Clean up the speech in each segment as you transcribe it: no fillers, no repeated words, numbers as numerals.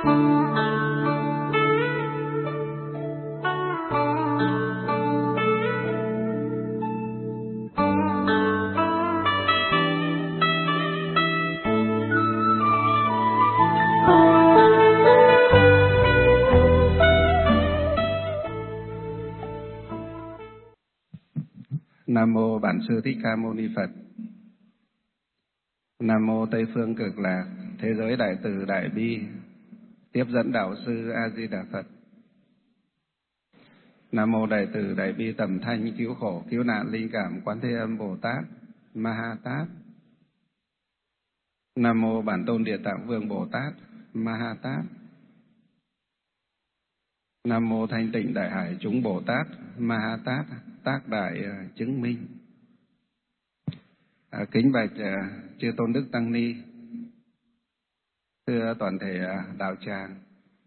Nam mô Bản Sư Thích Ca Mâu Ni Phật. Nam mô Tây Phương Cực Lạc, Thế giới Đại Từ Đại Bi, Tiếp dẫn Đạo Sư A Di Đà Phật. Nam mô Đại Từ Đại Bi Tầm Thanh Cứu Khổ Cứu Nạn Linh Cảm Quán Thế Âm Bồ Tát Ma Ha Tát. Nam mô Bản Tôn Địa Tạng Vương Bồ Tát Ma Ha Tát. Nam mô Thanh Tịnh Đại Hải Chúng Bồ Tát Ma Ha Tát, tác đại chứng minh. Kính bạch chư tôn đức tăng ni, thưa toàn thể đạo tràng.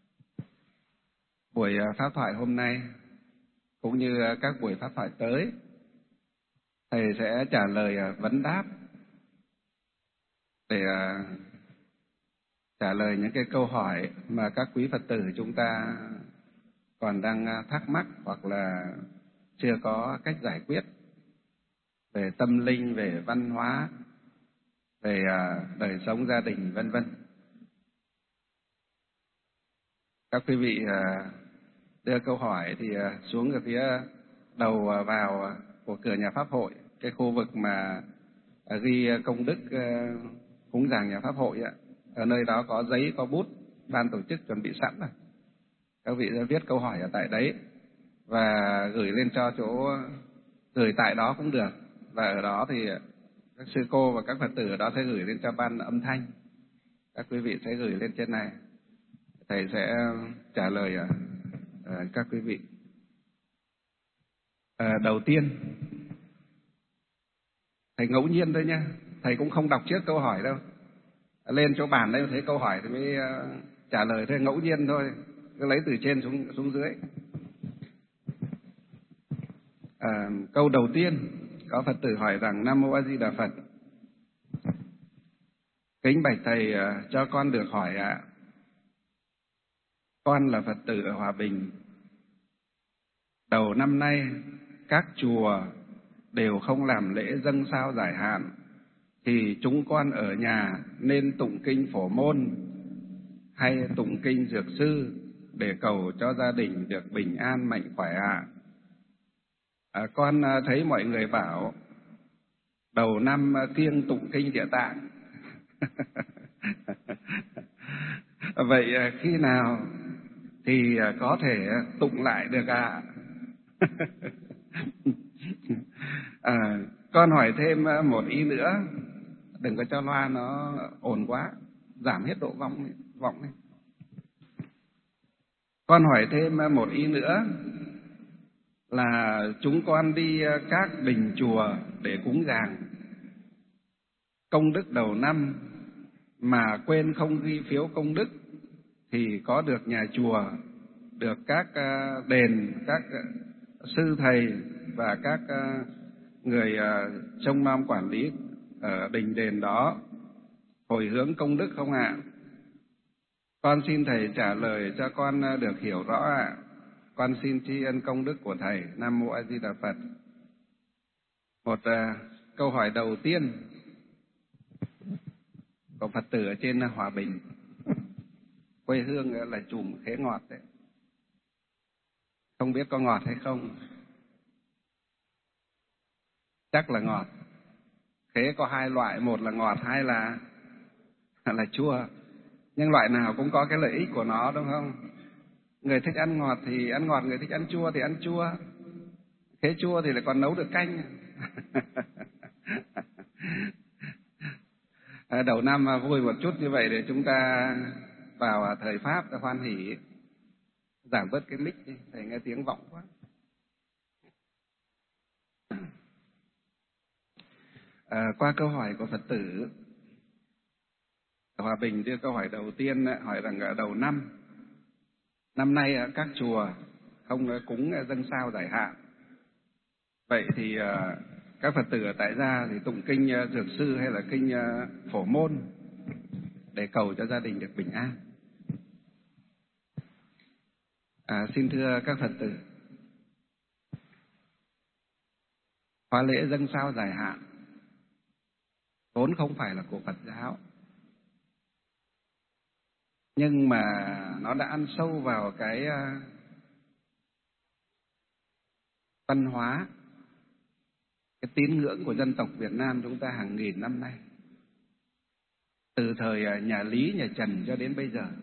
Buổi pháp thoại hôm nay cũng như các buổi pháp thoại tới, thầy sẽ trả lời vấn đáp để trả lời những cái câu hỏi mà các quý Phật tử chúng ta còn đang thắc mắc hoặc là chưa có cách giải quyết về tâm linh, về văn hóa, về đời sống gia đình, vân vân. Các quý vị đưa câu hỏi thì xuống ở phía đầu vào của cửa nhà pháp hội, cái khu vực mà ghi công đức cúng dường nhà pháp hội ạ. Ở nơi đó có giấy, có bút, ban tổ chức chuẩn bị sẵn rồi. Các vị sẽ viết câu hỏi ở tại đấy và gửi lên cho chỗ, gửi tại đó cũng được. Và ở đó thì các sư cô và các Phật tử ở đó sẽ gửi lên cho ban âm thanh. Các quý vị sẽ gửi lên trên này. Thầy sẽ trả lời các quý vị. Đầu tiên, thầy ngẫu nhiên thôi nha. Thầy cũng không đọc trước câu hỏi đâu. Lên chỗ bàn đây thấy câu hỏi thì mới trả lời thôi, ngẫu nhiên thôi. Cứ lấy từ trên xuống dưới. Câu đầu tiên, có Phật tử hỏi rằng: Nam mô A Di Đà Phật. Kính bạch thầy cho con được hỏi ạ. Con là Phật tử ở Hòa Bình. Đầu năm nay các chùa đều không làm lễ dâng sao giải hạn, thì chúng con ở nhà nên tụng kinh Phổ Môn hay tụng kinh Dược Sư để cầu cho gia đình được bình an mạnh khỏe ạ? Con thấy mọi người bảo đầu năm kiêng tụng kinh Địa Tạng. Vậy khi nào thì có thể tụng lại được ạ? Con hỏi thêm một ý nữa, đừng có cho loa nó ồn quá, giảm hết độ vọng đi. Con hỏi thêm một ý nữa là chúng con đi các đình chùa để cúng dường công đức đầu năm mà quên không ghi phiếu công đức thì có được nhà chùa, được các đền, các sư thầy và các người trông nom quản lý ở đình đền đó hồi hướng công đức không ạ? Con xin thầy trả lời cho con được hiểu rõ ạ. Con xin tri ân công đức của thầy. Nam mô A Di Đà Phật. Một câu hỏi đầu tiên của Phật tử ở trên Hòa Bình, quê hương là chùm Khế Ngọt đấy. Không biết có ngọt hay không? Chắc là ngọt. Khế có hai loại, một là ngọt, hai là chua. Nhưng loại nào cũng có cái lợi ích của nó, đúng không? Người thích ăn ngọt thì ăn ngọt, người thích ăn chua thì ăn chua. Khế chua thì lại còn nấu được canh. Đầu năm vui một chút như vậy để chúng ta vào thời Pháp hoan hỷ. Giảm bớt cái mic đi, thầy nghe tiếng vọng quá. Qua câu hỏi của Phật tử Hòa Bình, đưa câu hỏi đầu tiên hỏi rằng ở đầu năm nay các chùa không cúng dâng sao giải hạn. Vậy thì các Phật tử ở tại gia thì tụng kinh Dược Sư hay là kinh Phổ Môn để cầu cho gia đình được bình an? Xin thưa các Phật tử, khóa lễ dâng sao giải hạn vốn không phải là của Phật giáo, nhưng mà nó đã ăn sâu vào cái văn hóa, cái tín ngưỡng của dân tộc Việt Nam chúng ta hàng nghìn năm nay, từ thời nhà Lý, nhà Trần cho đến bây giờ,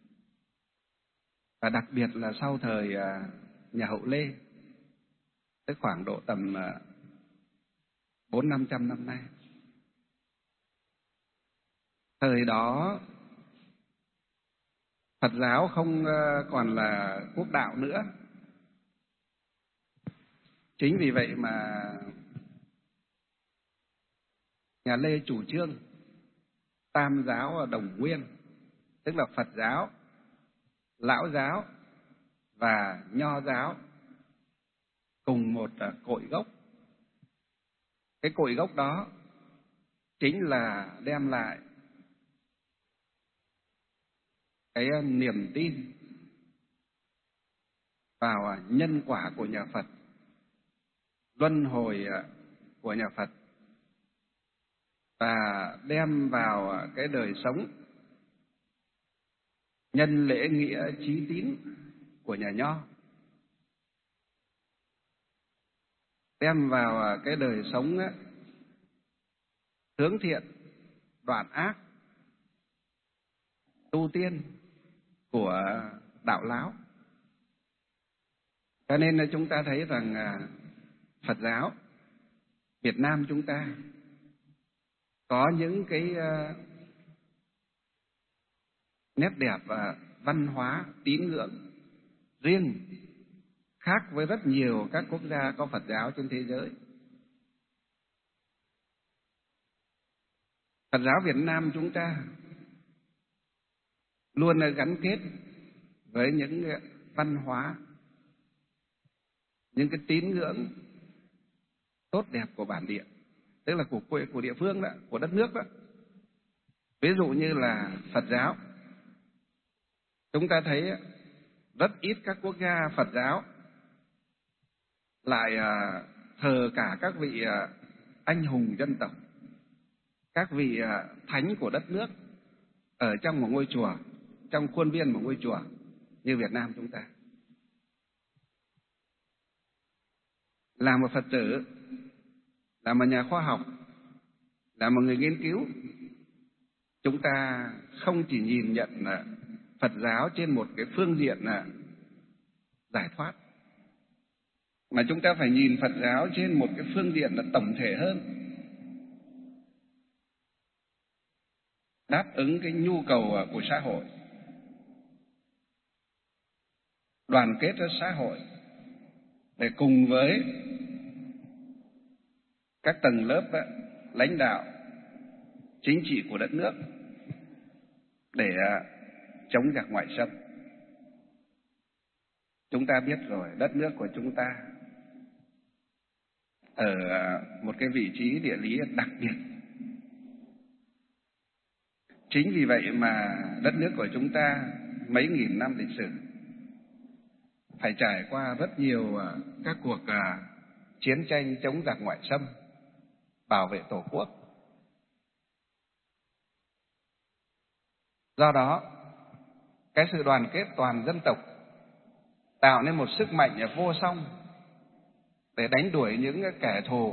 và đặc biệt là sau thời nhà Hậu Lê, tới khoảng độ tầm 400-500 năm nay. Thời đó Phật giáo không còn là quốc đạo nữa. Chính vì vậy mà nhà Lê chủ trương tam giáo đồng nguyên, tức là Phật giáo, Lão giáo và Nho giáo cùng một cội gốc. Cái cội gốc đó chính là đem lại cái niềm tin vào nhân quả của nhà Phật, luân hồi của nhà Phật, và đem vào cái đời sống nhân lễ nghĩa trí tín của nhà Nho, đem vào cái đời sống hướng thiện đoạn ác tu tiên của đạo Lão. Cho nên là chúng ta thấy rằng Phật giáo Việt Nam chúng ta có những cái nét đẹp và văn hóa tín ngưỡng riêng, khác với rất nhiều các quốc gia có Phật giáo trên thế giới. Phật giáo Việt Nam chúng ta luôn gắn kết với những văn hóa, những cái tín ngưỡng tốt đẹp của bản địa, tức là của địa phương đó, của đất nước đó. Ví dụ như là Phật giáo, chúng ta thấy rất ít các quốc gia Phật giáo lại thờ cả các vị anh hùng dân tộc, các vị thánh của đất nước ở trong một ngôi chùa, trong khuôn viên một ngôi chùa như Việt Nam chúng ta. Là một Phật tử, là một nhà khoa học, là một người nghiên cứu, chúng ta không chỉ nhìn nhận Phật giáo trên một cái phương diện giải thoát, mà chúng ta phải nhìn Phật giáo trên một cái phương diện là tổng thể hơn, đáp ứng cái nhu cầu của xã hội, đoàn kết cho xã hội, để cùng với các tầng lớp lãnh đạo chính trị của đất nước để chống giặc ngoại xâm. Chúng ta biết rồi, đất nước của chúng ta ở một cái vị trí địa lý đặc biệt. Chính vì vậy mà đất nước của chúng ta mấy nghìn năm lịch sử phải trải qua rất nhiều các cuộc chiến tranh chống giặc ngoại xâm, bảo vệ Tổ quốc. Do đó, cái sự đoàn kết toàn dân tộc tạo nên một sức mạnh vô song để đánh đuổi những kẻ thù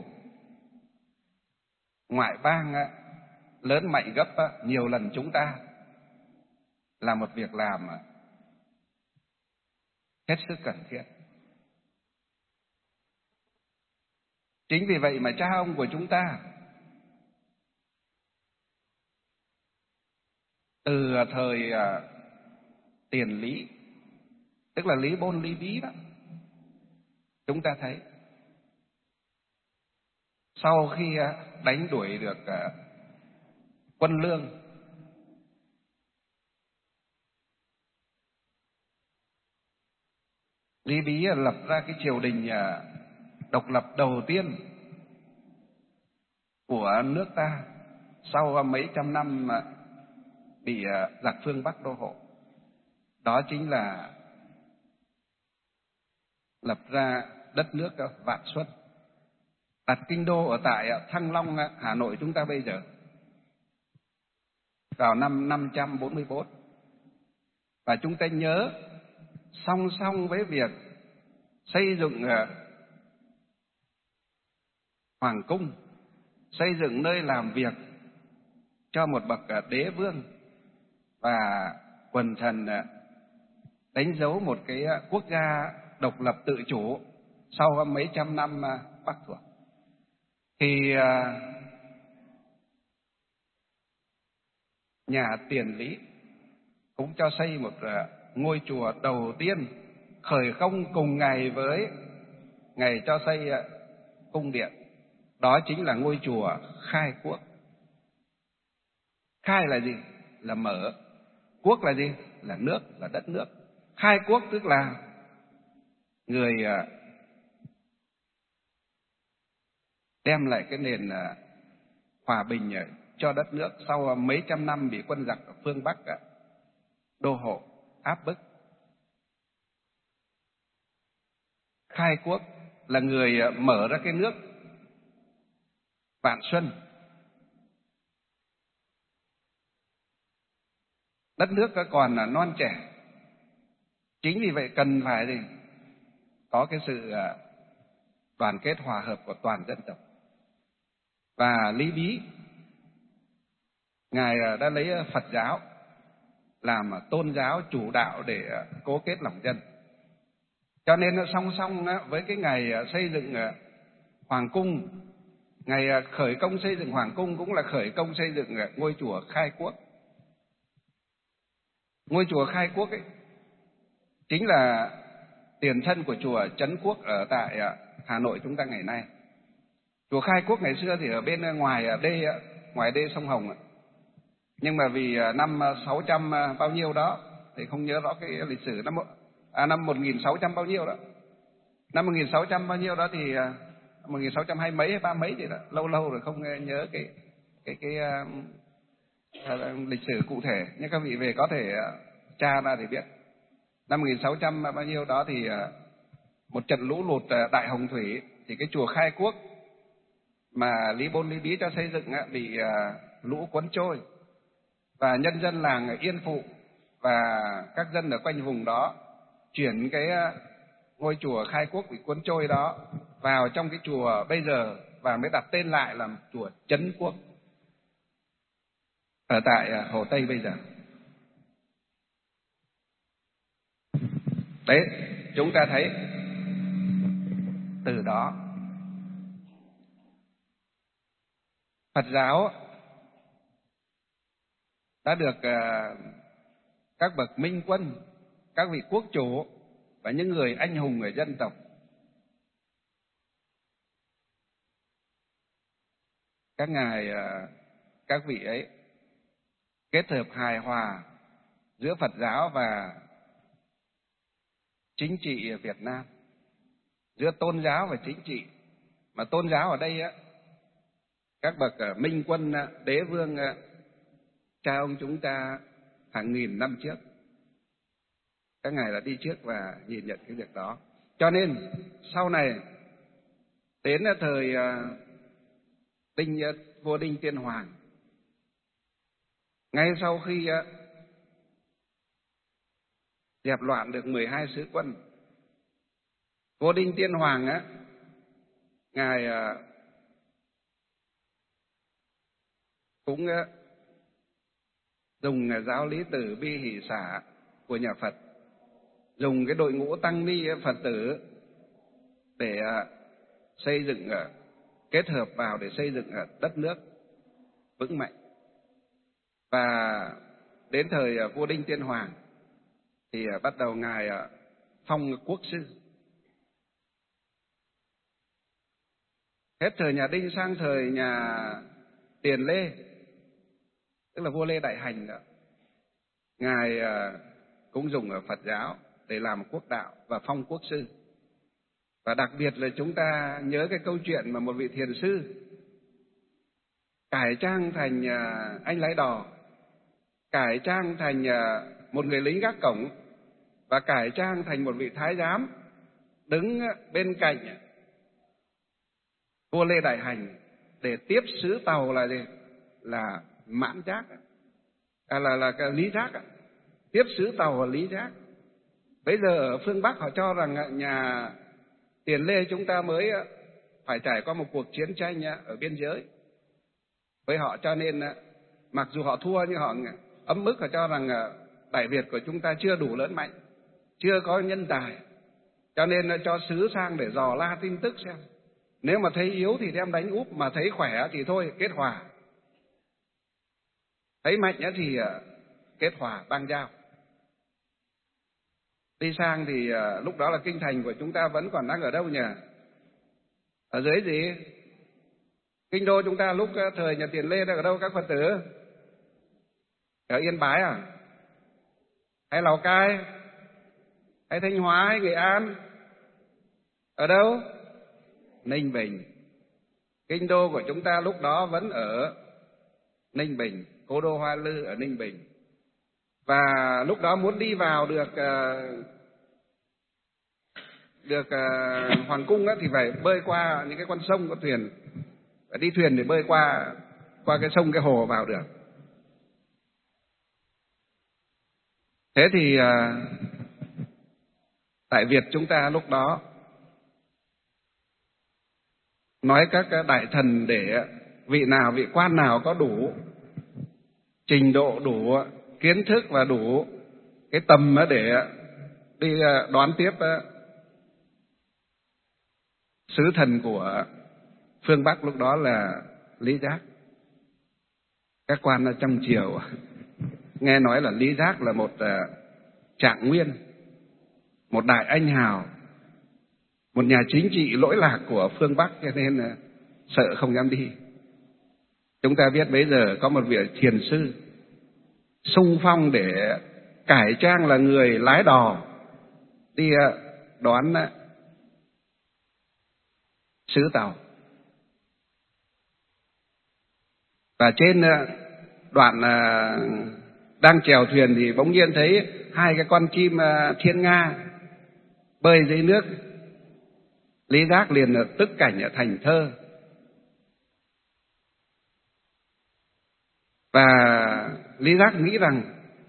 ngoại bang lớn mạnh gấp nhiều lần chúng ta, là một việc làm hết sức cần thiết. Chính vì vậy mà cha ông của chúng ta từ thời tiền Lý, tức là Lý Bôn Lý Bí đó, chúng ta thấy sau khi đánh đuổi được quân Lương, Lý Bí lập ra cái triều đình độc lập đầu tiên của nước ta sau mấy trăm năm bị giặc phương Bắc đô hộ. Đó chính là lập ra đất nước Vạn Xuân, đặt kinh đô ở tại Thăng Long, Hà Nội chúng ta bây giờ, vào năm 544. Và chúng ta nhớ song song với việc xây dựng hoàng cung, xây dựng nơi làm việc cho một bậc đế vương và quần thần, đánh dấu một cái quốc gia độc lập tự chủ sau mấy trăm năm Bắc thuộc, thì nhà Tiền Lý cũng cho xây một ngôi chùa đầu tiên, khởi công cùng ngày với ngày cho xây cung điện. Đó chính là ngôi chùa Khai Quốc. Khai là gì? Là mở. Quốc là gì? Là nước, là đất nước. Khai Quốc tức là người đem lại cái nền hòa bình cho đất nước sau mấy trăm năm bị quân giặc ở phương Bắc đô hộ áp bức. Khai Quốc là người mở ra cái nước Vạn Xuân. Đất nước còn là non trẻ, chính vì vậy cần phải gì? Có cái sự đoàn kết hòa hợp của toàn dân tộc. Và Lý Bí, ngài đã lấy Phật giáo làm tôn giáo chủ đạo để cố kết lòng dân. Cho nên nó song song với cái ngày xây dựng hoàng cung, ngày khởi công xây dựng hoàng cung cũng là khởi công xây dựng ngôi chùa Khai Quốc. Ngôi chùa Khai Quốc ấy chính là tiền thân của chùa Trấn Quốc ở tại Hà Nội chúng ta ngày nay. Chùa Khai Quốc ngày xưa thì ở bên ngoài đê sông Hồng, nhưng mà vì năm 600 bao nhiêu đó thì không nhớ rõ cái lịch sử, năm 1600 bao nhiêu đó, năm 1600 bao nhiêu đó thì 1620 mấy hay 30 mấy gì đó, lâu rồi không nhớ cái lịch sử cụ thể, nhưng các vị về có thể tra ra để biết. Năm 1600 bao nhiêu đó thì một trận lũ lụt đại hồng thủy, thì cái chùa Khai Quốc mà Lý Bôn Lý Bí cho xây dựng bị lũ cuốn trôi, và nhân dân làng Yên Phụ và các dân ở quanh vùng đó chuyển cái ngôi chùa Khai Quốc bị cuốn trôi đó vào trong cái chùa bây giờ, và mới đặt tên lại là chùa Trấn Quốc ở tại Hồ Tây bây giờ. Đấy, chúng ta thấy từ đó Phật giáo đã được các bậc minh quân, các vị quốc chủ và những người anh hùng người dân tộc, các vị ấy kết hợp hài hòa giữa Phật giáo và chính trị Việt Nam, giữa tôn giáo và chính trị. Mà tôn giáo ở đây các bậc minh quân, đế vương cha ông chúng ta hàng nghìn năm trước, các ngài đã đi trước và nhìn nhận cái việc đó. Cho nên sau này đến thời vua Đinh Tiên Hoàng, ngay sau khi dẹp loạn được 12 sứ quân, vua Đinh Tiên Hoàng ngài cũng dùng giáo lý từ bi hỷ xả của nhà Phật, dùng cái đội ngũ tăng ni Phật tử để xây dựng, kết hợp vào để xây dựng đất nước vững mạnh. Và đến thời vua Đinh Tiên Hoàng thì bắt đầu ngài phong quốc sư. Hết thời nhà Đinh sang thời nhà Tiền Lê, tức là vua Lê Đại Hành đó, ngài cũng dùng Phật giáo để làm quốc đạo và phong quốc sư. Và đặc biệt là chúng ta nhớ cái câu chuyện mà một vị thiền sư cải trang thành anh lái đò, cải trang thành một người lính gác cổng, và cải trang thành một vị thái giám đứng bên cạnh vua Lê Đại Hành để tiếp sứ Tàu là gì? Là Mãn Trác, là cái Lý Trác, tiếp sứ Tàu là Lý Trác. Bây giờ ở phương Bắc họ cho rằng nhà Tiền Lê chúng ta mới phải trải qua một cuộc chiến tranh ở biên giới với họ, cho nên mặc dù họ thua nhưng họ ấm ức, họ cho rằng Đại Việt của chúng ta chưa đủ lớn mạnh, chưa có nhân tài, cho nên cho sứ sang để dò la tin tức xem. Nếu mà thấy yếu thì đem đánh úp, mà thấy khỏe thì thôi kết hòa, thấy mạnh thì kết hòa bang giao. Đi sang thì lúc đó là kinh thành của chúng ta vẫn còn đang ở đâu nhỉ? Ở dưới gì? Kinh đô chúng ta lúc thời nhà Tiền Lê đang ở đâu các Phật tử? Ở Yên Bái à? Hay Lào Cai? Hay Thanh Hóa? Hay Nghệ An? Ở đâu? Ninh Bình. Kinh đô của chúng ta lúc đó vẫn ở Ninh Bình, cố đô Hoa Lư ở Ninh Bình. Và lúc đó muốn đi vào được hoàng cung thì phải bơi qua những cái con sông, có thuyền, phải đi thuyền để bơi qua cái sông, cái hồ vào được. Thế thì tại Việt chúng ta lúc đó nói các đại thần để vị quan nào có đủ trình độ, đủ kiến thức và đủ cái tầm để đi đón tiếp sứ thần của phương Bắc lúc đó là Lý Giác. Các quan ở trong triều nghe nói là Lý Giác là một trạng nguyên, một đại anh hào, một nhà chính trị lỗi lạc của phương Bắc, cho nên sợ không dám đi. Chúng ta biết bây giờ có một vị thiền sư xung phong để cải trang là người lái đò đi đón sứ Tàu. Và trên đoạn đang chèo thuyền thì bỗng nhiên thấy hai cái con chim thiên nga bơi dưới nước. Lý Giác liền tức cảnh thành thơ. Và Lý Giác nghĩ rằng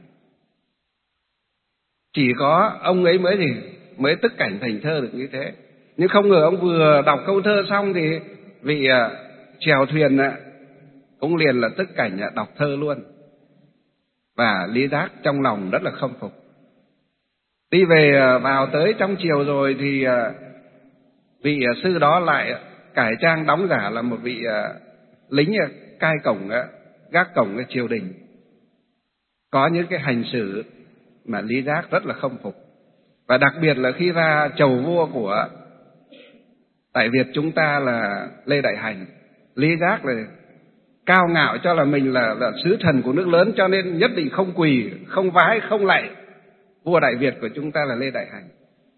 chỉ có ông ấy mới tức cảnh thành thơ được như thế. Nhưng không ngờ ông vừa đọc câu thơ xong thì vị chèo thuyền cũng liền là tức cảnh đọc thơ luôn. Và Lý Giác trong lòng rất là khâm phục. Đi về vào tới trong triều rồi thì vị sư đó lại cải trang đóng giả là một vị lính cai cổng, gác cổng cái triều đình. Có những cái hành xử mà Lý Giác rất là khâm phục. Và đặc biệt là khi ra chầu vua của tại Việt chúng ta là Lê Đại Hành, Lý Giác là cao ngạo cho là mình là sứ thần của nước lớn, cho nên nhất định không quỳ, không vái, không lạy vua Đại Việt của chúng ta là Lê Đại Hành.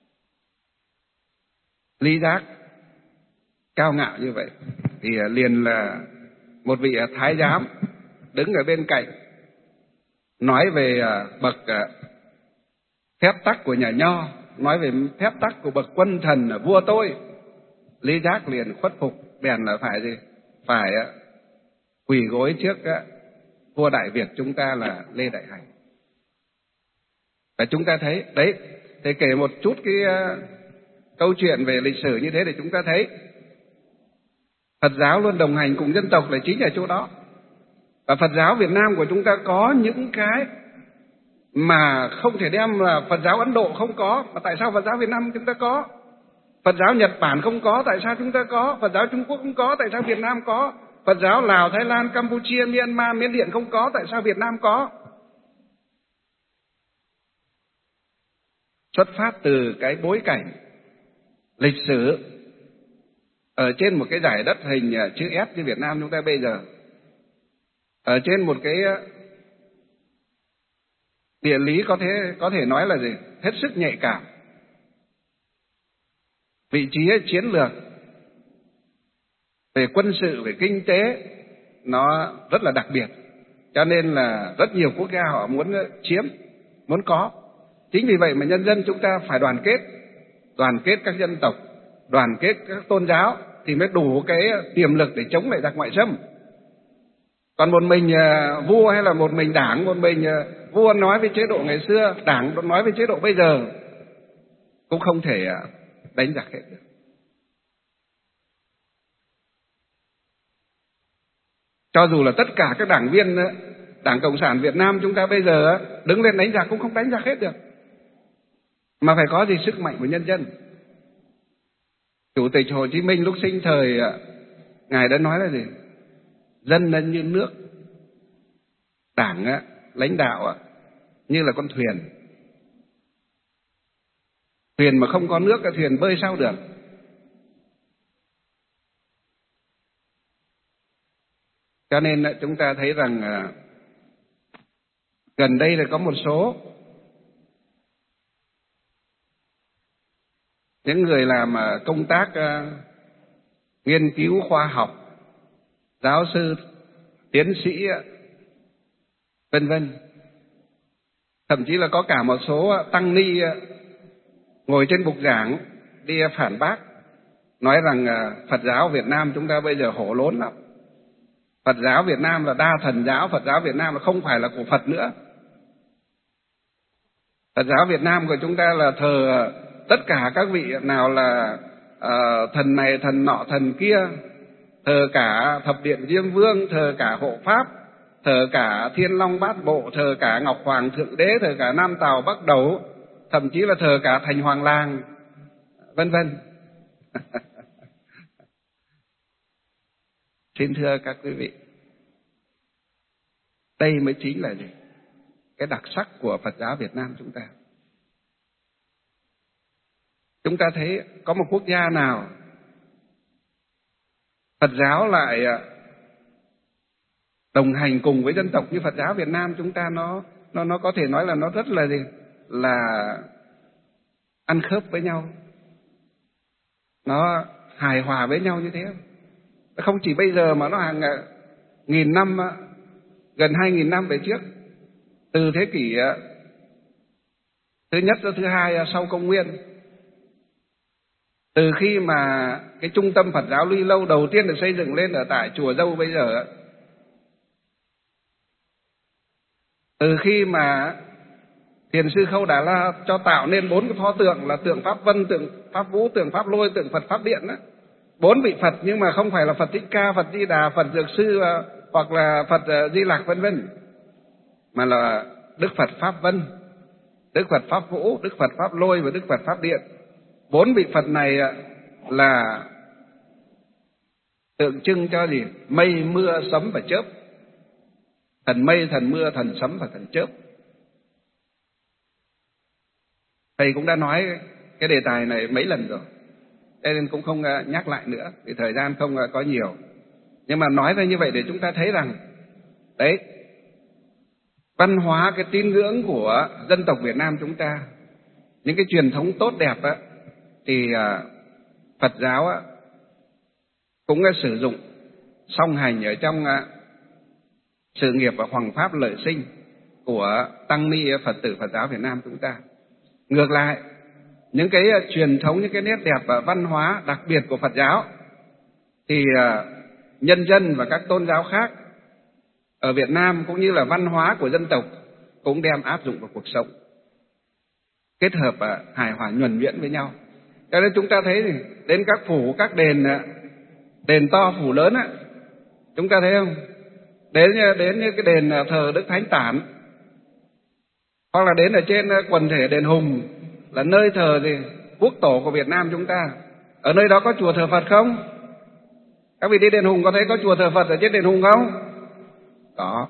Lý Giác cao ngạo như vậy thì liền là một vị thái giám đứng ở bên cạnh nói về bậc phép tắc của nhà Nho, nói về phép tắc của bậc quân thần vua tôi. Lý Giác liền khuất phục, bèn là phải gì? Phải quỳ gối trước vua Đại Việt chúng ta là Lê Đại Hành. Và chúng ta thấy đấy, thầy kể một chút cái câu chuyện về lịch sử như thế để chúng ta thấy Phật giáo luôn đồng hành cùng dân tộc là chính ở chỗ đó. Và Phật giáo Việt Nam của chúng ta có những cái mà không thể đem là Phật giáo Ấn Độ không có, mà tại sao Phật giáo Việt Nam chúng ta có? Phật giáo Nhật Bản không có, tại sao chúng ta có? Phật giáo Trung Quốc không có, tại sao Việt Nam có? Phật giáo Lào, Thái Lan, Campuchia, Myanmar, Miến Điện không có, tại sao Việt Nam có? Xuất phát từ cái bối cảnh lịch sử ở trên một cái giải đất hình chữ S như Việt Nam chúng ta bây giờ, ở trên một cái địa lý có thể nói là gì? Hết sức nhạy cảm. Vị trí chiến lược về quân sự, về kinh tế nó rất là đặc biệt, cho nên là rất nhiều quốc gia họ muốn chiếm, muốn có. Chính vì vậy mà nhân dân chúng ta phải đoàn kết, đoàn kết các dân tộc, đoàn kết các tôn giáo thì mới đủ cái tiềm lực để chống lại giặc ngoại xâm. Còn một mình vua hay là một mình đảng, một mình vua nói với chế độ ngày xưa, đảng nói với chế độ bây giờ cũng không thể đánh giặc hết được. Cho dù là tất cả các đảng viên Đảng Cộng sản Việt Nam chúng ta bây giờ đứng lên đánh giặc cũng không đánh giặc hết được. Mà phải có gì sức mạnh của nhân dân. Chủ tịch Hồ Chí Minh lúc sinh thời Ngài đã nói là gì? Dân là như nước, đảng lãnh đạo như là con thuyền. Thuyền mà không có nước, cái thuyền bơi sao được? Cho nên chúng ta thấy rằng gần đây là có một số những người làm công tác nghiên cứu khoa học, giáo sư, tiến sĩ, vân vân. Thậm chí là có cả một số tăng ni ngồi trên bục giảng đi phản bác, nói rằng Phật giáo Việt Nam chúng ta bây giờ hổ lốn lắm. Phật giáo Việt Nam là đa thần giáo, Phật giáo Việt Nam là không phải là của Phật nữa. Phật giáo Việt Nam của chúng ta là thờ tất cả các vị nào là thần này, thần nọ, thần kia, thờ cả Thập Điện Diêm Vương, thờ cả Hộ Pháp, thờ cả Thiên Long Bát Bộ, thờ cả Ngọc Hoàng Thượng Đế, thờ cả Nam Tào Bắc Đẩu, thậm chí là thờ cả Thành Hoàng Làng, vân vân. Xin thưa các quý vị, đây mới chính là gì? Cái đặc sắc của Phật giáo Việt Nam chúng ta. Chúng ta thấy có một quốc gia nào Phật giáo lại đồng hành cùng với dân tộc như Phật giáo Việt Nam chúng ta, nó có thể nói là nó rất là gì? Là ăn khớp với nhau, nó hài hòa với nhau như thế. Không chỉ bây giờ mà nó hàng nghìn năm, gần 2.000 năm về trước, từ thế kỷ thứ nhất đến thứ hai sau công nguyên. Từ khi mà cái trung tâm Phật giáo Luy Lâu đầu tiên được xây dựng lên ở tại chùa Dâu bây giờ, từ khi mà Thiền sư Khâu Đà La cho tạo nên 4 cái pho tượng là tượng Pháp Vân, tượng Pháp Vũ, tượng Pháp Lôi, tượng Phật Pháp Điện đó. 4 vị Phật nhưng mà không phải là Phật Thích Ca, Phật Di Đà, Phật Dược Sư hoặc là Phật Di Lặc vân vân, mà là Đức Phật Pháp Vân, Đức Phật Pháp Vũ, Đức Phật Pháp Lôi và Đức Phật Pháp Điện. 4 vị Phật này là tượng trưng cho gì? Mây, mưa, sấm và chớp. Thần mây, thần mưa, thần sấm và thần chớp. Thầy cũng đã nói cái đề tài này mấy lần rồi, cho nên cũng không nhắc lại nữa vì thời gian không có nhiều. Nhưng mà nói ra như vậy để chúng ta thấy rằng đấy, văn hóa, cái tín ngưỡng của dân tộc Việt Nam chúng ta, những cái truyền thống tốt đẹp thì Phật giáo cũng sử dụng song hành ở trong sự nghiệp và hoằng pháp lợi sinh của tăng ni Phật tử Phật giáo Việt Nam chúng ta. Ngược lại, những cái truyền thống, những cái nét đẹp và văn hóa đặc biệt của Phật giáo thì nhân dân và các tôn giáo khác ở Việt Nam cũng như là văn hóa của dân tộc cũng đem áp dụng vào cuộc sống, kết hợp hài hòa nhuần nhuyễn với nhau. Cho nên chúng ta thấy thì đến các phủ, các đền to phủ lớn chúng ta thấy không? Đến như cái đền thờ Đức Thánh Tản, hoặc là đến ở trên quần thể đền Hùng là nơi thờ gì? Quốc tổ của Việt Nam chúng ta. Ở nơi đó có chùa thờ Phật không? Các vị đi đền Hùng có thấy có chùa thờ Phật ở trên đền Hùng không? Có.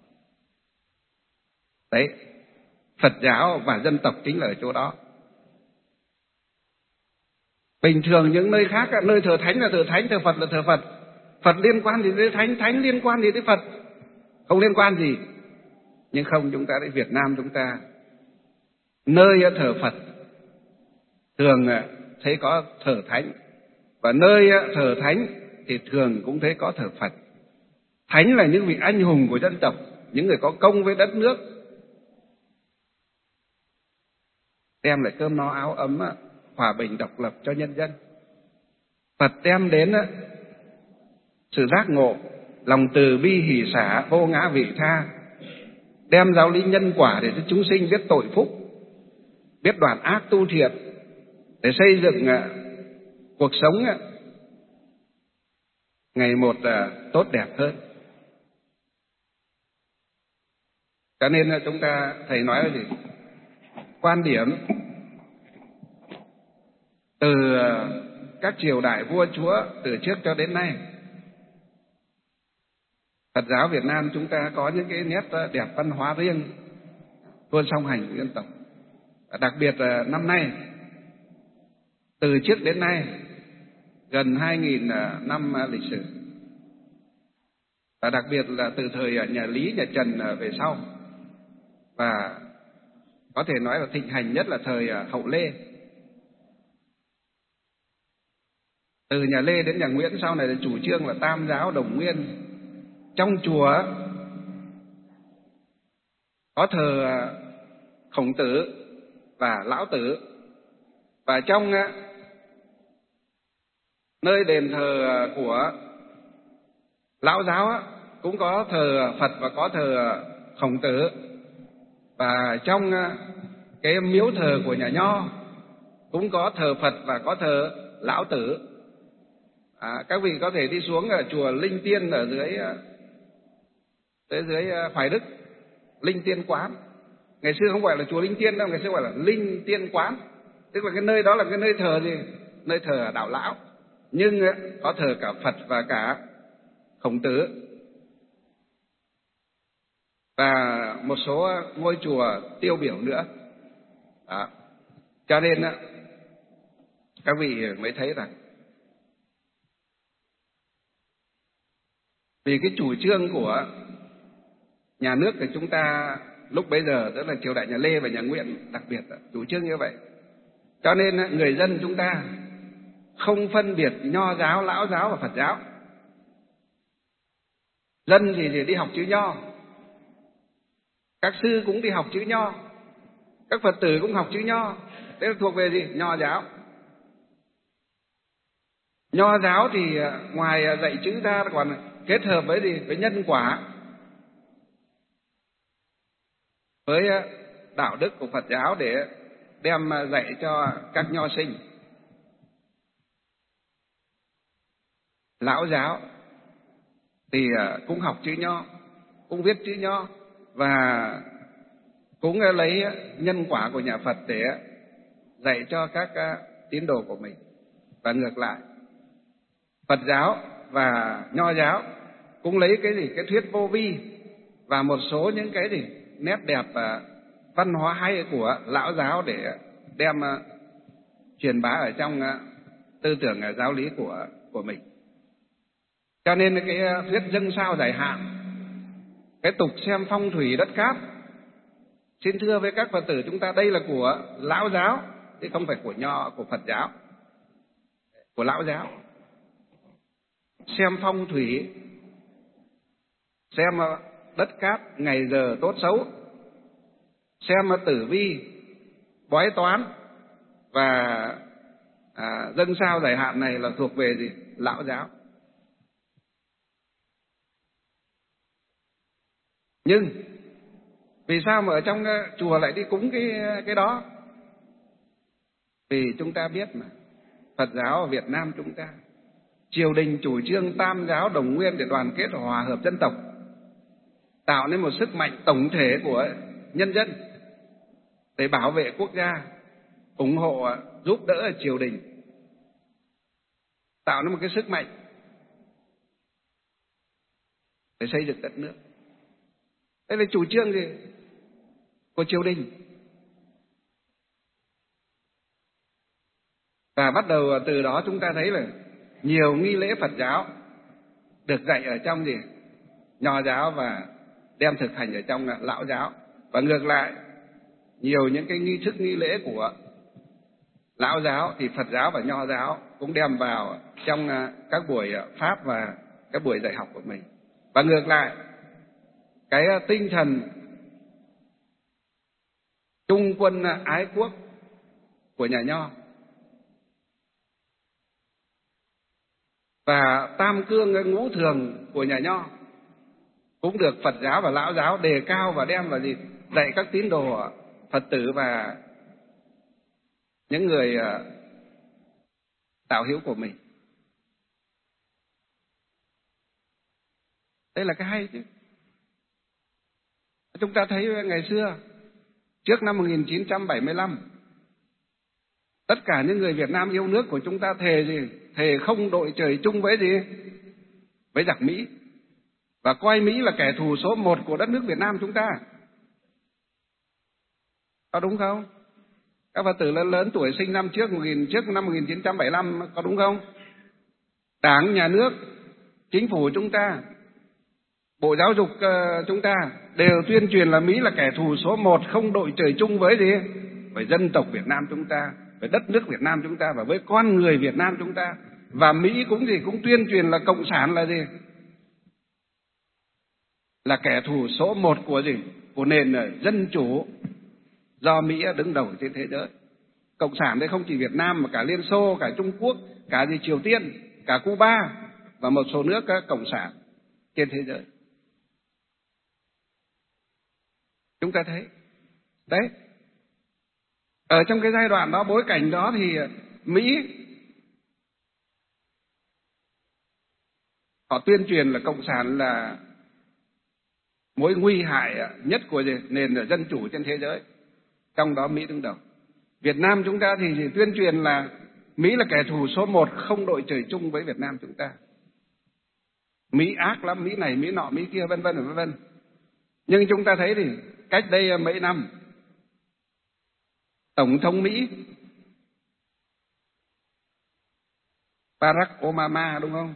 Đấy, Phật giáo và dân tộc chính là ở chỗ đó. Bình thường những nơi khác, nơi thờ thánh là thờ thánh, thờ Phật là thờ Phật. Phật liên quan gì tới thánh, thánh liên quan gì tới Phật? Không liên quan gì. Nhưng không, chúng ta tại Việt Nam chúng ta, nơi thờ Phật thường thấy có thờ thánh, và nơi thờ thánh thì thường cũng thấy có thờ Phật. Thánh là những vị anh hùng của dân tộc, những người có công với đất nước, đem lại cơm no áo ấm, hòa bình độc lập cho nhân dân. Phật đem đến sự giác ngộ, lòng từ bi hỷ xả, vô ngã vị tha, đem giáo lý nhân quả để cho chúng sinh biết tội phúc, biết đoạn ác tu thiện, để xây dựng cuộc sống ngày một tốt đẹp hơn. Cho nên chúng ta, thầy nói là gì? Quan điểm từ các triều đại vua chúa từ trước cho đến nay, Phật giáo Việt Nam chúng ta có những cái nét đẹp văn hóa riêng, luôn song hành của dân tộc. Đặc biệt là năm nay, từ trước đến nay, gần 2.000 năm lịch sử, và đặc biệt là từ thời nhà Lý, nhà Trần về sau, và có thể nói là thịnh hành nhất là thời Hậu Lê. Từ nhà Lê đến nhà Nguyễn sau này là chủ trương là tam giáo đồng nguyên. Trong chùa có thờ Khổng Tử và Lão Tử, và trong nơi đền thờ của Lão giáo cũng có thờ Phật và có thờ Khổng Tử, và trong cái miếu thờ của nhà Nho cũng có thờ Phật và có thờ Lão Tử. Các vị có thể đi xuống ở chùa Linh Tiên ở dưới Hoài Đức, Linh Tiên Quán. Ngày xưa không gọi là chùa Linh Tiên đâu, ngày xưa gọi là Linh Tiên Quán, tức là cái nơi đó là cái nơi thờ gì? Nơi thờ đạo lão, nhưng có thờ cả Phật và cả Khổng Tử, và một số ngôi chùa tiêu biểu nữa. Đó. Cho nên các vị mới thấy rằng vì cái chủ trương của nhà nước của chúng ta lúc bấy giờ, tức là triều đại nhà Lê và nhà Nguyễn đặc biệt chủ trương như vậy, cho nên người dân chúng ta không phân biệt Nho giáo, Lão giáo và Phật giáo. Dân thì đi học chữ Nho, các sư cũng đi học chữ Nho, các Phật tử cũng học chữ Nho. Thế là thuộc về gì? Nho giáo. Nho giáo thì ngoài dạy chữ ra còn kết hợp với gì? Với nhân quả, với đạo đức của Phật giáo để đem dạy cho các nho sinh. Lão giáo thì cũng học chữ Nho, cũng viết chữ Nho, và cũng lấy nhân quả của nhà Phật để dạy cho các tín đồ của mình. Và ngược lại, Phật giáo và Nho giáo cũng lấy cái gì? Cái thuyết vô vi và một số những cái gì? Nét đẹp văn hóa hay của Lão giáo để đem truyền bá ở trong tư tưởng giáo lý của mình. Cho nên cái thuyết dâng sao giải hạn, cái tục xem phong thủy đất cát, xin thưa với các Phật tử chúng ta, đây là của Lão giáo, chứ không phải của Nho, của Phật giáo, của Lão giáo. Xem phong thủy, xem đất cát, ngày giờ tốt xấu, xem tử vi, bói toán và dâng sao giải hạn này là thuộc về gì? Lão giáo. Nhưng vì sao mà ở trong chùa lại đi cúng cái đó? Vì chúng ta biết mà, Phật giáo ở Việt Nam chúng ta, triều đình chủ trương tam giáo đồng nguyên để đoàn kết hòa hợp dân tộc, tạo nên một sức mạnh tổng thể của nhân dân để bảo vệ quốc gia, ủng hộ giúp đỡ triều đình, tạo nên một cái sức mạnh để xây dựng đất nước. Đây là chủ trương gì của triều đình. Và bắt đầu từ đó chúng ta thấy là nhiều nghi lễ Phật giáo được dạy ở trong gì? Nho giáo và đem thực hành ở trong Lão giáo. Và ngược lại, nhiều những cái nghi thức nghi lễ của Lão giáo thì Phật giáo và Nho giáo cũng đem vào trong các buổi pháp và các buổi dạy học của mình. Và ngược lại, cái tinh thần trung quân ái quốc của nhà Nho và tam cương ngũ thường của nhà Nho cũng được Phật giáo và Lão giáo đề cao và đem vào dạy các tín đồ Phật tử và những người đạo hữu của mình. Đây là cái hay chứ. Chúng ta thấy ngày xưa, trước năm 1975, tất cả những người Việt Nam yêu nước của chúng ta thề gì? Thề không đội trời chung với gì? Với giặc Mỹ. Và coi Mỹ là kẻ thù số 1 của đất nước Việt Nam chúng ta. Có đúng không? Các Phật tử lớn tuổi sinh năm trước năm 1975 có đúng không? Đảng, nhà nước, chính phủ chúng ta, Bộ Giáo dục chúng ta đều tuyên truyền là Mỹ là kẻ thù số 1, không đội trời chung với gì? Với dân tộc Việt Nam chúng ta, với đất nước Việt Nam chúng ta và với con người Việt Nam chúng ta. Và Mỹ cũng cũng tuyên truyền là cộng sản là gì? Là kẻ thù số 1 của gì? Của nền dân chủ do Mỹ đứng đầu trên thế giới. Cộng sản đây không chỉ Việt Nam mà cả Liên Xô, cả Trung Quốc, cả Triều Tiên, cả Cuba và một số nước cộng sản trên thế giới. Chúng ta thấy đấy, ở trong cái giai đoạn đó, bối cảnh đó thì Mỹ họ tuyên truyền là cộng sản là mối nguy hại nhất của nền dân chủ trên thế giới, trong đó Mỹ đứng đầu. Việt Nam chúng ta thì tuyên truyền là Mỹ là kẻ thù số 1, không đội trời chung với Việt Nam chúng ta. Mỹ ác lắm, Mỹ này, Mỹ nọ, Mỹ kia, vân vân vân vân. Nhưng chúng ta thấy thì cách đây mấy năm, Tổng thống Mỹ Barack Obama, đúng không?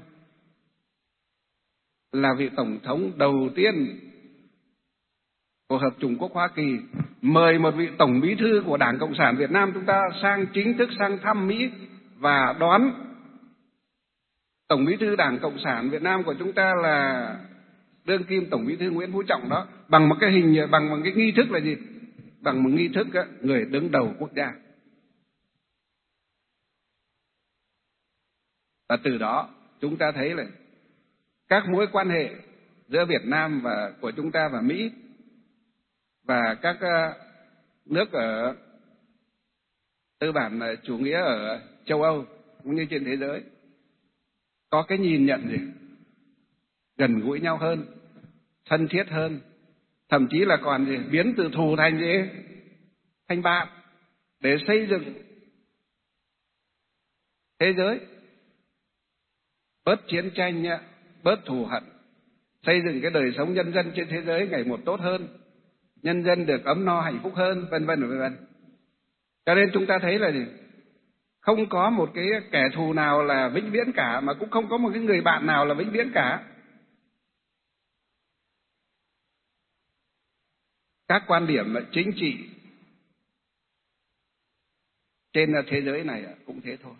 Là vị tổng thống đầu tiên của Hợp chủng quốc Hoa Kỳ mời một vị tổng bí thư của Đảng Cộng sản Việt Nam chúng ta chính thức sang thăm Mỹ và đón tổng bí thư Đảng Cộng sản Việt Nam của chúng ta là đương kim tổng bí thư Nguyễn Phú Trọng đó, bằng một cái bằng cái nghi thức là gì? Bằng một nghi thức người đứng đầu quốc gia. Và từ đó chúng ta thấy là các mối quan hệ giữa Việt Nam và của chúng ta và Mỹ và các nước ở tư bản chủ nghĩa ở châu Âu cũng như trên thế giới có cái nhìn nhận gì? Gần gũi nhau hơn, thân thiết hơn, thậm chí là còn gì? Biến từ thù thành gì? Thành bạn, để xây dựng thế giới bớt chiến tranh, bớt thù hận, xây dựng cái đời sống nhân dân trên thế giới ngày một tốt hơn, nhân dân được ấm no hạnh phúc hơn, vân vân vân vân. Cho nên chúng ta thấy là gì? Không có một cái kẻ thù nào là vĩnh viễn cả, mà cũng không có một cái người bạn nào là vĩnh viễn cả. Các quan điểm chính trị trên thế giới này cũng thế thôi.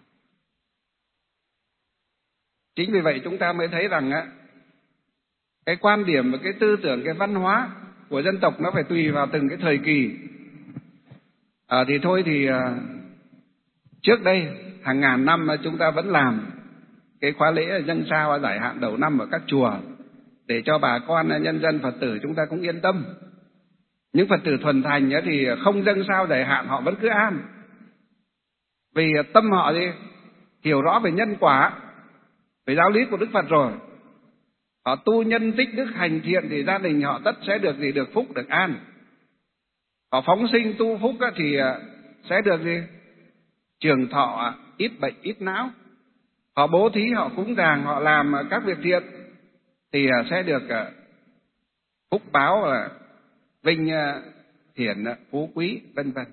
Chính vì vậy chúng ta mới thấy rằng cái quan điểm và cái tư tưởng, cái văn hóa của dân tộc nó phải tùy vào từng cái thời kỳ. Thì thôi thì trước đây hàng ngàn năm chúng ta vẫn làm cái khóa lễ dâng sao giải hạn đầu năm ở các chùa để cho bà con nhân dân Phật tử chúng ta cũng yên tâm. Những Phật tử thuần thành thì không dâng sao giải hạn họ vẫn cứ an, vì tâm họ gì? Hiểu rõ về nhân quả, về giáo lý của Đức Phật rồi. Họ tu nhân tích đức hành thiện thì gia đình họ tất sẽ được gì? Được phúc, được an. Họ phóng sinh tu phúc thì sẽ được gì? Trường thọ, ít bệnh, ít não. Họ bố thí, họ cúng dường, họ làm các việc thiện thì sẽ được phúc báo, vinh hiển, phú quý, vân vân.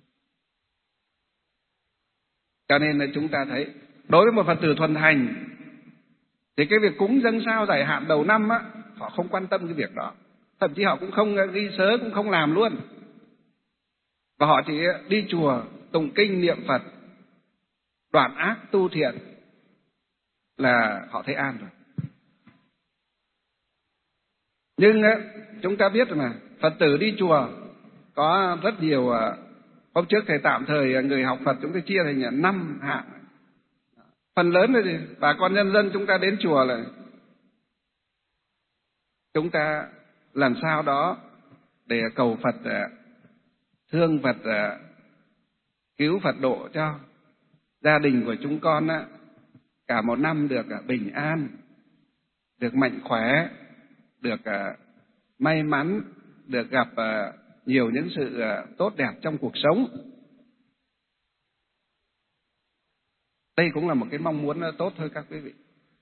Cho nên là chúng ta thấy đối với một Phật tử thuần thành thì cái việc cúng dâng sao giải hạn đầu năm họ không quan tâm cái việc đó, thậm chí họ cũng không ghi sớ, cũng không làm luôn, và họ chỉ đi chùa tụng kinh niệm Phật, đoạn ác tu thiện là họ thấy an rồi. Nhưng chúng ta biết mà Phật tử đi chùa có rất nhiều. Hôm trước thầy tạm thời người học Phật chúng tôi chia thành 5 hạng. Phần lớn là gì? Bà con nhân dân chúng ta đến chùa là chúng ta làm sao đó để cầu Phật thương Phật, cứu Phật độ cho gia đình của chúng con cả một năm được bình an, được mạnh khỏe, được may mắn, được gặp nhiều những sự tốt đẹp trong cuộc sống. Đây cũng là một cái mong muốn tốt thôi các quý vị.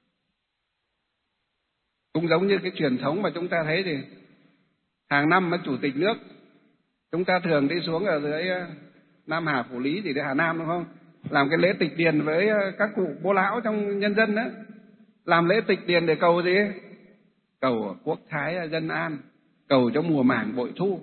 Cũng giống như cái truyền thống mà chúng ta thấy thì hàng năm Chủ tịch nước chúng ta thường đi xuống ở dưới Nam Hà, Phủ Lý gì đấy, Hà Nam đúng không? Làm cái lễ tịch điền với các cụ bố lão trong nhân dân đó. Làm lễ tịch điền để cầu gì? Cầu quốc thái dân an, cầu cho mùa màng bội thu.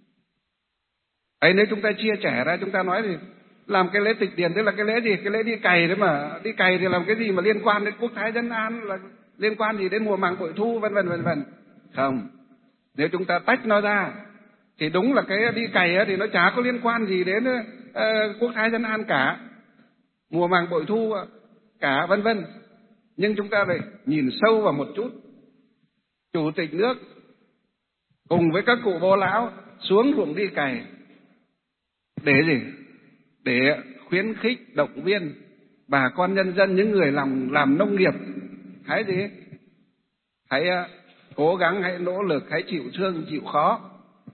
Ấy nếu chúng ta chia sẻ ra, chúng ta nói thì làm cái lễ tịch điền tức là cái lễ gì? Cái lễ đi cày đấy mà. Đi cày thì làm cái gì mà liên quan đến quốc thái dân an, là liên quan gì đến mùa màng bội thu vân vân vân vân. Không. Nếu chúng ta tách nó ra thì đúng là cái đi cày thì nó chả có liên quan gì đến quốc thái dân an cả, mùa màng bội thu cả vân vân. Nhưng chúng ta phải nhìn sâu vào một chút. Chủ tịch nước cùng với các cụ bố lão xuống ruộng đi cày để gì? Để khuyến khích động viên bà con nhân dân, những người làm nông nghiệp, hãy gì? Hãy cố gắng, hãy nỗ lực, hãy chịu thương chịu khó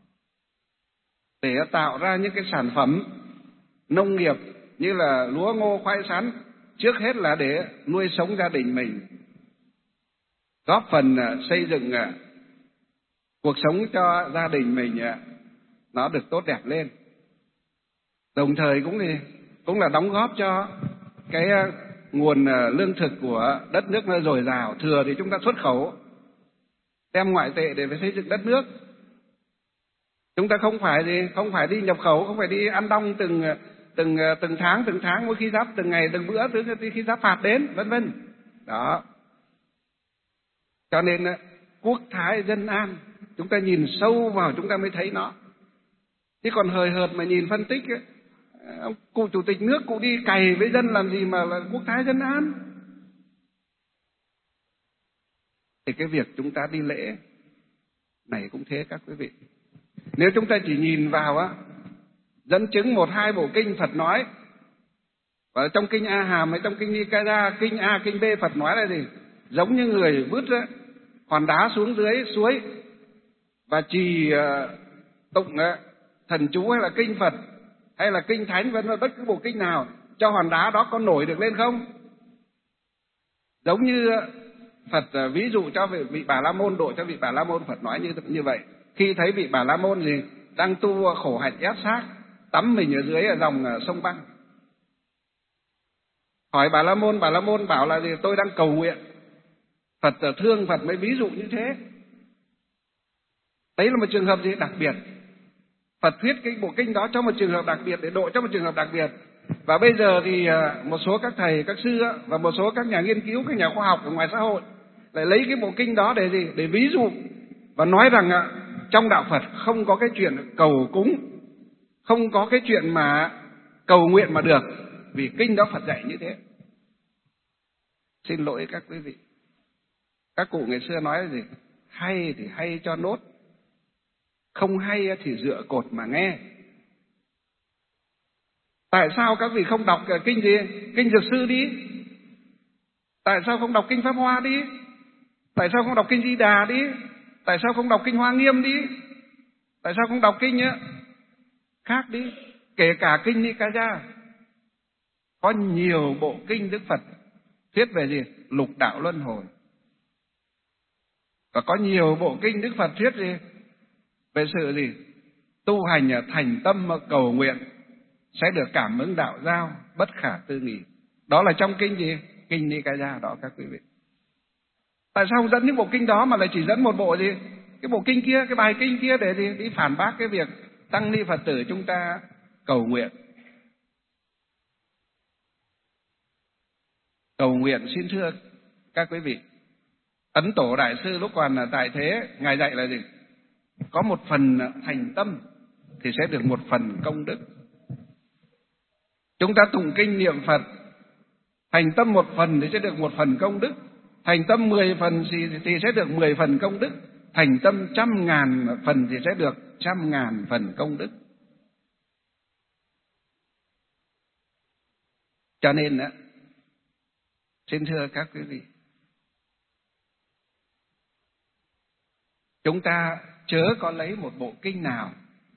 để tạo ra những cái sản phẩm nông nghiệp như là lúa ngô khoai sắn, trước hết là để nuôi sống gia đình mình, góp phần xây dựng cuộc sống cho gia đình mình nó được tốt đẹp lên. Đồng thời cũng là đóng góp cho cái nguồn lương thực của đất nước nó dồi dào, thừa thì chúng ta xuất khẩu, đem ngoại tệ để phải xây dựng đất nước. Chúng ta không phải đi nhập khẩu, không phải đi ăn đong từng tháng, mỗi khi giáp từng ngày, từng bữa, từ khi giáp phạt đến, vân vân. Đó. Cho nên quốc thái dân an, chúng ta nhìn sâu vào chúng ta mới thấy nó. Chứ còn hời hợt mà nhìn phân tích, cụ chủ tịch nước cụ đi cày với dân làm gì mà là quốc thái dân an. Thì cái việc chúng ta đi lễ này cũng thế các quý vị. Nếu chúng ta chỉ nhìn vào dẫn chứng 1-2 bộ kinh Phật nói, và trong kinh A Hàm hay trong kinh Nikaya, kinh A, kinh B Phật nói là gì? Giống như người vứt hòn đá xuống dưới suối và trì tụng thần chú hay là kinh Phật hay là kinh Thánh vân vân, bất cứ bộ kinh nào, cho hòn đá đó có nổi được lên không? Giống như Phật ví dụ cho vị Bà La Môn, độ cho vị Bà La Môn, Phật nói như vậy. Khi thấy vị Bà La Môn gì đang tu khổ hạnh ép xác, tắm mình ở dưới dòng sông băng, hỏi Bà La Môn bảo là gì? Tôi đang cầu nguyện. Phật thương, Phật mới ví dụ như thế. Đấy là một trường hợp gì đặc biệt. Phật thuyết cái bộ kinh đó cho một trường hợp đặc biệt, để độ cho một trường hợp đặc biệt. Và bây giờ thì một số các thầy, các sư và một số các nhà nghiên cứu, các nhà khoa học ở ngoài xã hội lại lấy cái bộ kinh đó để gì? Để ví dụ và nói rằng trong đạo Phật không có cái chuyện cầu cúng, không có cái chuyện mà cầu nguyện mà được, vì kinh đó Phật dạy như thế. Xin lỗi các quý vị. Các cụ ngày xưa nói là gì? Hay thì hay cho nốt, không hay thì dựa cột mà nghe. Tại sao các vị không đọc kinh gì? Kinh Dược Sư đi. Tại sao không đọc kinh Pháp Hoa đi? Tại sao không đọc kinh Di Đà đi? Tại sao không đọc kinh Hoa Nghiêm đi? Tại sao không đọc kinh khác đi? Kể cả kinh Nikaya. Có nhiều bộ kinh Đức Phật thuyết về gì? Lục đạo luân hồi. Và có nhiều bộ kinh Đức Phật thuyết gì? Về sự gì? Tu hành thành tâm cầu nguyện sẽ được cảm ứng đạo giao bất khả tư nghị. Đó là trong kinh gì? Kinh Nikaya đó các quý vị. Tại sao không dẫn những bộ kinh đó mà lại chỉ dẫn một bộ gì? Cái bộ kinh kia, cái bài kinh kia để gì? Đi phản bác cái việc tăng ni Phật tử chúng ta cầu nguyện. Cầu nguyện xin thưa các quý vị, Ấn Tổ Đại Sư lúc còn tại thế, Ngài dạy là gì? Có một phần thành tâm thì sẽ được một phần công đức. Chúng ta tụng kinh niệm Phật Thành tâm 1 phần thì sẽ được 1 phần công đức, thành tâm 10 phần thì sẽ được 10 phần công đức, thành tâm 100.000 phần thì sẽ được 100.000 phần công đức. Cho nên xin thưa các quý vị, chúng ta chớ có lấy một bộ kinh nào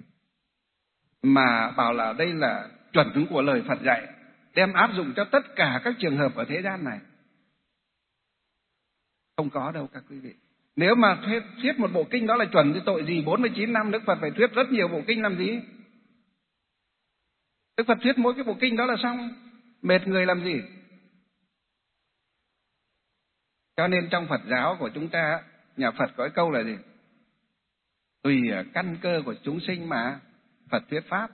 mà bảo là đây là chuẩn của lời Phật dạy, đem áp dụng cho tất cả các trường hợp ở thế gian này. Không có đâu các quý vị. Nếu mà thuyết một bộ kinh đó là chuẩn thì tội gì 49 năm Đức Phật phải thuyết rất nhiều bộ kinh làm gì? Đức Phật thuyết mỗi cái bộ kinh đó là xong, mệt người làm gì? Cho nên trong Phật giáo của chúng ta, nhà Phật có cái câu là gì? Tùy căn cơ của chúng sinh mà Phật thuyết pháp.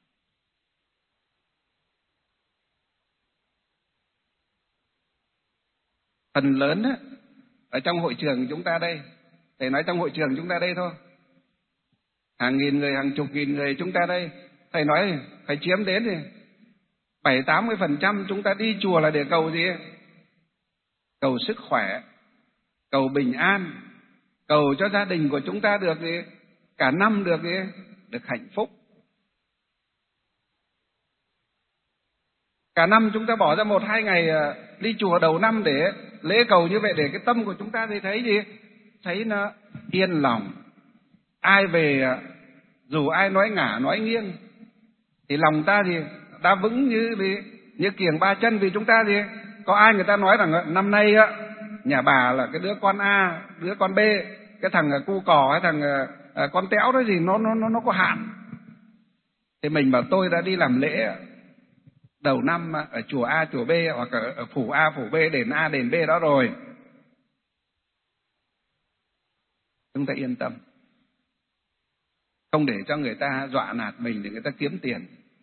Phần lớn ở trong hội trường chúng ta đây, thầy nói trong hội trường chúng ta đây thôi, hàng nghìn người, hàng chục nghìn người chúng ta đây, thầy nói phải chiếm đến thì 70-80% chúng ta đi chùa là để cầu gì? Cầu sức khỏe, cầu bình an, cầu cho gia đình của chúng ta được gì? Cả năm được gì? Được hạnh phúc. Cả năm chúng ta bỏ ra 1-2 ngày đi chùa đầu năm để lễ cầu như vậy, để cái tâm của chúng ta thì thấy gì? Thấy nó yên lòng. Ai về dù ai nói ngả nói nghiêng thì lòng ta gì? Ta vững như kiềng 3 chân. Vì chúng ta gì? Có ai người ta nói rằng năm nay nhà bà là cái đứa con A, đứa con B, cái thằng cu cò hay thằng con tẽo đó gì nó có hạn. Thì mình bảo tôi đã đi làm lễ đầu năm ở chùa A, chùa B, hoặc ở phủ A, phủ B, đền A, đền B đó rồi. Chúng ta yên tâm. Không để cho người ta dọa nạt mình để người ta kiếm tiền.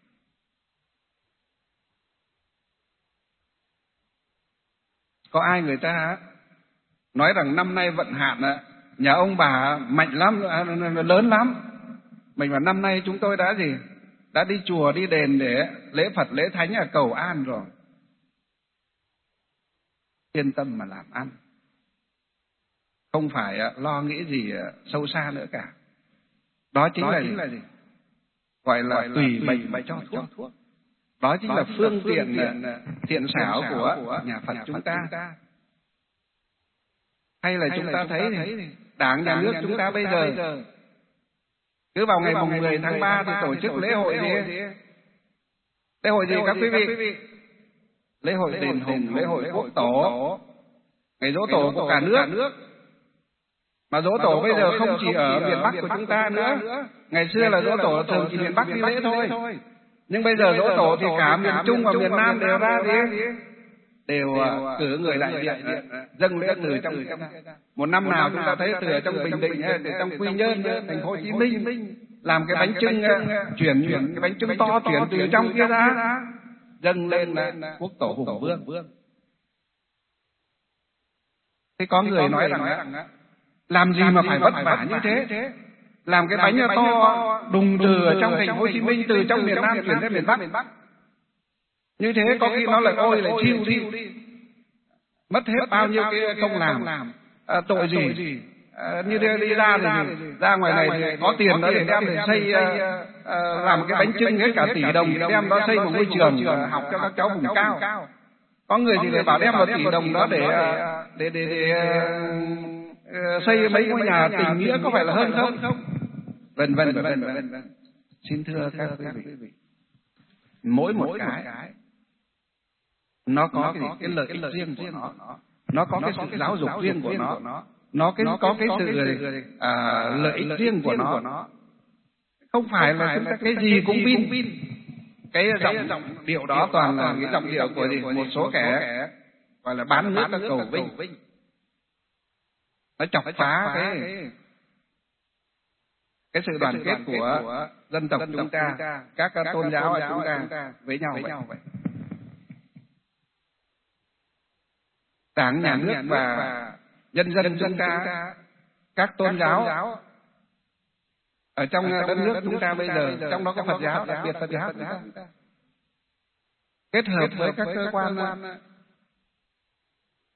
Có ai người ta nói rằng năm nay vận hạn nhà ông bà mạnh lắm, lớn lắm. Mình bảo năm nay chúng tôi đã gì? Đã đi chùa, đi đền để lễ Phật, lễ Thánh cầu an rồi. Yên tâm mà làm ăn. Không phải lo nghĩ gì sâu xa nữa cả. Đó chính là gì? Gọi là tùy bệnh mà cho thuốc. Đó chính là phương tiện thiện xảo của nhà Phật chúng ta. Hay là chúng ta thấy Đảng, Nhà nước chúng ta bây giờ cứ vào ngày mùng 10 tháng 3 thì tổ chức lễ hội gì? Lễ hội gì các quý vị? Lễ hội đền Hùng, lễ hội Quốc Tổ, ngày giỗ tổ của cả nước. Mà giỗ tổ bây giờ không chỉ ở miền Bắc của chúng ta nữa. Ngày xưa là giỗ tổ thường chỉ miền Bắc đi lễ thôi. Nhưng bây giờ giỗ tổ thì cả miền Trung và miền Nam đều ra đi, đều cử người đại diện dâng lễ từ trong một năm nào chúng ta thấy từ ở trong Bình Định hay từ trong Quy Nhơn, thành phố Hồ Chí Minh làm cái bánh trưng chuyển cái bánh trưng to chuyển từ trong kia ra dâng lên Quốc Tổ Hùng Vương. Thế có người nói rằng làm gì mà phải vất vả như thế? Làm cái bánh to đùng từ ở trong thành phố Hồ Chí Minh, từ trong miền Nam chuyển đến miền Bắc. Như thế có khi nó lại ôi lại chiêu đi. Mất hết bao nhiêu cái công làm. Tội gì? Như đi ra thì ra ngoài này thì có tiền đó để đem để xây làm cái bánh trưng hết cả tỷ đồng, để đem đó xây một ngôi trường học cho các cháu vùng cao. Có người thì lại bảo đem một tỷ đồng đó để xây mấy ngôi nhà tình nghĩa, có phải là hơn không? Vân vân. Xin thưa các quý vị, mỗi một cái nó có cái lợi ích riêng của nó có cái sự giáo dục riêng của nó có cái sự lợi ích riêng của nó. Không phải là chúng ta cái gì cũng vin. Cái giọng điệu đó toàn là cái giọng điệu của một số kẻ gọi là bán nước cầu vinh. Nó chọc phá cái sự đoàn kết của dân tộc chúng ta, các tôn giáo ở chúng ta với nhau vậy. Đảng, Nhà nước và nhân dân chúng ta, các tôn giáo ở trong đất nước chúng ta bây giờ, trong đó có Phật giáo, đặc biệt Phật giáo chúng ta, kết hợp với các cơ quan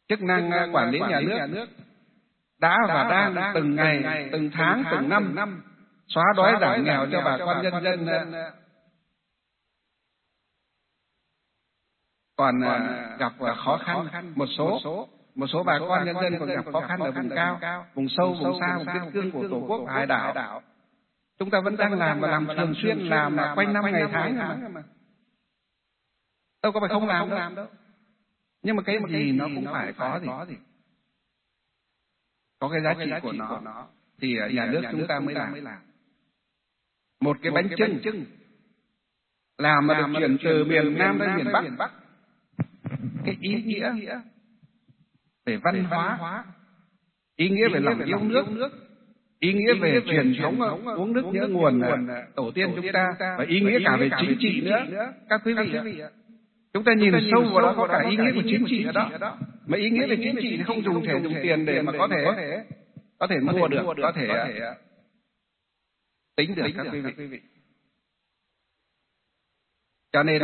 chức năng quản lý nhà nước đã và đang từng ngày, từng tháng, từng năm xóa đói giảm nghèo cho bà con nhân dân còn gặp khó khăn. Một số bà con nhân dân còn gặp khó khăn ở vùng cao, vùng sâu, vùng xa, vùng biên cương của Tổ quốc và hải đảo. Chúng ta vẫn đang làm và làm thường xuyên, làm quanh năm ngày tháng mà. Đâu có phải không làm đâu. Nhưng mà cái gì nó cũng phải có gì. Có cái giá trị của nó thì nhà nước chúng ta mới làm. Một cái bánh chưng làm mà được chuyển từ miền Nam đến miền Bắc, cái ý nghĩa về văn hóa, ý nghĩa về lòng yêu nước, ý nghĩa về truyền thống uống nước nhớ nguồn tổ tiên chúng ta, và ý nghĩa cả về chính trị nữa. Các quý vị, chúng ta nhìn sâu vào đó, có cả ý nghĩa của chính trị ở đó. Mà ý nghĩa về chính trị thì không dùng tiền để mà có thể mua được, có thể tính được các quý vị. Cho nên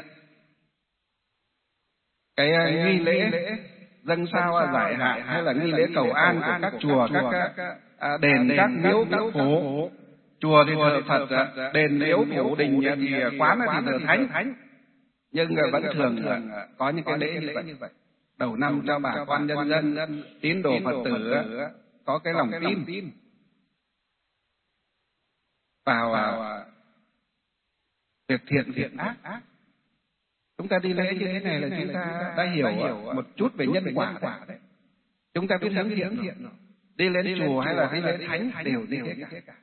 cái nghi lễ dâng sao giải hạn hay là nghi lễ cầu an của các chùa, các đền, các miếu, các phủ. Chùa thì thờ Phật, đền miếu phủ đình thì quán thì thờ thánh. Nhưng vẫn thường có những cái lễ như vậy. Đầu năm cho bà con nhân dân, tín đồ Phật tử có cái lòng tin vào việc thiện việc ác. Chúng ta đi lễ như thế này là chúng ta đã hiểu một chút về nhân quả đấy. Chúng ta biết hướng thiện. Đi lên chùa hay là đi lễ thánh đều như thế cả.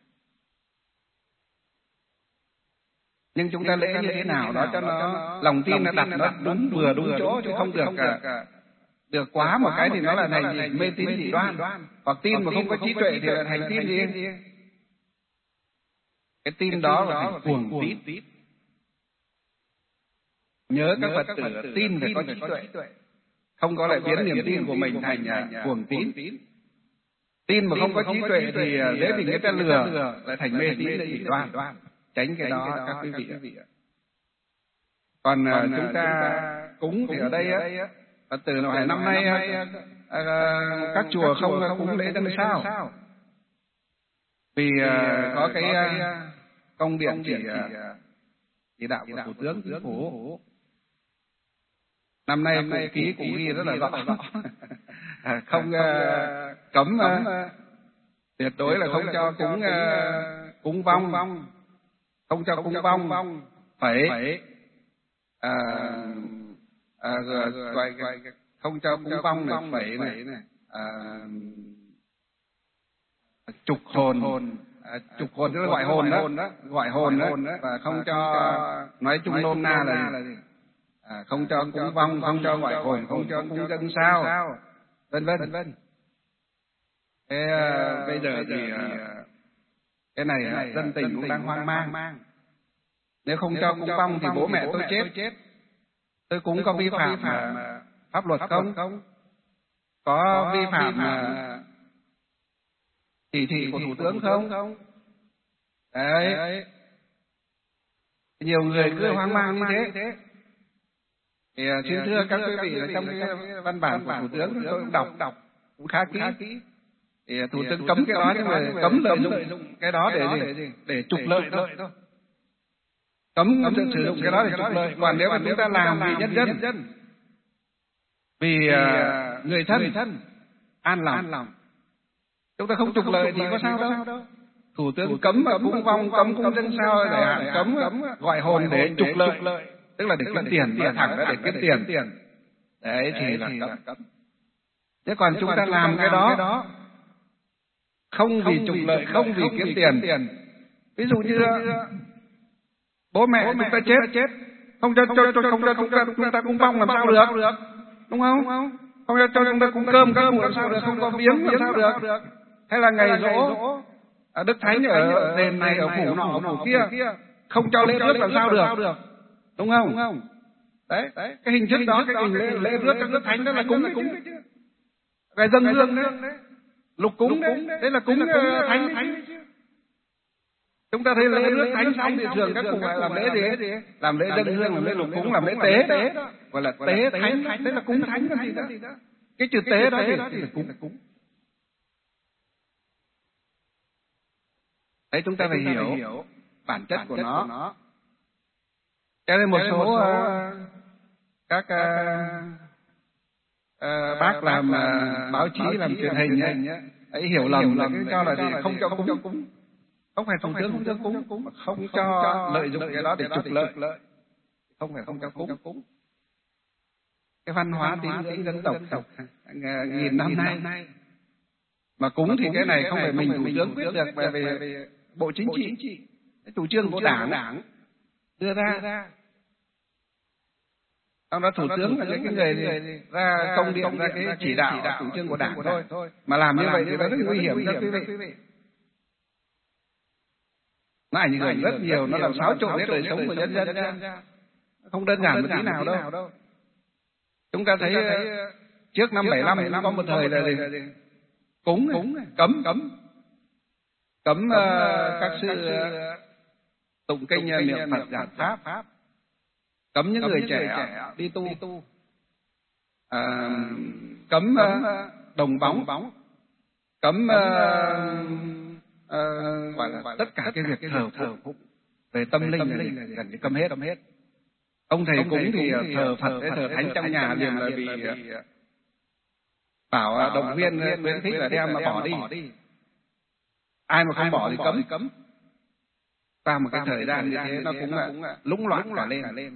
Nhưng chúng ta lễ như thế nào đó cho nó lòng tin nó đặt nó đúng vừa đúng chỗ, chứ không được quá một cái thì nó là thành gì mê tín dị đoan, hoặc tin mà không có trí tuệ thì là thành tin gì. Cái tin đó là thành cuồng tín. Nhớ các Phật tử tin phải có trí tuệ, không có lại biến niềm tin của mình thành cuồng tín. Tin mà không có trí tuệ thì dễ bị người ta lừa, lại thành mê tín dị đoan. Tránh cái đó các quý vị ạ. Còn chúng ta cúng thì ở đây Phật tử nói năm nay các chùa không cúng lễ dâng sao, vì có cái công điện chỉ đạo của Thủ tướng Chính phủ. Năm nay ký cũng ghi rất là rõ, không cấm, tuyệt đối là không cho cúng vong, không cho cúng vong, phải không cho cúng vong này, phải trục hồn, tức là gọi hồn đó, và không cho, nói chung nôm na là không cho cúng vong, không cho gọi hồn, không cho cúng dâng sao, vân vân. Bây giờ thì cái này dân tình cũng đang hoang mang. Nếu không cho cúng vong thì bố mẹ tôi chết. Tôi cúng có vi phạm pháp luật không? Có vi phạm chỉ thị của Thủ tướng không? Đấy. Nhiều người cứ hoang mang như thế. Thì xin thưa các quý vị là trong cái văn bản của Thủ tướng tôi cũng đọc cũng khá kỹ. Thì Thủ tướng cấm cái đó, nhưng mà cấm lợi dụng cái đó để gì? Để trục lợi thôi. Cấm sử dụng cái đó để trục lợi. Còn nếu mà chúng ta làm vì nhân dân, vì người thân an lòng, chúng ta không trục lợi thì có sao đâu. Thủ tướng cấm cúng vong, cấm cúng dâng sao, để cấm gọi hồn để trục lợi, tức là để kiếm tiền, nói thẳng ra để kiếm tiền. Đấy thì là cấm. Thế còn chúng ta làm cái đó không vì trục lợi, không vì kiếm tiền. Ví dụ như bố mẹ chúng ta chết, không cho chúng ta cúng vong làm sao được, đúng không? Không cho chúng ta cúng cơm các cụ làm sao được, không có viếng làm sao được. Hay là ngày giỗ Đức Thánh ở đền này, ở phủ nọ, phủ kia, không cho lễ rước làm sao được, đúng không? Đấy, cái hình thức đó, cái hình lễ rước cho Đức Thánh đó là cúng đấy chứ. Cái dâng hương đấy, lục cúng đấy là cúng thánh đấy chứ. Chúng ta thấy lễ rước thánh xong thì thường các cụ làm lễ gì? Làm lễ dâng hương, làm lễ lục cúng, làm lễ tế, gọi là tế thánh, đấy là cúng thánh cái gì đó. Cái chữ tế đó thì là cúng. Đấy, chúng ta phải hiểu bản chất của nó. Cho nên một số các bác làm báo chí, làm truyền hình ấy hiểu lầm là cái cho là gì không cho cúng. Không phải thủ tướng không cúng, mà không cho lợi dụng cái đó để trục lợi. Không phải không cho cúng. Cái văn hóa tín ngưỡng dân tộc nghìn năm nay mà cúng thì cái này không phải mình thủ tướng quyết được, bởi vì Bộ Chính trị, cái chủ trương của Đảng đưa ra. Trong đó thủ tướng là cái người ra công điện, ra cái chỉ đạo chủ trương của Đảng thôi. Mà làm như vậy thì nó rất nguy hiểm đó quý vị. Nó ảnh hưởng rất nhiều, nó làm xáo trộn cái đời sống của nhân dân ra. Không đơn giản một tí nào đâu. Chúng ta thấy trước năm 75 có một thời là cúng cấm các sư tụng kinh niệm Phật giảng pháp, cấm những người trẻ đi tu, cấm đồng bóng, cấm gọi là tất cả cái việc thờ phụng về tâm linh là gần như cấm hết. Ông thầy cúng thì thờ Phật với thờ Thánh trong nhà liền là bị bảo động viên khuyến khích là đem mà bỏ đi. Ai mà không bỏ thì cấm. Qua một cái thời gian như thế nó cũng là lũng loạn cả lên.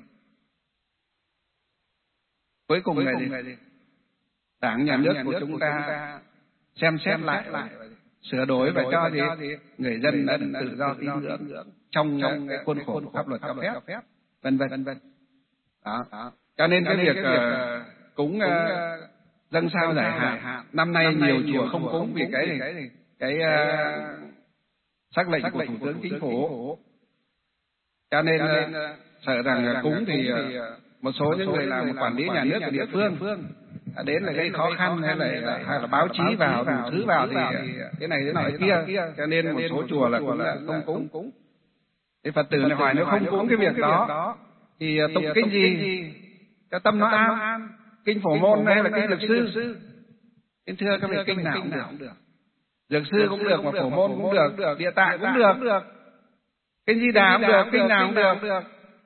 Cuối cùng là gì? Đảng nhà nước của chúng ta xem xét lại sửa đổi và cho gì người dân tự do tín ngưỡng trong cái khuôn khổ của pháp luật cho phép, vân vân. Đó. Cho nên cái việc cúng dâng sao giải hạn năm nay nhiều chùa không cúng vì cái sắc lệnh của Thủ tướng Chính phủ. Cho nên sợ rằng cúng thì một số những người làm quản lý nhà nước của địa phương đến là gây khó khăn, hay là báo chí vào đủ thứ vào thì cái này thế nọ kia, cho nên một số chùa là cũng là không cúng. Thì Phật tử này hỏi nếu không cúng cái việc đó thì tụng kinh gì cho tâm nó an? Kinh Phổ Môn hay là kinh Dược Sư? Kính thưa các vị, kinh nào cũng được. Dược Sư cũng được, mà Phổ Môn cũng được, Địa Tạng cũng được, kinh Di Đà cũng được, kinh nào cũng được.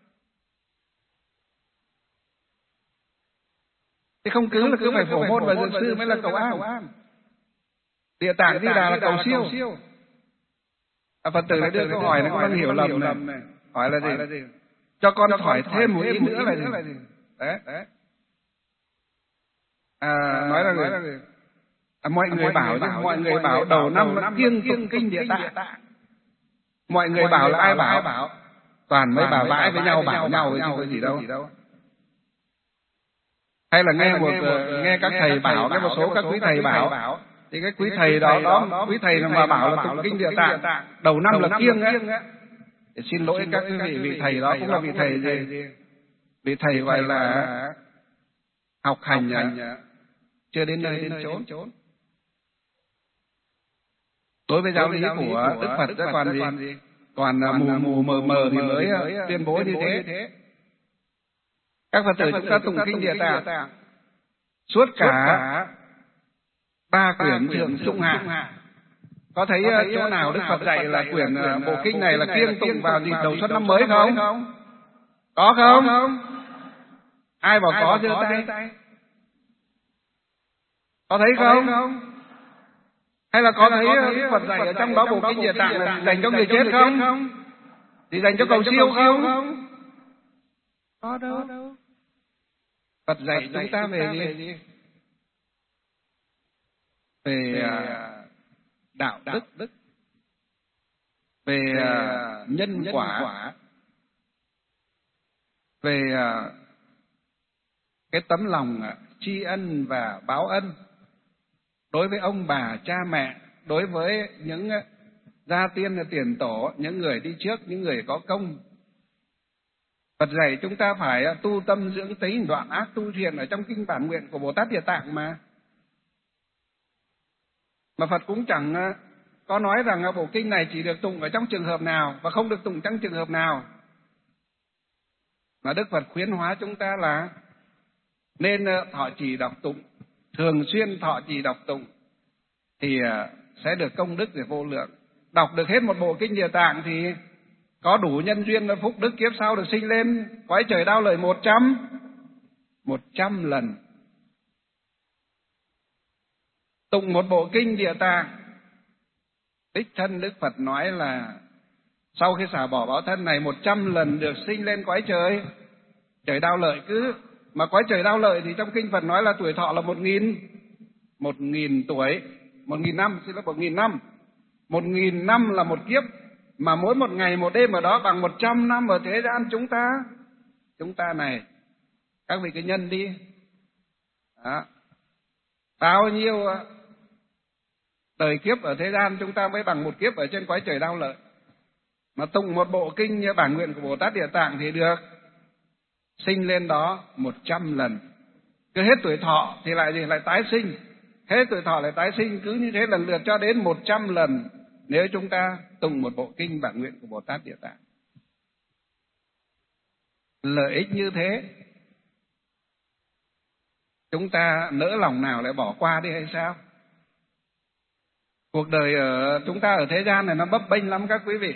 Thì không cứ phải Phổ Môn và Dược Sư mới là cầu an. Địa Tạng Di Đà là cầu siêu. Phật tử này đưa câu hỏi này có đang hiểu lầm này. Hỏi là gì? Cho con hỏi thêm một ý nữa là gì? Đấy. Nói là gì? Mọi người bảo đầu năm nó kiêng tụng kinh Địa Tạng. Mọi người bảo là ai bảo? Toàn mấy bà vãi với nhau, bảo nhau chứ có gì đâu. Hay là nghe các thầy bảo, một số các quý thầy bảo, thì cái quý thầy đó quý thầy mà bảo là tụng kinh Địa Tạng đầu năm là kiêng á. Để xin lỗi các vị thầy đó cũng là vị thầy gì? Vị thầy gọi là học hành chưa đến nơi đến chốn. Đối với giáo lý của Đức Phật đã còn gì? Còn mù mờ thì mới tuyên bố như thế. Các Phật tử chúng ta tụng kinh Địa Tạng suốt cả 3 quyển Thượng Trung Hạ. Có thấy chỗ nào Đức Phật dạy là quyển bộ kinh này là kiêng tụng vào dịp đầu xuân năm mới không? Có không? Ai bảo có giơ tay? Có thấy không? Hay là có thấy Đức Phật dạy ở trong đó bộ kinh Địa Tạng là dành cho người chết không? Thì dành cho cầu siêu không? Có đâu. Phật dạy chúng ta về gì? Về đạo đức, về nhân quả, về cái tấm lòng tri ân và báo ân đối với ông bà cha mẹ, đối với những gia tiên tiền tổ, những người đi trước, những người có công. Phật dạy chúng ta phải tu tâm dưỡng tính, đoạn ác tu thiện ở trong kinh bản nguyện của Bồ Tát Địa Tạng mà. Mà Phật cũng chẳng có nói rằng bộ kinh này chỉ được tụng ở trong trường hợp nào và không được tụng trong trường hợp nào. Mà Đức Phật khuyến hóa chúng ta là nên họ chỉ đọc tụng thường xuyên thọ trì đọc tụng thì sẽ được công đức về vô lượng. Đọc được hết một bộ kinh Địa Tạng thì có đủ nhân duyên và phúc đức kiếp sau được sinh lên cõi trời Đao Lợi 100 lần. Tụng một bộ kinh Địa Tạng, đích thân Đức Phật nói là sau khi xả bỏ báo thân này 100 lần được sinh lên cõi trời Đao Lợi. Mà cõi trời Đao Lợi thì trong kinh Phật nói là tuổi thọ là 1.000 tuổi, 1.000 năm, xin lỗi, 1.000 năm. 1.000 năm là một kiếp, mà mỗi một ngày một đêm ở đó bằng 100 năm ở thế gian chúng ta này. Các vị cứ nhân đi. Đó. Bao nhiêu đời kiếp ở thế gian chúng ta mới bằng một kiếp ở trên cõi trời Đao Lợi. Mà tụng một bộ kinh như bản nguyện của Bồ Tát Địa Tạng thì được sinh lên đó 100 lần. Cứ hết tuổi thọ thì lại tái sinh, hết tuổi thọ lại tái sinh, cứ như thế lần lượt cho đến 100 lần nếu chúng ta tụng một bộ kinh bản nguyện của Bồ Tát Địa Tạng. Lợi ích như thế, chúng ta nỡ lòng nào lại bỏ qua đi hay sao? Cuộc đời chúng ta ở thế gian này nó bấp bênh lắm các quý vị.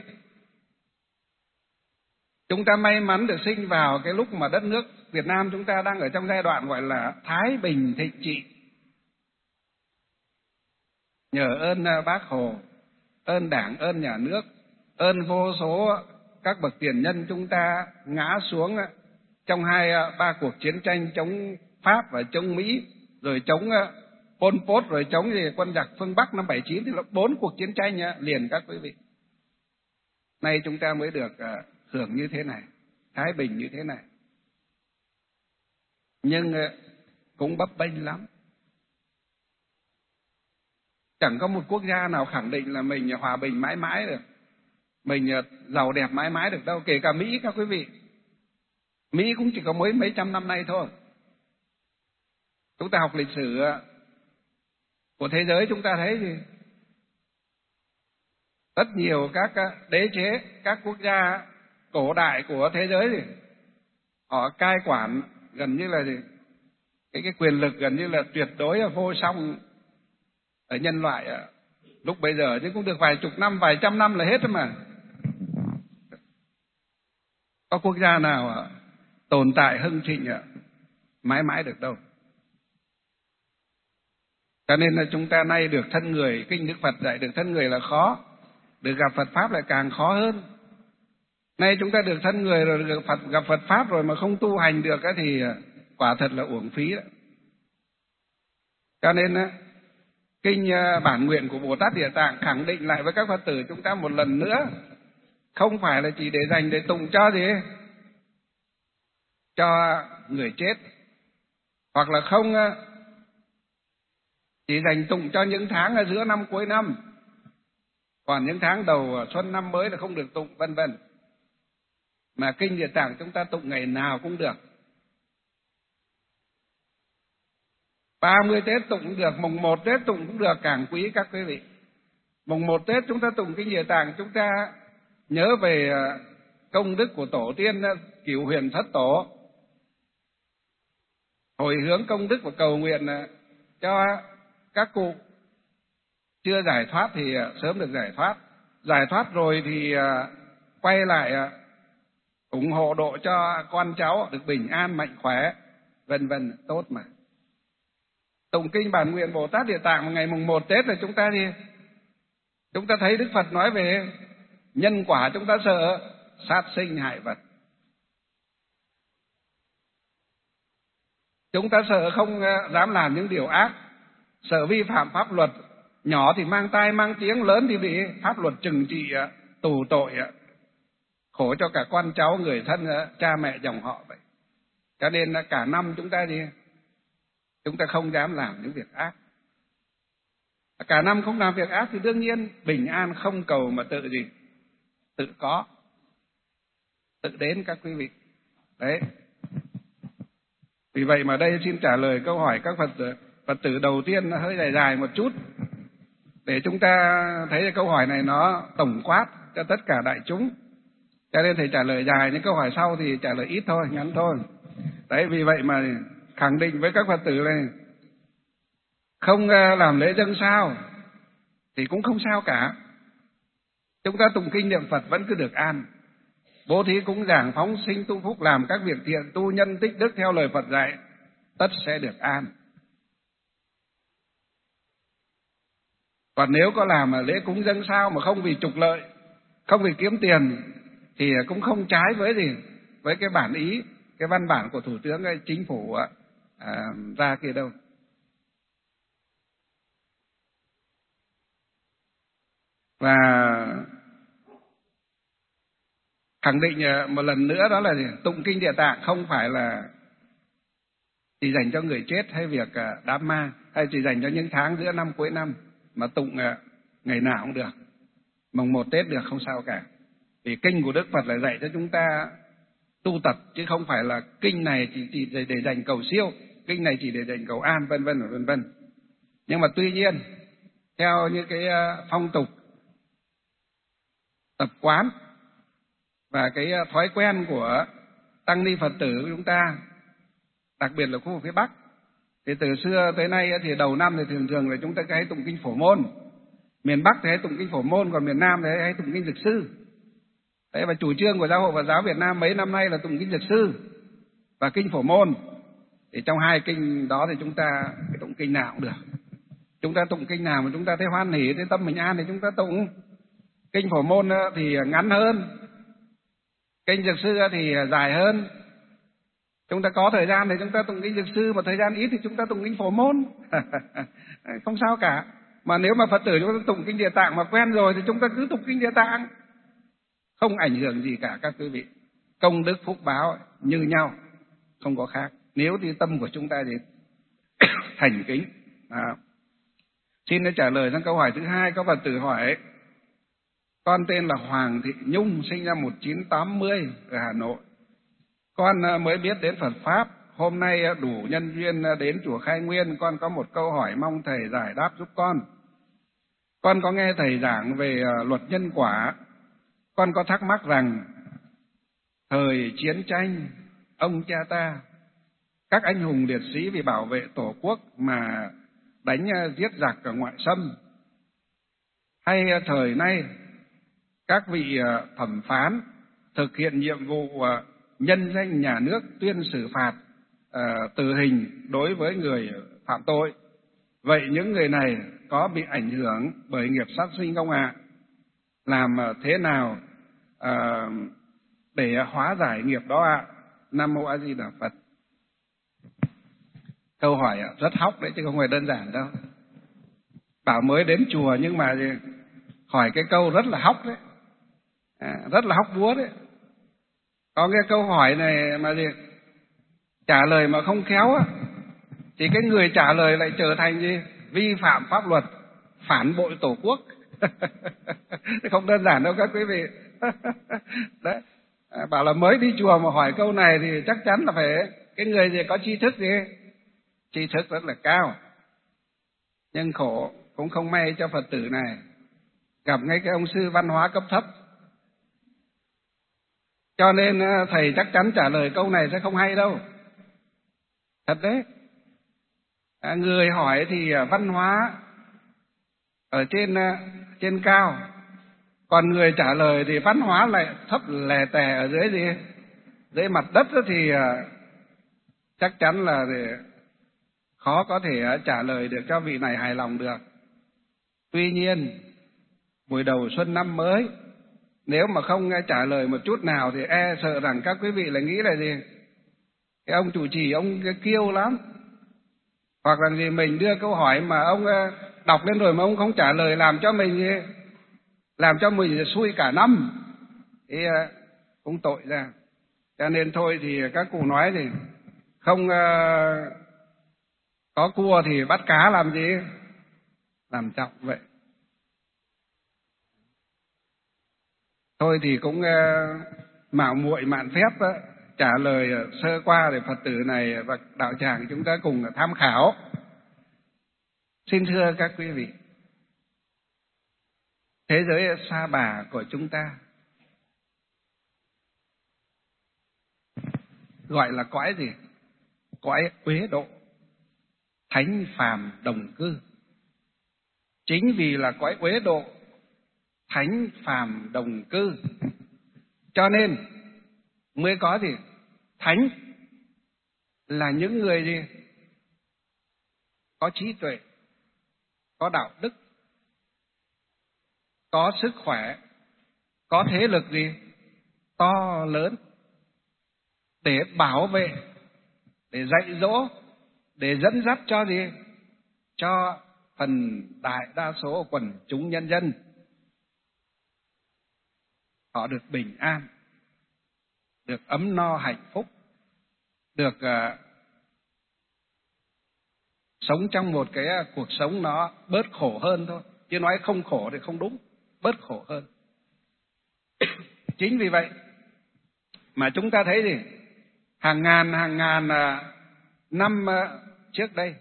Chúng ta may mắn được sinh vào cái lúc mà đất nước Việt Nam chúng ta đang ở trong giai đoạn gọi là thái bình thịnh trị. Nhờ ơn Bác Hồ, ơn Đảng, ơn nhà nước, ơn vô số các bậc tiền nhân chúng ta ngã xuống trong 2-3 cuộc chiến tranh chống Pháp và chống Mỹ, rồi chống Pol Pot, rồi chống quân giặc phương Bắc năm 79, thì là 4 cuộc chiến tranh liền các quý vị. Nay chúng ta mới được hưởng như thế này, thái bình như thế này. Nhưng cũng bấp bênh lắm. Chẳng có một quốc gia nào khẳng định là mình hòa bình mãi mãi được, mình giàu đẹp mãi mãi được đâu. Kể cả Mỹ các quý vị. Mỹ cũng chỉ có mấy trăm năm nay thôi. Chúng ta học lịch sử của thế giới chúng ta thấy thì rất nhiều các đế chế, các quốc gia cổ đại của thế giới thì họ cai quản gần như là cái quyền lực gần như là tuyệt đối vô song ở nhân loại lúc bây giờ, chứ cũng được vài chục năm, vài trăm năm là hết rồi mà. Có quốc gia nào tồn tại hưng thịnh mãi mãi được đâu. Cho nên là chúng ta nay được thân người, kinh Đức Phật dạy được thân người là khó, được gặp Phật Pháp lại càng khó hơn. Nay chúng ta được thân người rồi, được gặp Phật Pháp rồi mà không tu hành được thì quả thật là uổng phí đó. Cho nên kinh bản nguyện của Bồ Tát Địa Tạng khẳng định lại với các Phật tử chúng ta một lần nữa, không phải là chỉ để dành để tụng cho cho người chết, hoặc là không chỉ dành tụng cho những tháng ở giữa năm cuối năm, còn những tháng đầu xuân năm mới là không được tụng, vân vân. Mà kinh Địa Tạng chúng ta tụng ngày nào cũng được. 30 Tết tụng cũng được, mùng 1 Tết tụng cũng được, càng quý các quý vị. Mùng 1 Tết chúng ta tụng kinh Địa Tạng, chúng ta nhớ về công đức của tổ tiên Cửu Huyền Thất Tổ, hồi hướng công đức và cầu nguyện cho các cụ chưa giải thoát thì sớm được giải thoát, giải thoát rồi thì quay lại ủng hộ độ cho con cháu được bình an mạnh khỏe, vân vân, tốt mà. Tụng kinh bản nguyện Bồ Tát Địa Tạng ngày mùng 1 Tết là chúng ta thấy Đức Phật nói về nhân quả chúng ta sợ sát sinh hại vật. Chúng ta sợ không dám làm những điều ác, sợ vi phạm pháp luật, nhỏ thì mang tai mang tiếng, lớn thì bị pháp luật trừng trị tù tội, khổ cho cả con cháu, người thân, cha mẹ, dòng họ vậy. Cho nên cả năm chúng ta không dám làm những việc ác. Cả năm không làm việc ác thì đương nhiên bình an không cầu mà tự có, tự đến các quý vị. Đấy. Vì vậy mà đây xin trả lời câu hỏi các Phật tử đầu tiên hơi dài một chút, để chúng ta thấy câu hỏi này nó tổng quát cho tất cả đại chúng. Cho nên thầy trả lời dài, những câu hỏi sau thì trả lời ít thôi, ngắn thôi. Đấy, vì vậy mà khẳng định với các Phật tử này, không làm lễ dâng sao thì cũng không sao cả. Chúng ta tụng kinh niệm Phật vẫn cứ được an. Bố thí cúng dường, phóng sinh tu phúc, làm các việc thiện, tu nhân tích đức theo lời Phật dạy, tất sẽ được an. Còn nếu có làm lễ cúng dâng sao mà không vì trục lợi, không vì kiếm tiền, thì cũng không trái với gì, với cái bản ý, cái văn bản của Thủ tướng Chính phủ ra kia đâu. Và khẳng định một lần nữa đó là gì? Tụng kinh Địa Tạng không phải là chỉ dành cho người chết hay việc đám ma, hay chỉ dành cho những tháng giữa năm cuối năm, mà tụng ngày nào cũng được, mồng 1 Tết được, không sao cả. Vì kinh của Đức Phật là dạy cho chúng ta tu tập, chứ không phải là kinh này chỉ để dành cầu siêu, kinh này chỉ để dành cầu an, vân vân và vân vân. Nhưng mà tuy nhiên theo như cái phong tục, tập quán và cái thói quen của tăng ni Phật tử của chúng ta, đặc biệt là khu vực phía Bắc, thì từ xưa tới nay thì đầu năm thì thường thường là chúng ta hay tụng kinh Phổ Môn. Miền Bắc thì hay tụng kinh Phổ Môn, còn miền Nam thì hay tụng kinh Dược Sư. Đấy, và chủ trương của Giáo hội Phật giáo Việt Nam mấy năm nay là tụng kinh Dược Sư và kinh Phổ Môn. Thì trong hai kinh đó thì chúng ta tụng kinh nào cũng được. Chúng ta tụng kinh nào mà chúng ta thấy hoan hỉ, thấy tâm mình an thì chúng ta tụng. Kinh Phổ Môn thì ngắn hơn, kinh Dược Sư thì dài hơn. Chúng ta có thời gian thì chúng ta tụng kinh Dược Sư, mà thời gian ít thì chúng ta tụng kinh Phổ Môn. Không sao cả. Mà nếu mà Phật tử chúng ta tụng kinh Địa Tạng mà quen rồi thì chúng ta cứ tụng kinh Địa Tạng, không ảnh hưởng gì cả các quý vị. Công đức phúc báo như nhau, không có khác, nếu thì tâm của chúng ta thì thành kính. Xin trả lời sang câu hỏi thứ hai. Có Phật tử hỏi: con tên là Hoàng Thị Nhung, sinh năm 1980 ở Hà Nội. Con mới biết đến Phật Pháp, hôm nay đủ nhân duyên đến chùa Khai Nguyên. Con có một câu hỏi mong thầy giải đáp giúp con. Con có nghe thầy giảng về luật nhân quả. Con có thắc mắc rằng thời chiến tranh, ông cha ta, các anh hùng liệt sĩ vì bảo vệ Tổ quốc mà đánh giết giặc ở ngoại xâm, hay thời nay các vị thẩm phán thực hiện nhiệm vụ nhân danh nhà nước tuyên xử phạt tử hình đối với người phạm tội. Vậy những người này có bị ảnh hưởng bởi nghiệp sát sinh không ạ? Làm thế nào để hóa giải nghiệp đó ạ? Nam Mô A Di Đà Phật. Câu hỏi rất hóc đấy, chứ không phải đơn giản đâu. Bảo mới đến chùa nhưng mà hỏi cái câu rất là hóc đấy, rất là hóc búa đấy. Có cái câu hỏi này mà trả lời mà không khéo á, thì cái người trả lời lại trở thành vi phạm pháp luật, phản bội Tổ quốc. Không đơn giản đâu các quý vị. Đấy. Bảo là mới đi chùa mà hỏi câu này thì chắc chắn là phải cái người có tri thức tri thức rất là cao. Nhưng khổ cũng không may cho Phật tử này gặp ngay cái ông sư văn hóa cấp thấp, cho nên thầy chắc chắn trả lời câu này sẽ không hay đâu. Thật đấy. Người hỏi thì văn hóa ở trên cao, còn người trả lời thì văn hóa lại thấp lè tè ở dưới mặt đất đó, thì chắc chắn là khó có thể trả lời được cho vị này hài lòng được. Tuy nhiên buổi đầu xuân năm mới, nếu mà không trả lời một chút nào thì sợ rằng các quý vị lại nghĩ là cái ông chủ trì ông kiêu lắm, hoặc là mình đưa câu hỏi mà ông đọc lên rồi mà ông không trả lời, làm cho mình xui cả năm thì cũng tội ra. Cho nên thôi thì các cụ nói thì không có cua thì bắt cá làm gì, làm trọng vậy. Thôi thì cũng mạo muội mạn phép đó, trả lời sơ qua để Phật tử này và đạo tràng chúng ta cùng tham khảo. Xin thưa các quý vị, thế giới sa bà của chúng ta gọi là cõi gì? Cõi uế độ. thánh phàm đồng cư. Chính vì là cõi uế độ, thánh phàm đồng cư, cho nên mới có gì? Thánh là những người gì? Có trí tuệ, có đạo đức, có sức khỏe, có thế lực gì? To lớn để bảo vệ, để dạy dỗ, để dẫn dắt cho gì? Cho phần đại đa số quần chúng nhân dân họ được bình an, được ấm no hạnh phúc, được sống trong một cái cuộc sống nó bớt khổ hơn thôi. Chứ nói không khổ thì không đúng, bớt khổ hơn. Chính vì vậy mà chúng ta thấy gì? Hàng ngàn năm trước đây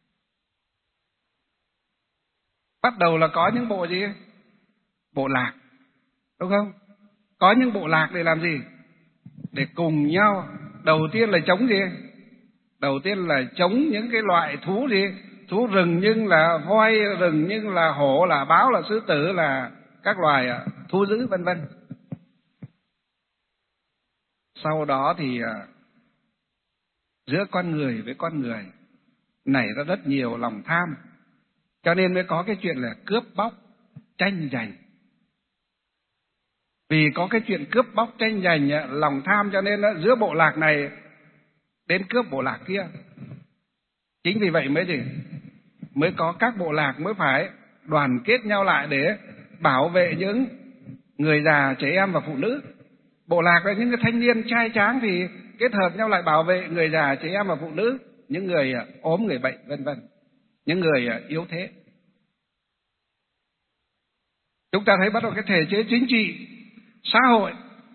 bắt đầu là có những bộ gì? Bộ lạc, đúng không? Có những bộ lạc để làm gì? Để cùng nhau, đầu tiên là chống gì? Đầu tiên là chống những cái loại thú gì? Thú rừng, nhưng là voi rừng, nhưng là hổ, là báo, là sư tử, là các loài thú dữ vân vân. Sau đó thì giữa con người với con người nảy ra rất nhiều lòng tham, cho nên mới có cái chuyện là cướp bóc, tranh giành. Vì có cái chuyện cướp bóc, tranh giành, lòng tham, cho nên giữa bộ lạc này đến cướp bộ lạc kia. Chính vì vậy mới có các bộ lạc mới phải đoàn kết nhau lại để bảo vệ những người già, trẻ em và phụ nữ. Bộ lạc là những cái thanh niên trai tráng thì kết hợp nhau lại bảo vệ người già, trẻ em và phụ nữ, những người ốm, người bệnh vân vân, những người yếu thế. Chúng ta thấy bắt đầu cái thể chế chính trị, xã hội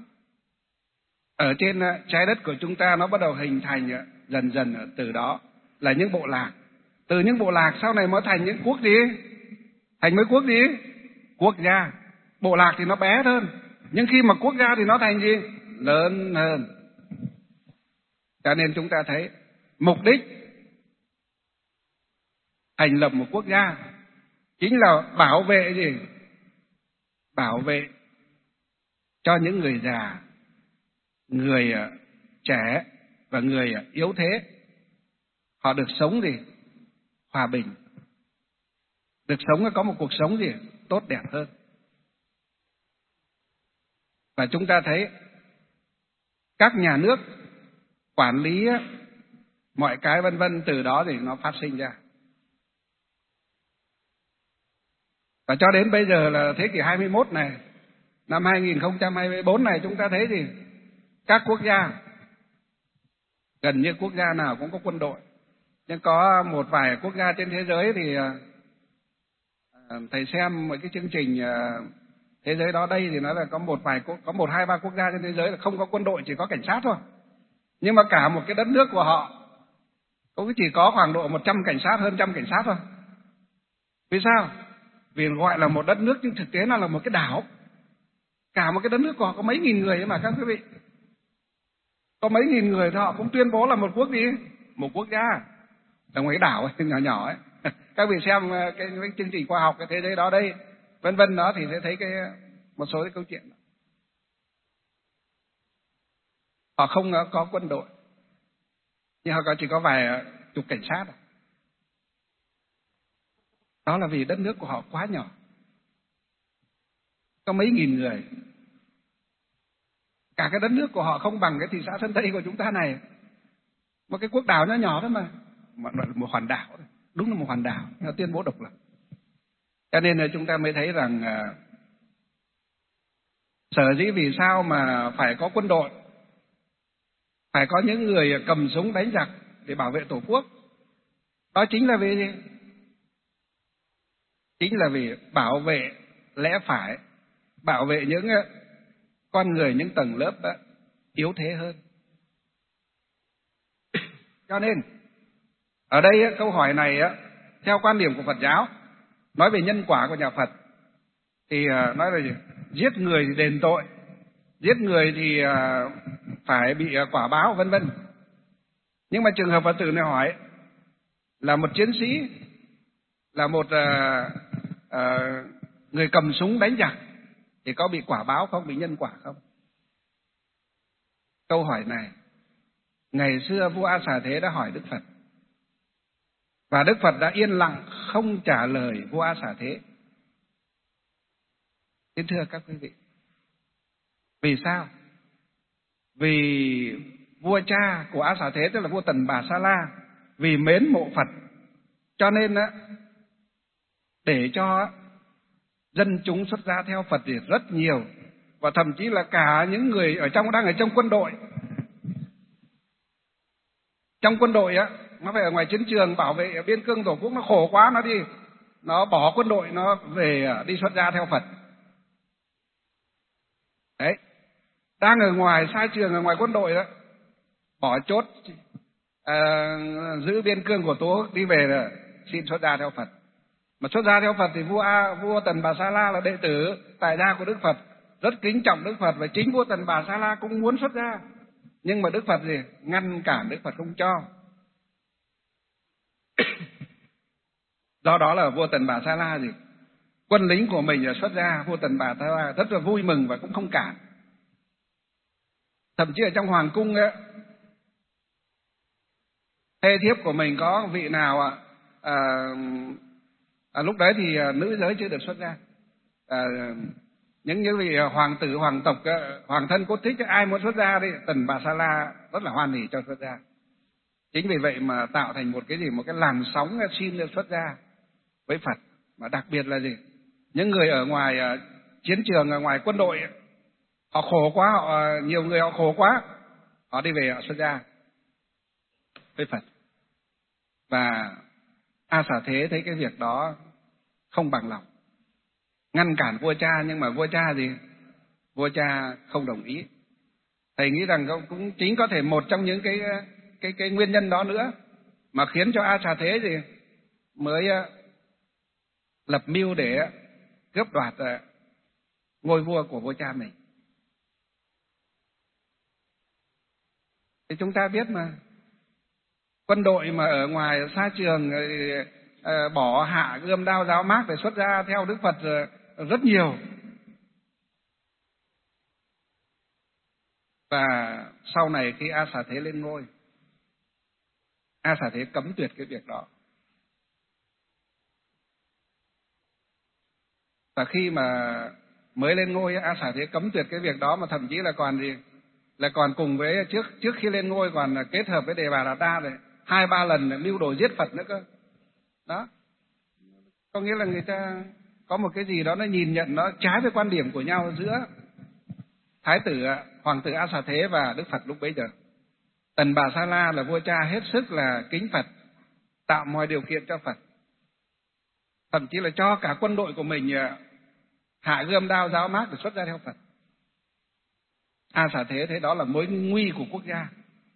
ở trên trái đất của chúng ta nó bắt đầu hình thành dần dần từ đó là những bộ lạc. Từ những bộ lạc sau này mới thành những quốc gì? Thành mấy quốc gì? Quốc gia. Bộ lạc thì nó bé hơn, nhưng khi mà quốc gia thì nó thành gì? Lớn hơn. Cho nên chúng ta thấy mục đích thành lập một quốc gia chính là bảo vệ gì? Bảo vệ cho những người già, người trẻ và người yếu thế, họ được sống gì? Hòa bình, được sống có một cuộc sống gì? Tốt đẹp hơn. Và chúng ta thấy các nhà nước quản lý mọi cái vân vân, từ đó thì nó phát sinh ra. Và cho đến bây giờ là thế kỷ 21 này, năm 2024 này, chúng ta thấy thì các quốc gia, gần như quốc gia nào cũng có quân đội. Nhưng có một vài quốc gia trên thế giới thì thầy xem một cái chương trình thế giới đó đây thì nói là có một hai ba quốc gia trên thế giới là không có quân đội, chỉ có cảnh sát thôi. Nhưng mà cả một cái đất nước của họ cũng chỉ có khoảng độ 100 cảnh sát, hơn 100 cảnh sát thôi. Vì sao? Vì gọi là một đất nước nhưng thực tế nó là một cái đảo. Cả một cái đất nước của họ có mấy nghìn người ấy mà các quý vị. Có mấy nghìn người thì họ cũng tuyên bố là một quốc gì? Một quốc gia. Là một cái đảo ấy, nhỏ nhỏ ấy. Các vị xem cái chương trình khoa học cái thế giới đó đây, vân vân đó, thì sẽ thấy một số cái câu chuyện. Họ không có quân đội, nhưng họ chỉ có vài chục cảnh sát. Đó là vì đất nước của họ quá nhỏ, có mấy nghìn người. Cả cái đất nước của họ không bằng cái thị xã Sơn Tây của chúng ta này, một cái quốc đảo nhỏ nhỏ thôi mà một hòn đảo, đúng là một hòn đảo, nó tuyên bố độc lập. Cho nên là chúng ta mới thấy rằng sở dĩ vì sao mà phải có quân đội, phải có những người cầm súng đánh giặc để bảo vệ Tổ quốc. Đó chính là vì gì? Chính là vì bảo vệ lẽ phải, bảo vệ những con người, những tầng lớp yếu thế hơn. Cho nên ở đây câu hỏi này theo quan điểm của Phật giáo, nói về nhân quả của nhà Phật thì nói là gì? Giết người thì đền tội, giết người thì phải bị quả báo vân vân. Nhưng mà trường hợp Phật tử này hỏi là một chiến sĩ, là một người cầm súng đánh giặc thì có bị quả báo không, bị nhân quả không? Câu hỏi này ngày xưa vua A Xà Thế đã hỏi Đức Phật, và Đức Phật đã yên lặng không trả lời vua A Xà Thế. Kính thưa các quý vị, vì sao? Vì vua cha của A Xà Thế, tức là vua Tần Bà Sa La, vì mến mộ Phật cho nên để cho dân chúng xuất gia theo Phật thì rất nhiều, và thậm chí là cả những người đang ở trong quân đội. Trong quân đội nó phải ở ngoài chiến trường bảo vệ biên cương Tổ quốc, nó khổ quá, nó bỏ quân đội, nó về đi xuất gia theo Phật. Đấy, đang ở ngoài sai trường, ở ngoài quân đội đó, bỏ chốt giữ biên cương của Tổ quốc, đi về là xin xuất gia theo Phật. Mà xuất gia theo Phật thì vua Tần Bà Sa La là đệ tử tại gia của Đức Phật, rất kính trọng Đức Phật, và chính vua Tần Bà Sa La cũng muốn xuất gia, nhưng mà Đức Phật ngăn cản, Đức Phật không cho. Do đó là vua Tần Bà Sa La quân lính của mình là xuất gia, vua Tần Bà Sa La rất là vui mừng và cũng không cản. Thậm chí ở trong hoàng cung thê thiếp của mình có vị nào lúc đấy thì nữ giới chưa được xuất gia, những vị hoàng tử, hoàng tộc, hoàng thân cốt thích, ai muốn xuất gia đi, Tần Bà Sa La rất là hoan hỉ cho xuất gia. Chính vì vậy mà tạo thành một cái làn sóng xin được xuất gia với Phật. Mà đặc biệt là những người ở ngoài chiến trường, ở ngoài quân đội, họ khổ quá, nhiều người họ khổ quá, họ đi về họ xuất gia với Phật. Và A Xà Thế thấy cái việc đó không bằng lòng, ngăn cản vua cha, nhưng mà vua cha không đồng ý. Thầy nghĩ rằng cũng chính có thể một trong những cái nguyên nhân đó nữa mà khiến cho A Xà Thế mới lập mưu để cướp đoạt ngôi vua của vua cha mình. Thì chúng ta biết mà, quân đội mà ở ngoài xa trường bỏ hạ gươm đao giáo mác để xuất gia theo Đức Phật rất nhiều. Và sau này khi A Xà Thế lên ngôi, A Xà Thế cấm tuyệt cái việc đó. Và khi mà mới lên ngôi, A Xà Thế cấm tuyệt cái việc đó, mà thậm chí là còn cùng với trước khi lên ngôi còn kết hợp với Đề Bà Đạt Đa rồi 2-3 lần mưu đồ giết Phật nữa cơ. Đó, có nghĩa là người ta có một cái gì đó nó nhìn nhận nó trái với quan điểm của nhau giữa hoàng tử A Xà Thế và Đức Phật lúc bấy giờ. Tần Bà Sa La là vua cha hết sức là kính Phật, tạo mọi điều kiện cho Phật, thậm chí là cho cả quân đội của mình hạ gươm đao giáo mác để xuất ra theo Phật. A Xà Thế thấy đó là mối nguy của quốc gia,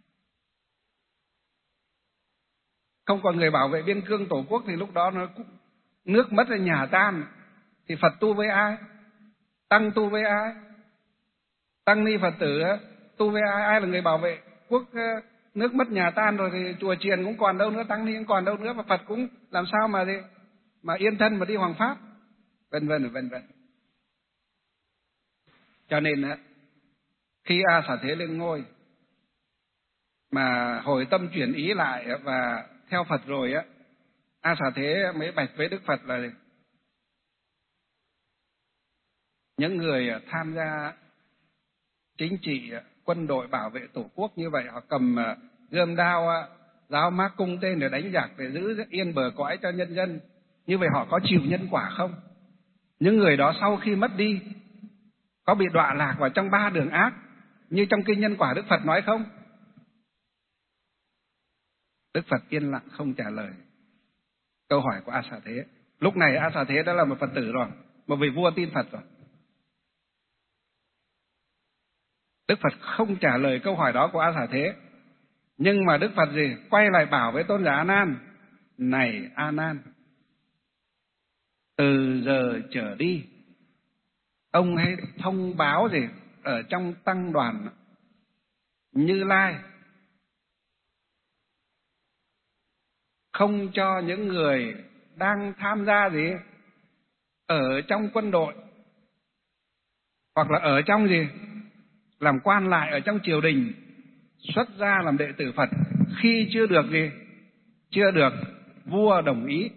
không còn người bảo vệ biên cương Tổ quốc thì lúc đó nước mất rồi, nhà tan, thì Phật tu với ai, tăng tu với ai, tăng ni Phật tử tu với ai? Ai là người bảo vệ quốc? Nước mất nhà tan rồi thì chùa chiền cũng còn đâu nữa, tăng ni cũng còn đâu nữa, và Phật cũng làm sao mà yên thân mà đi hoàng pháp, vân vân vân vân. Cho nên khi A Xà Thế lên ngôi mà hồi tâm chuyển ý lại và theo Phật rồi A Xà Thế mới bạch với Đức Phật là những người tham gia chính trị, quân đội bảo vệ Tổ quốc như vậy, họ cầm gươm đao giáo mác cung tên để đánh giặc, để giữ yên bờ cõi cho nhân dân, như vậy họ có chịu nhân quả không? Những người đó sau khi mất đi có bị đọa lạc vào trong 3 đường ác như trong kinh Nhân Quả Đức Phật nói không? Đức Phật yên lặng không trả lời câu hỏi của A Xà Thế. Lúc này A Xà Thế đã là một Phật tử rồi, một vị vua tin Phật rồi. Đức Phật không trả lời câu hỏi đó của A Xà Thế, nhưng mà Đức Phật quay lại bảo với tôn giả A Nan: này A Nan, từ giờ trở đi ông hãy thông báo ở trong tăng đoàn Như Lai không cho những người đang tham gia gì ở trong quân đội hoặc là ở trong gì làm quan lại ở trong triều đình xuất gia làm đệ tử Phật khi chưa được gì, chưa được vua đồng ý.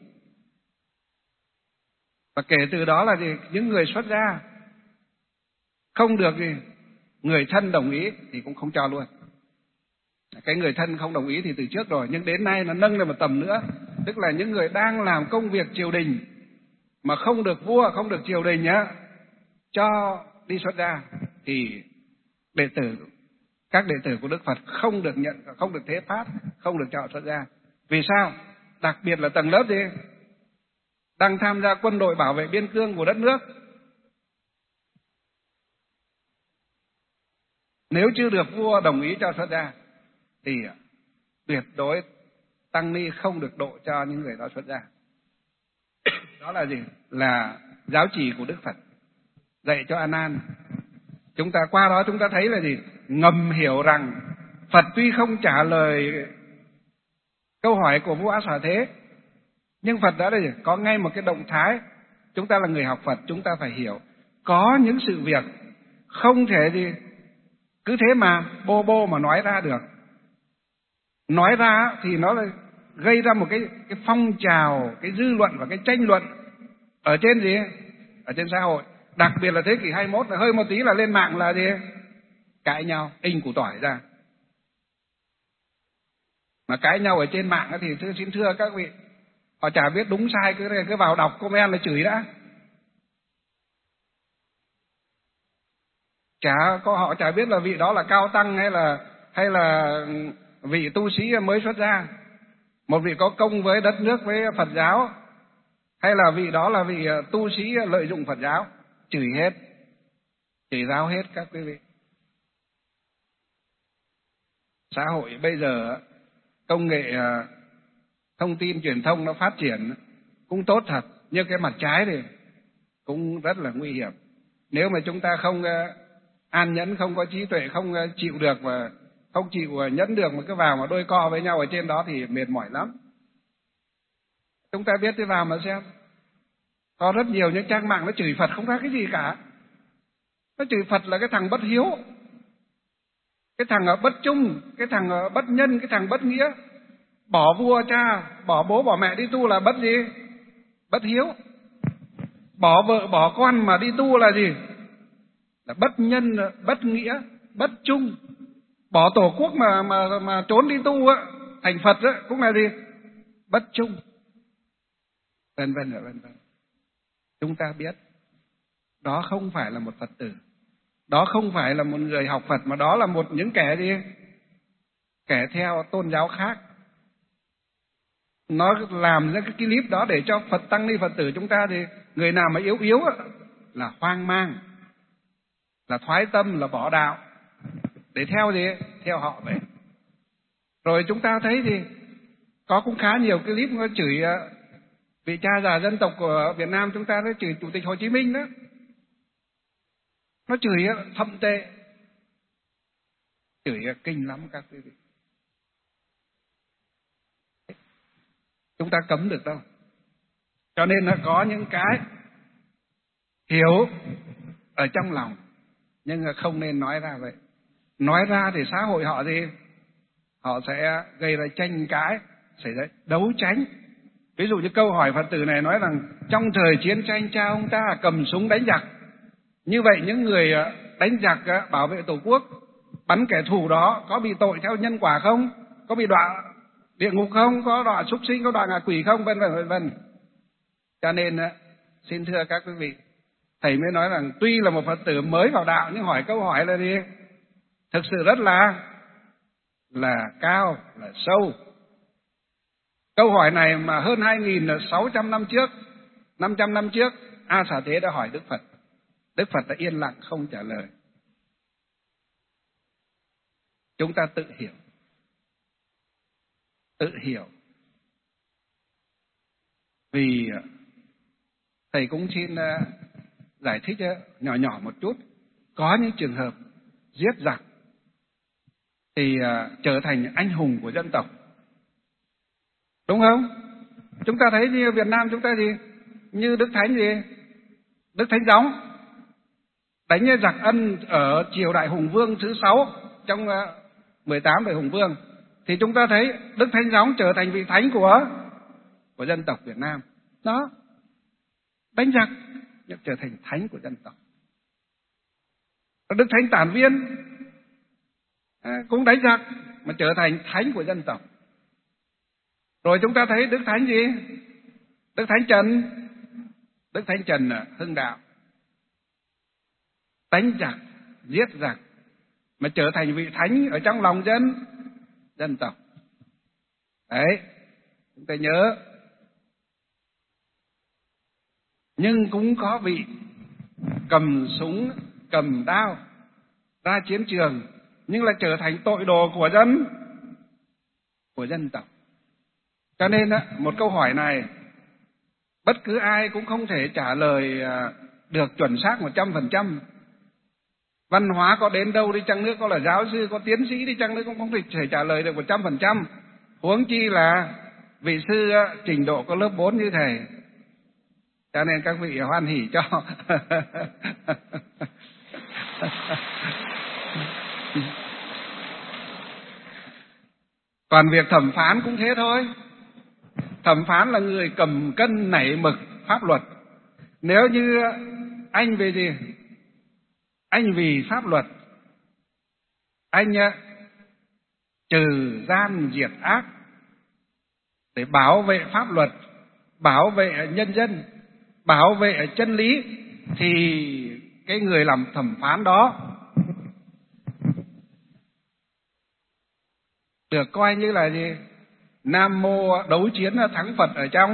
Và kể từ đó là gì, những người xuất gia không được gì người thân đồng ý thì cũng không cho luôn. Cái người thân không đồng ý thì từ trước rồi, nhưng đến nay nó nâng lên một tầm nữa, tức là những người đang làm công việc triều đình mà không được vua, không được triều đình nhá cho đi xuất gia thì các đệ tử của Đức Phật không được nhận, không được thế pháp, không được cho xuất gia. Vì sao? Đặc biệt là tầng lớp gì đang tham gia quân đội bảo vệ biên cương của đất nước, nếu chưa được vua đồng ý cho xuất gia thì tuyệt đối tăng ni không được độ cho những người đó xuất gia. Đó là gì? Là giáo chỉ của Đức Phật dạy cho A Nan. Chúng ta qua đó chúng ta thấy là gì? Ngầm hiểu rằng Phật tuy không trả lời câu hỏi của vua A Xà Thế, nhưng Phật đã có ngay một cái động thái. Chúng ta là người học Phật, chúng ta phải hiểu có những sự việc không thể gì cứ thế mà bô mà nói ra được. Nói ra thì nó là gây ra một cái phong trào, cái dư luận và cái tranh luận ở trên gì? Ở trên xã hội. Đặc biệt là thế kỷ 21 là hơi một tí là lên mạng là gì? Cãi nhau, inh củ tỏi ra. Mà cãi nhau ở trên mạng thì xin thưa các vị, họ chả biết đúng sai, cứ vào đọc comment là chửi đã. Họ chả biết là vị đó là cao tăng hay là vị tu sĩ mới xuất gia, một vị có công với đất nước, với Phật giáo, hay là vị đó là vị tu sĩ lợi dụng Phật giáo. Chửi hết, chửi rao hết các quý vị. Xã hội bây giờ công nghệ thông tin truyền thông nó phát triển cũng tốt thật, nhưng cái mặt trái thì cũng rất là nguy hiểm. Nếu mà chúng ta không an nhẫn, không có trí tuệ, không chịu được và không chịu nhẫn được mà cứ vào mà đôi co với nhau ở trên đó thì mệt mỏi lắm. Chúng ta biết đi vào mà xem, có rất nhiều những trang mạng nó chửi Phật không ra cái gì cả. Nó chửi Phật là cái thằng bất hiếu, cái thằng bất trung, cái thằng bất nhân, cái thằng bất nghĩa. Bỏ vua cha, bỏ bố bỏ mẹ đi tu là bất gì? Bất hiếu. Bỏ vợ bỏ con mà đi tu là gì? Là bất nhân, bất nghĩa, bất trung. Bỏ tổ quốc mà trốn đi tu á, thành Phật á cũng là gì? Bất trung. Vân vân và vân vân. Chúng ta biết đó không phải là một Phật tử, đó không phải là một người học Phật, mà đó là những kẻ gì? Kẻ theo tôn giáo khác. Nó làm ra cái clip đó để cho Phật tăng ni Phật tử chúng ta thì người nào mà yếu là hoang mang, là thoái tâm, là bỏ đạo để theo gì? Theo họ vậy. Rồi chúng ta thấy thì có cũng khá nhiều cái clip nó chửi vị cha già dân tộc của Việt Nam chúng ta, nó chửi Chủ tịch Hồ Chí Minh đó. Nó chửi thậm tệ, chửi kinh lắm các quý vị. Chúng ta cấm được đâu. Cho nên nó có những cái hiểu ở trong lòng, nhưng không nên nói ra vậy. Nói ra thì xã hội họ gì? Họ sẽ gây ra tranh cãi, xảy ra đấu tranh. Ví dụ như câu hỏi Phật tử này nói rằng trong thời chiến tranh cha ông ta cầm súng đánh giặc. Như vậy những người đánh giặc bảo vệ Tổ quốc, bắn kẻ thù đó có bị tội theo nhân quả không? Có bị đọa địa ngục không? Có đọa súc sinh, có đọa ngạ quỷ không? Vân vân vân vân. Cho nên xin thưa các quý vị, thầy mới nói rằng tuy là một Phật tử mới vào đạo nhưng hỏi câu hỏi là gì? Thực sự rất là cao, là sâu. Câu hỏi này mà hơn 2.600 năm trước, 500 năm trước, A Xà Thế đã hỏi Đức Phật. Đức Phật đã yên lặng không trả lời. Chúng ta tự hiểu. Tự hiểu. Vì thầy cũng xin giải thích nhỏ nhỏ một chút. Có những trường hợp giết giặc thì trở thành anh hùng của dân tộc. đúng không? Chúng ta thấy như Việt Nam chúng ta gì? Như Đức Thánh gì? Đức Thánh Gióng đánh giặc Ân ở triều đại Hùng Vương thứ 6 trong 18 đời Hùng Vương, thì chúng ta thấy Đức Thánh Gióng trở thành vị thánh của dân tộc Việt Nam. Đó, đánh giặc trở thành thánh của dân tộc. Đức Thánh Tản Viên cũng đánh giặc mà trở thành thánh của dân tộc. Rồi chúng ta thấy Đức Thánh gì? Đức Thánh Trần. Đức Thánh Trần là Hưng Đạo, đánh giặc, giết giặc mà trở thành vị thánh ở trong lòng dân tộc. Đấy, chúng ta nhớ. Nhưng cũng có vị cầm súng, cầm đao ra chiến trường, nhưng lại trở thành tội đồ của dân tộc. Cho nên một câu hỏi này bất cứ ai cũng không thể trả lời được chuẩn xác 100%. Văn hóa có đến đâu đi chăng nữa, có là giáo sư, có tiến sĩ đi chăng nữa cũng không thể trả lời được 100%. Huống chi là vị sư trình độ có lớp 4 như thầy. Cho nên các vị hoan hỉ cho. Còn việc thẩm phán cũng thế thôi. Thẩm phán là người cầm cân nảy mực pháp luật. Nếu như anh về gì? Anh vì pháp luật, anh trừ gian diệt ác để bảo vệ pháp luật, bảo vệ nhân dân, bảo vệ chân lý, thì cái người làm thẩm phán đó được coi như là gì? Nam mô đấu chiến thắng Phật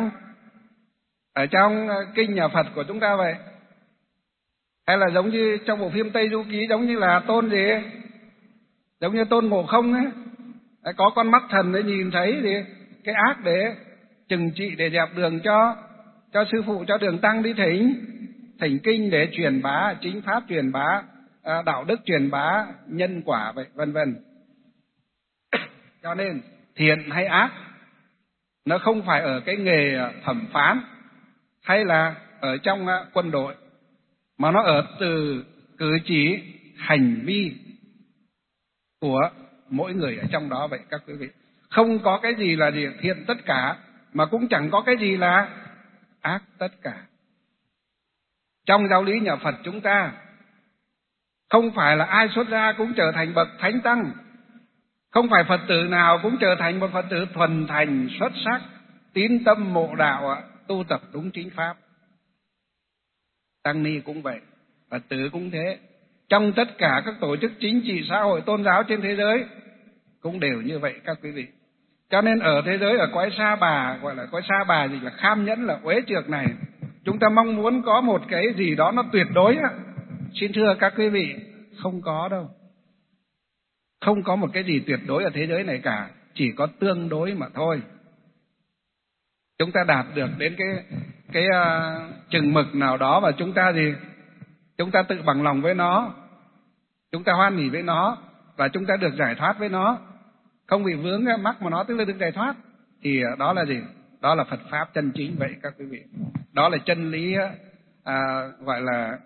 ở trong kinh nhà Phật của chúng ta vậy. Hay là giống như trong bộ phim Tây Du Ký, giống như là Tôn gì? Giống như Tôn Ngộ Không ấy, có con mắt thần để nhìn thấy thì cái ác để trừng trị, để dẹp đường cho sư phụ, cho đường tăng đi thỉnh kinh để truyền bá chính pháp, truyền bá đạo đức, truyền bá nhân quả vậy, vân vân. Cho nên thiện hay ác nó không phải ở cái nghề thẩm phán hay là ở trong quân đội, mà nó ở từ cử chỉ, hành vi của mỗi người ở trong đó vậy các quý vị. Không có cái gì là gì thiện tất cả, mà cũng chẳng có cái gì là ác tất cả. Trong giáo lý nhà Phật chúng ta, không phải là ai xuất gia cũng trở thành bậc thánh tăng, không phải Phật tử nào cũng trở thành một Phật tử thuần thành, xuất sắc, tín tâm mộ đạo, tu tập đúng chính pháp. Tăng ni cũng vậy, Phật tử cũng thế. Trong tất cả các tổ chức chính trị, xã hội, tôn giáo trên thế giới cũng đều như vậy các quý vị. Cho nên ở thế giới, ở cõi Sa Bà, gọi là cõi Sa Bà gì là kham nhẫn, là uế trược này, chúng ta mong muốn có một cái gì đó nó tuyệt đối á. Xin thưa các quý vị, không có đâu. Không có một cái gì tuyệt đối ở thế giới này cả, chỉ có tương đối mà thôi. Chúng ta đạt được đến cái chừng mực nào đó và chúng ta gì? Chúng ta tự bằng lòng với nó, chúng ta hoan hỉ với nó, và chúng ta được giải thoát với nó, không bị vướng mắc mà nó, tức là được giải thoát, thì đó là gì? Đó là Phật pháp chân chính vậy các quý vị. Đó là chân lý gọi là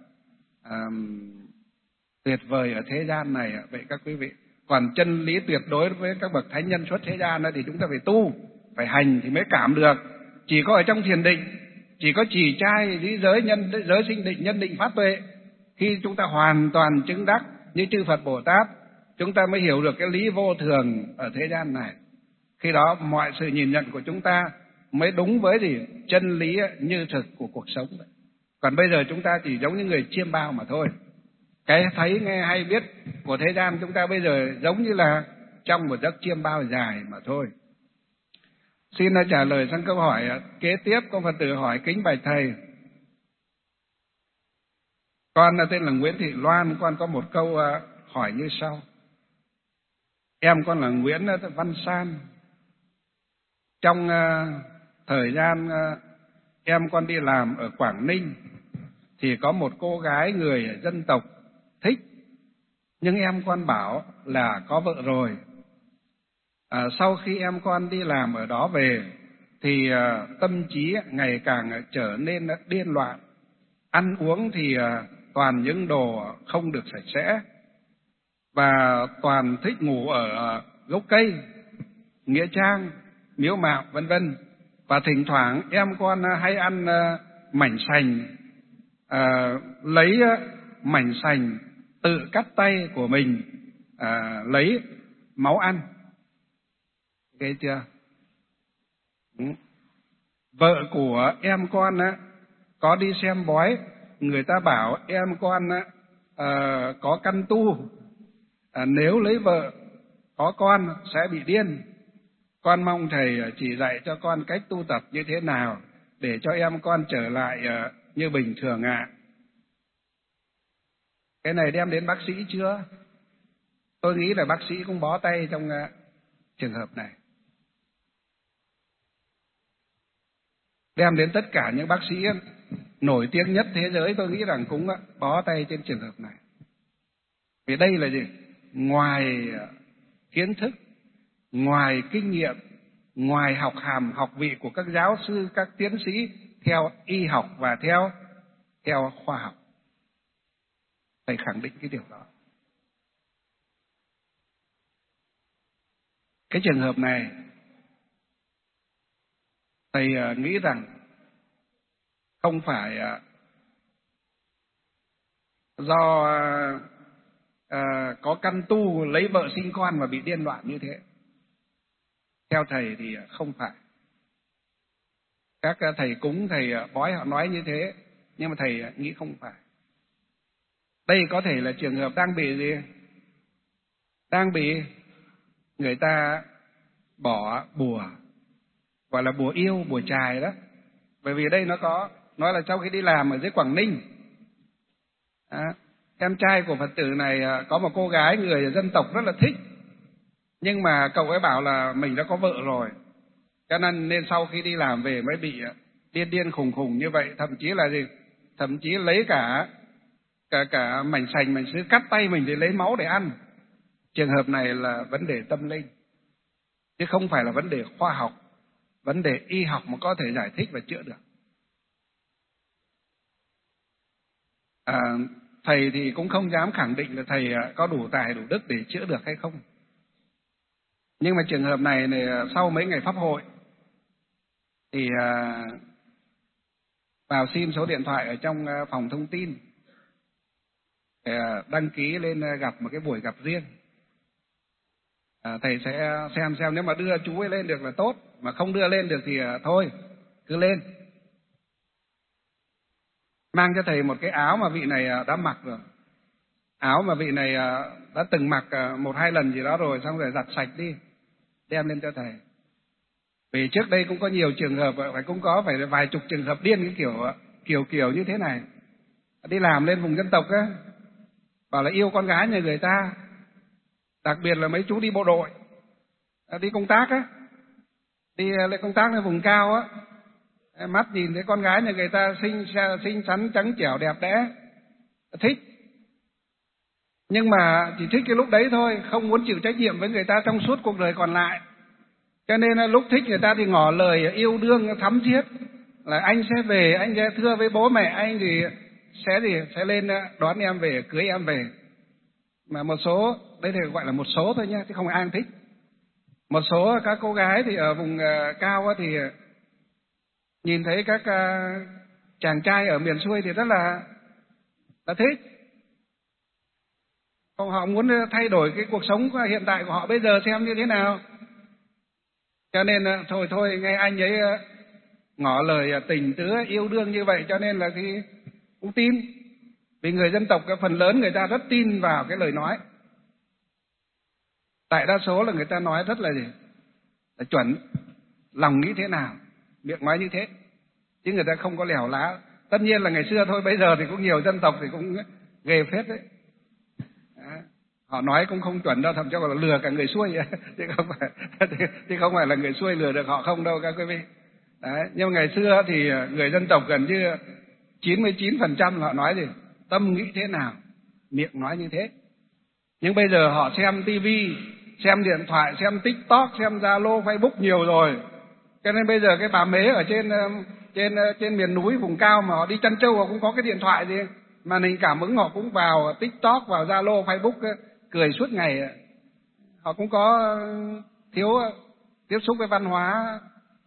tuyệt vời ở thế gian này vậy các quý vị. Còn chân lý tuyệt đối với các bậc thánh nhân xuất thế gian đó thì chúng ta phải tu, phải hành thì mới cảm được. Chỉ có ở trong thiền định, chỉ có trì trai, lý giới, giới sinh định, nhân định, pháp tuệ, khi chúng ta hoàn toàn chứng đắc như chư Phật Bồ Tát, chúng ta mới hiểu được cái lý vô thường ở thế gian này. Khi đó mọi sự nhìn nhận của chúng ta mới đúng với gì? Chân lý như thực của cuộc sống. Còn bây giờ chúng ta chỉ giống như người chiêm bao mà thôi. Cái thấy nghe hay biết của thế gian chúng ta bây giờ giống như là trong một giấc chiêm bao dài mà thôi. Xin trả lời sang câu hỏi kế tiếp. Có Phật tử hỏi: kính bạch thầy, con tên là Nguyễn Thị Loan, con có một câu hỏi như sau. Em con là Nguyễn Văn San. Trong thời gian em con đi làm ở Quảng Ninh thì có một cô gái người dân tộc thích, nhưng em con bảo là có vợ rồi. Sau khi em con đi làm ở đó về thì tâm trí ngày càng trở nên điên loạn. Ăn uống thì toàn những đồ không được sạch sẽ, và toàn thích ngủ ở gốc cây, nghĩa trang, miếu mạo vân vân. Và thỉnh thoảng em con hay ăn mảnh sành, lấy mảnh sành tự cắt tay của mình, lấy máu ăn. Ghê chưa? Vợ của em con có đi xem bói, người ta bảo em con có căn tu, nếu lấy vợ có con sẽ bị điên. Con mong thầy chỉ dạy cho con cách tu tập như thế nào để cho em con trở lại như bình thường ạ. Cái này đem đến bác sĩ chưa? Tôi nghĩ là bác sĩ cũng bó tay trong trường hợp này. Đem đến tất cả những bác sĩ nổi tiếng nhất thế giới, tôi nghĩ rằng cũng bó tay trên trường hợp này. Vì đây là gì? Ngoài kiến thức, ngoài kinh nghiệm, ngoài học hàm học vị của các giáo sư, các tiến sĩ theo y học và theo khoa học. Thầy khẳng định cái điều đó. Cái trường hợp này, thầy nghĩ rằng không phải do có căn tu lấy vợ sinh con mà bị điên loạn như thế. Theo thầy thì không phải. Các thầy cúng, thầy bói họ nói như thế, nhưng mà thầy nghĩ không phải. Đây có thể là trường hợp đang bị gì? Đang bị người ta bỏ bùa, gọi là bùa yêu, bùa chài đó. Bởi vì đây nó nói là sau khi đi làm ở dưới Quảng Ninh, em trai của Phật tử này có một cô gái người dân tộc rất là thích, nhưng mà cậu ấy bảo là mình đã có vợ rồi, cho nên sau khi đi làm về mới bị điên khùng như vậy. Thậm chí là gì? Thậm chí lấy cả mảnh sành, mảnh sứ cắt tay mình để lấy máu để ăn. Trường hợp này là vấn đề tâm linh, chứ không phải là vấn đề khoa học, vấn đề y học mà có thể giải thích và chữa được. Thầy thì cũng không dám khẳng định là thầy có đủ tài đủ đức để chữa được hay không. Nhưng mà trường hợp này sau mấy ngày pháp hội thì vào xin số điện thoại ở trong phòng thông tin để đăng ký lên gặp một cái buổi gặp riêng. Thầy sẽ xem nếu mà đưa chú ấy lên được là tốt, mà không đưa lên được thì thôi, cứ lên. Mang cho thầy một cái áo mà vị này đã mặc rồi. Áo mà vị này đã từng mặc 1-2 lần gì đó rồi, xong rồi giặt sạch đi, đem lên cho thầy. Vì trước đây cũng có nhiều trường hợp, phải vài chục trường hợp điên cái kiểu như thế này. Đi làm lên vùng dân tộc á, bảo là yêu con gái nhà người ta, đặc biệt là mấy chú đi bộ đội, đi công tác á, đi lên công tác lên vùng cao á, mắt nhìn thấy con gái nhà người ta xinh xắn trắng trẻo đẹp đẽ, thích, nhưng mà chỉ thích cái lúc đấy thôi, không muốn chịu trách nhiệm với người ta trong suốt cuộc đời còn lại. Cho nên lúc thích người ta thì ngỏ lời yêu đương thắm thiết, là anh sẽ về, anh sẽ thưa với bố mẹ anh thì sẽ lên đón em về, cưới em về. Mà một số, đây thì gọi là một số thôi nhá, chứ không ai thích. Một số các cô gái thì ở vùng cao thì nhìn thấy các chàng trai ở miền xuôi thì rất là thích. Họ muốn thay đổi cái cuộc sống hiện tại của họ bây giờ xem như thế nào. Cho nên thôi nghe anh ấy ngỏ lời tình tứ yêu đương như vậy, cho nên là khi cũng tin. Vì người dân tộc phần lớn người ta rất tin vào cái lời nói. Đại đa số là người ta nói rất là gì? Là chuẩn, lòng nghĩ thế nào, miệng nói như thế, chứ người ta không có lèo lá. Tất nhiên là ngày xưa thôi, bây giờ thì cũng nhiều dân tộc thì cũng ghê phết đấy. Họ nói cũng không chuẩn đâu, thậm chí còn là lừa cả người xuôi chứ không phải là người xuôi lừa được họ không đâu các quý vị. Đấy, nhưng mà ngày xưa thì người dân tộc gần như 99% họ nói gì? Tâm nghĩ thế nào, miệng nói như thế. Nhưng bây giờ họ xem tivi, xem điện thoại, xem TikTok, xem Zalo, Facebook nhiều rồi, Cho nên bây giờ cái bà mế ở trên miền núi vùng cao mà họ đi chăn trâu, họ cũng có cái điện thoại gì màn hình cảm ứng, họ cũng vào TikTok, vào Zalo, Facebook cười suốt ngày. Họ cũng có thiếu tiếp xúc với văn hóa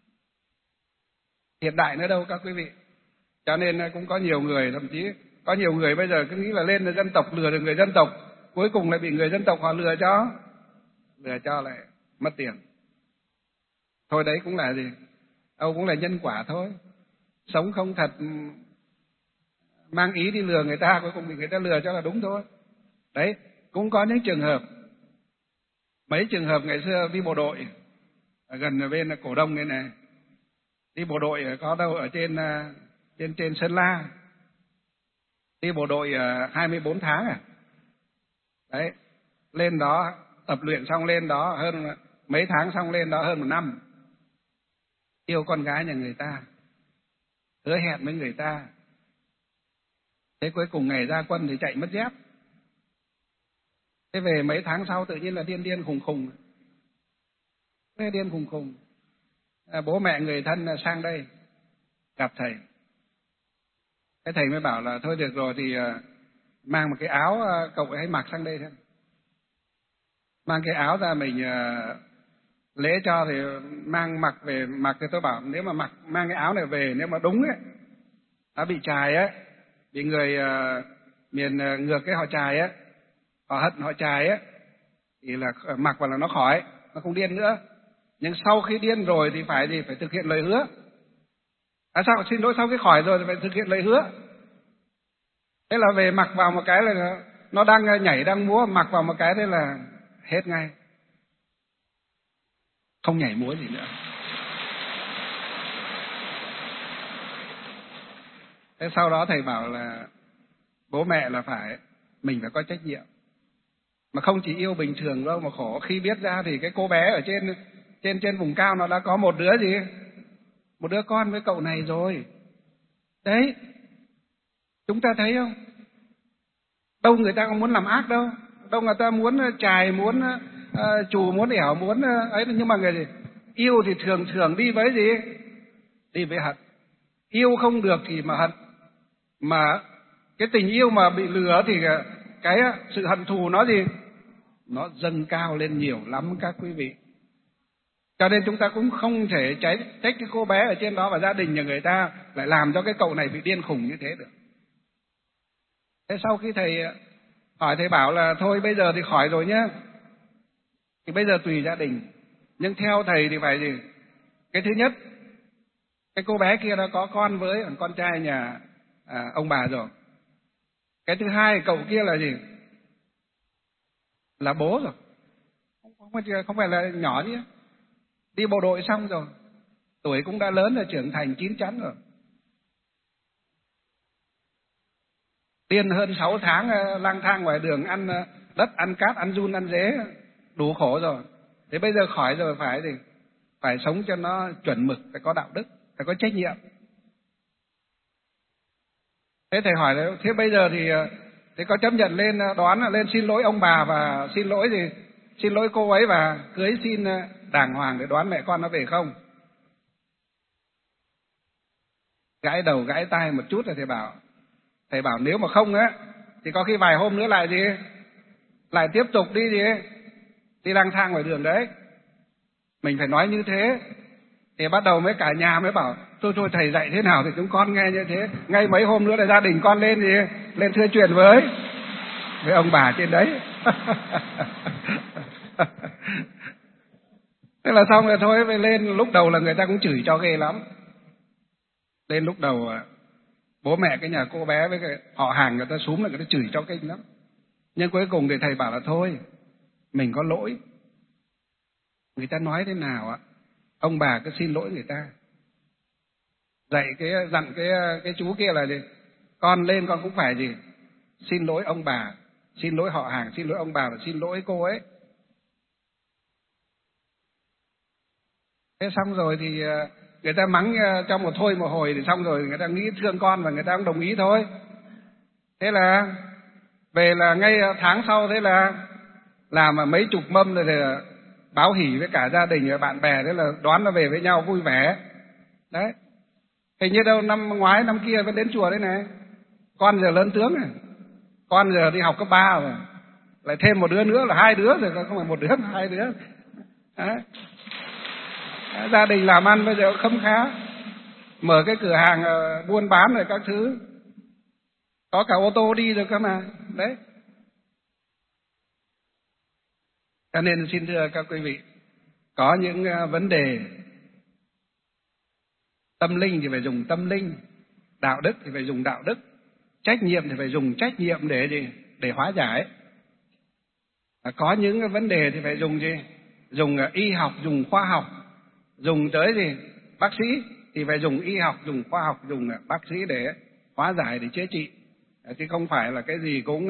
hiện đại nữa đâu các quý vị. Cho nên cũng có nhiều người, thậm chí có nhiều người bây giờ cứ nghĩ là lên là dân tộc, lừa được người dân tộc, cuối cùng lại bị người dân tộc họ lừa cho lại mất tiền. Thôi đấy cũng là gì? Âu cũng là nhân quả thôi. Sống không thật, mang ý đi lừa người ta, cuối cùng bị người ta lừa cho là đúng thôi. Đấy, cũng có những trường hợp. Mấy trường hợp ngày xưa đi bộ đội ở gần bên Cổ Đông đây này. Đi bộ đội có đâu ở trên Sơn La. Đi bộ đội 24 tháng à. Đấy, lên đó tập luyện xong lên đó hơn mấy tháng, xong lên đó hơn 1 năm. Yêu con gái nhà người ta, hứa hẹn với người ta. Thế cuối cùng ngày ra quân thì chạy mất dép. Thế về mấy tháng sau tự nhiên là điên khùng khùng. Thế điên khùng khùng. Bố mẹ người thân sang đây gặp thầy. Cái thầy mới bảo là thôi được rồi thì mang một cái áo cậu ấy mặc sang đây thôi. Mang cái áo ra mình lễ cho thì mặc về mặc. Thì tôi bảo nếu mà mang cái áo này về, nếu mà đúng ấy, đã bị chài ấy, bị người miền ngược cái họ chài ấy, họ hận họ chài ấy, thì là mặc vào là nó khỏi, nó không điên nữa. Nhưng sau khi điên rồi thì phải thực hiện lời hứa. Sao xin lỗi, sau khi khỏi rồi thì phải thực hiện lời hứa. Thế là về mặc vào một cái là nó đang nhảy đang múa, mặc vào một cái thế là hết ngay, không nhảy múa gì nữa. Thế sau đó thầy bảo là bố mẹ là mình phải có trách nhiệm, mà không chỉ yêu bình thường đâu mà khổ khi biết ra thì cái cô bé ở trên vùng cao nó đã có một đứa con với cậu này rồi. Đấy, chúng ta thấy không? Đâu người ta không muốn làm ác đâu, đâu người ta muốn chài, muốn trù, muốn ẻo, muốn ấy, nhưng mà người gì yêu thì thường đi với gì? Đi với hận. Yêu không được thì mà hận. Mà cái tình yêu mà bị lừa thì cái sự hận thù nó gì? Nó dâng cao lên nhiều lắm các quý vị. Cho nên chúng ta cũng không thể trách cái cô bé ở trên đó và gia đình nhà người ta lại làm cho cái cậu này bị điên khùng như thế được. Thế sau khi thầy hỏi, thầy bảo là thôi bây giờ thì khỏi rồi nhá, thì bây giờ tùy gia đình. Nhưng theo thầy thì phải gì? Cái thứ nhất, cái cô bé kia đã có con với con trai nhà ông bà rồi. Cái thứ hai, cậu kia là gì? Là bố rồi, không phải là nhỏ nữa. Đi bộ đội xong rồi, tuổi cũng đã lớn rồi, trưởng thành chín chắn rồi. Điên hơn 6 tháng lang thang ngoài đường, ăn đất, ăn cát, ăn giun, ăn dế, đủ khổ rồi. Thế bây giờ khỏi rồi phải sống cho nó chuẩn mực, phải có đạo đức, phải có trách nhiệm. Thế thầy hỏi là thế bây giờ thì có chấp nhận lên lên xin lỗi ông bà và xin lỗi cô ấy và cưới xin đàng hoàng để đoán mẹ con nó về không? Gãi đầu gãi tai một chút là thầy bảo nếu mà không á thì có khi vài hôm nữa lại tiếp tục đi lang thang ngoài đường đấy. Mình phải nói như thế. Thì bắt đầu cả nhà mới bảo thôi thầy dạy thế nào thì chúng con nghe như thế. Ngay mấy hôm nữa là gia đình con lên thưa chuyện với ông bà trên đấy. Thế là xong rồi thôi. Lên lúc đầu là người ta cũng chửi cho ghê lắm. Lên lúc đầu bố mẹ cái nhà cô bé với cái họ hàng người ta xúm là người ta chửi cho kinh lắm. Nhưng cuối cùng thì thầy bảo là thôi, mình có lỗi. Người ta nói thế nào ạ? Ông bà cứ xin lỗi người ta. Dặn cái chú kia là gì? Con lên con cũng phải gì? Xin lỗi ông bà, xin lỗi họ hàng, xin lỗi ông bà và xin lỗi cô ấy. Thế xong rồi thì người ta mắng trong một hồi thì xong rồi, người ta nghĩ thương con và người ta cũng đồng ý thôi. Thế là về là ngay tháng sau, thế là làm mà mấy chục mâm rồi thì báo hỉ với cả gia đình và bạn bè, thế là đón nó về với nhau vui vẻ. Đấy. Hình như đâu năm ngoái năm kia vẫn đến chùa đấy này. Con giờ lớn tướng này. Con giờ đi học cấp 3 rồi. Lại thêm một đứa nữa là 2 đứa rồi, không phải một đứa mà 2 đứa. Đấy. Gia đình làm ăn bây giờ khấm khá. Mở cái cửa hàng buôn bán rồi các thứ. Có cả ô tô đi rồi cơ mà. Đấy. Cho nên xin thưa các quý vị, có những vấn đề tâm linh thì phải dùng tâm linh, đạo đức thì phải dùng đạo đức, trách nhiệm thì phải dùng trách nhiệm để gì? Để hóa giải. Có những vấn đề thì phải dùng gì? Dùng y học, dùng khoa học, dùng tới gì? Bác sĩ thì phải dùng y học, dùng khoa học, dùng bác sĩ để hóa giải, để chữa trị. Chứ không phải là cái gì cũng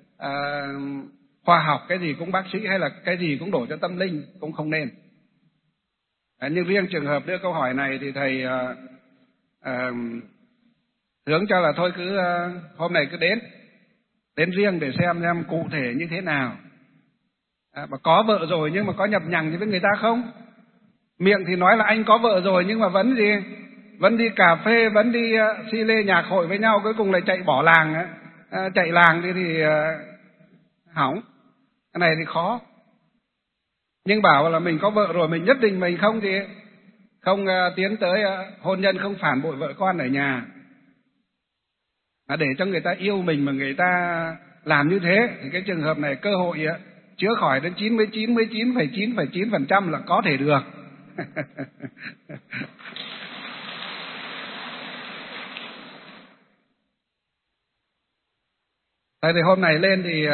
khoa học, cái gì cũng bác sĩ, hay là cái gì cũng đổ cho tâm linh, cũng không nên. Nhưng riêng trường hợp đưa câu hỏi này thì thầy hướng cho là thôi cứ hôm này cứ đến riêng để xem cụ thể như thế nào. Mà có vợ rồi nhưng mà có nhập nhằng với người ta không? Miệng thì nói là anh có vợ rồi nhưng mà vẫn gì? Vẫn đi cà phê, vẫn đi si lê nhạc hội với nhau, cuối cùng lại chạy bỏ làng. Chạy làng thì hỏng. Cái này thì khó. Nhưng bảo là mình có vợ rồi, mình nhất định mình không tiến tới hôn nhân, không phản bội vợ con ở nhà. Để cho người ta yêu mình mà người ta làm như thế thì cái trường hợp này cơ hội chữa khỏi đến 99,9% là có thể được. Tại vì hôm này lên thì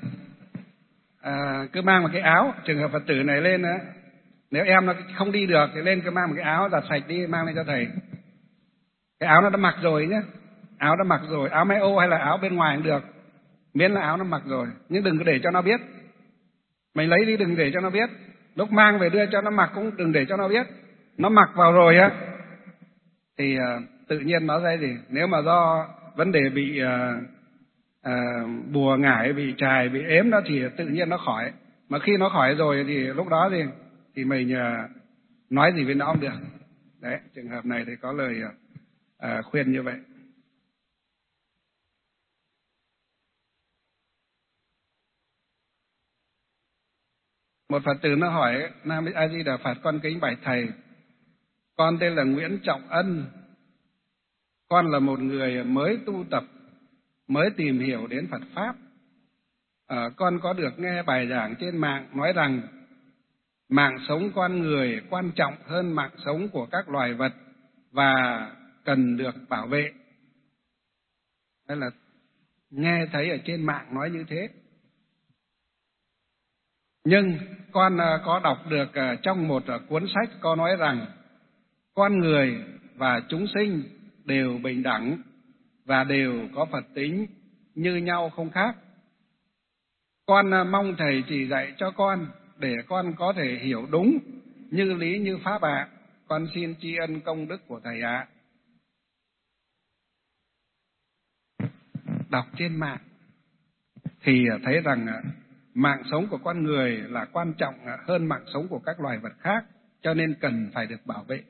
cứ mang một cái áo, trường hợp Phật tử này lên nếu em nó không đi được thì lên cứ mang một cái áo giặt sạch đi, mang lên cho thầy. Cái áo nó đã mặc rồi nhé, áo đã mặc rồi, áo may ô hay là áo bên ngoài cũng được, miễn là áo nó mặc rồi. Nhưng đừng có để cho nó biết. Mình lấy đi đừng để cho nó biết. Lúc mang về đưa cho nó mặc cũng đừng để cho nó biết. Nó mặc vào rồi thì tự nhiên nó sẽ gì? Nếu mà do vấn đề bị bùa ngải, bị trài, bị ếm đó thì tự nhiên nó khỏi. Mà khi nó khỏi rồi thì lúc đó thì mình nói gì với nó không được. Đấy, trường hợp này thì có lời khuyên như vậy. Một Phật tử nó hỏi: Nam A Di Đà Phật, con kính bạch thầy, con tên là Nguyễn Trọng Ân, con là một người mới tu tập, mới tìm hiểu đến Phật pháp. Con có được nghe bài giảng trên mạng nói rằng mạng sống con người quan trọng hơn mạng sống của các loài vật và cần được bảo vệ. Đây là nghe thấy ở trên mạng nói như thế. Nhưng con có đọc được trong một cuốn sách có nói rằng con người và chúng sinh đều bình đẳng và đều có Phật tính như nhau không khác. Con mong thầy chỉ dạy cho con để con có thể hiểu đúng như lý như pháp ạ. Con xin tri ân công đức của thầy ạ. Đọc trên mạng thì thấy rằng mạng sống của con người là quan trọng hơn mạng sống của các loài vật khác, cho nên cần phải được bảo vệ.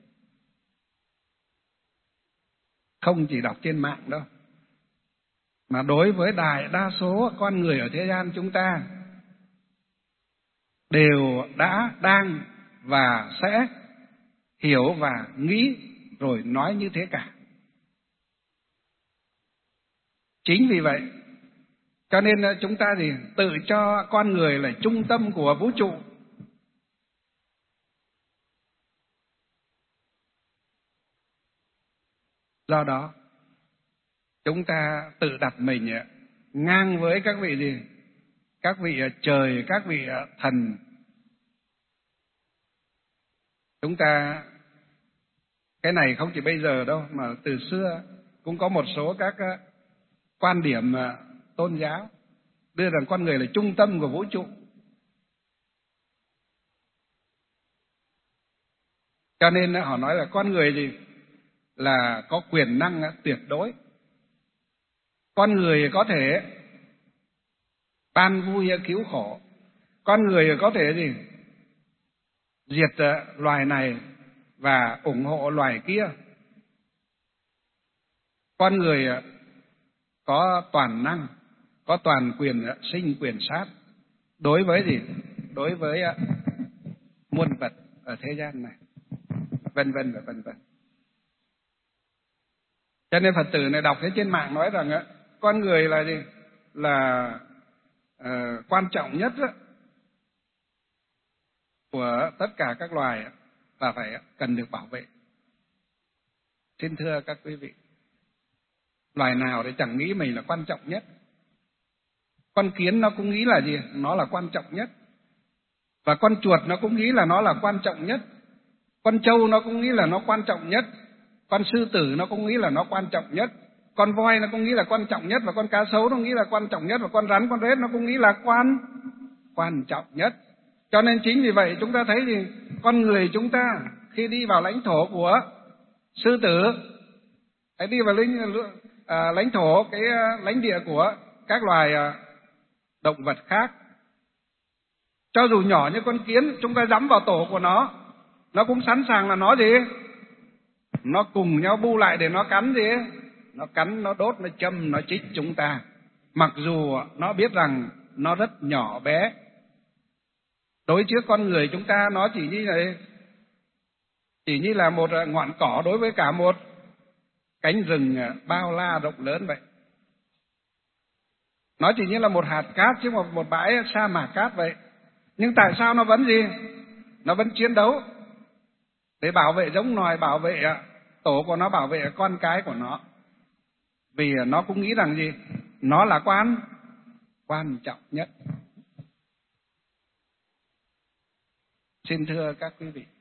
Không chỉ đọc trên mạng đâu, mà đối với đại đa số con người ở thế gian chúng ta đều đã, đang và sẽ hiểu và nghĩ rồi nói như thế cả. Chính vì vậy cho nên chúng ta thì tự cho con người là trung tâm của vũ trụ. Do đó chúng ta tự đặt mình ngang với các vị gì? Các vị trời, các vị thần. Chúng ta, cái này không chỉ bây giờ đâu, mà từ xưa cũng có một số các quan điểm tôn giáo đưa rằng con người là trung tâm của vũ trụ. Cho nên họ nói là con người gì? Là có quyền năng tuyệt đối. Con người có thể ban vui cứu khổ. Con người có thể gì? diệt loài này và ủng hộ loài kia. Con người có toàn năng, có toàn quyền sinh quyền sát đối với gì? Đối với muôn vật ở thế gian này, vân vân và vân vân. Cho nên Phật tử này đọc thấy trên mạng nói rằng con người là gì? Là quan trọng nhất của tất cả các loài và phải cần được bảo vệ. Xin thưa các quý vị, loài nào thì chẳng nghĩ mình là quan trọng nhất. Con kiến nó cũng nghĩ là gì? Nó là quan trọng nhất. Và con chuột nó cũng nghĩ là nó là quan trọng nhất. Con trâu nó cũng nghĩ là nó quan trọng nhất. Con sư tử nó cũng nghĩ là nó quan trọng nhất. Con voi nó cũng nghĩ là quan trọng nhất. Và con cá sấu nó nghĩ là quan trọng nhất. Và con rắn, con rết nó cũng nghĩ là quan trọng nhất. Cho nên chính vì vậy chúng ta thấy gì? Con người chúng ta khi đi vào lãnh thổ của sư tử, hãy đi vào lãnh thổ, cái lãnh địa của các loài động vật khác. Cho dù nhỏ như con kiến, chúng ta dẫm vào tổ của nó cũng sẵn sàng là nó gì? Nó cùng nhau bu lại để nó cắn gì? Nó cắn, nó đốt, nó châm, nó chích chúng ta. Mặc dù nó biết rằng nó rất nhỏ bé. Đối trước con người chúng ta nó chỉ như là một ngọn cỏ đối với cả một cánh rừng bao la rộng lớn vậy. Nó chỉ như là một hạt cát chứ một bãi sa mạc cát vậy. Nhưng tại sao nó vẫn gì? Nó vẫn chiến đấu để bảo vệ giống nòi, bảo vệ tổ của nó, bảo vệ con cái của nó. Vì nó cũng nghĩ rằng gì? Nó là quan trọng nhất. Xin thưa các quý vị,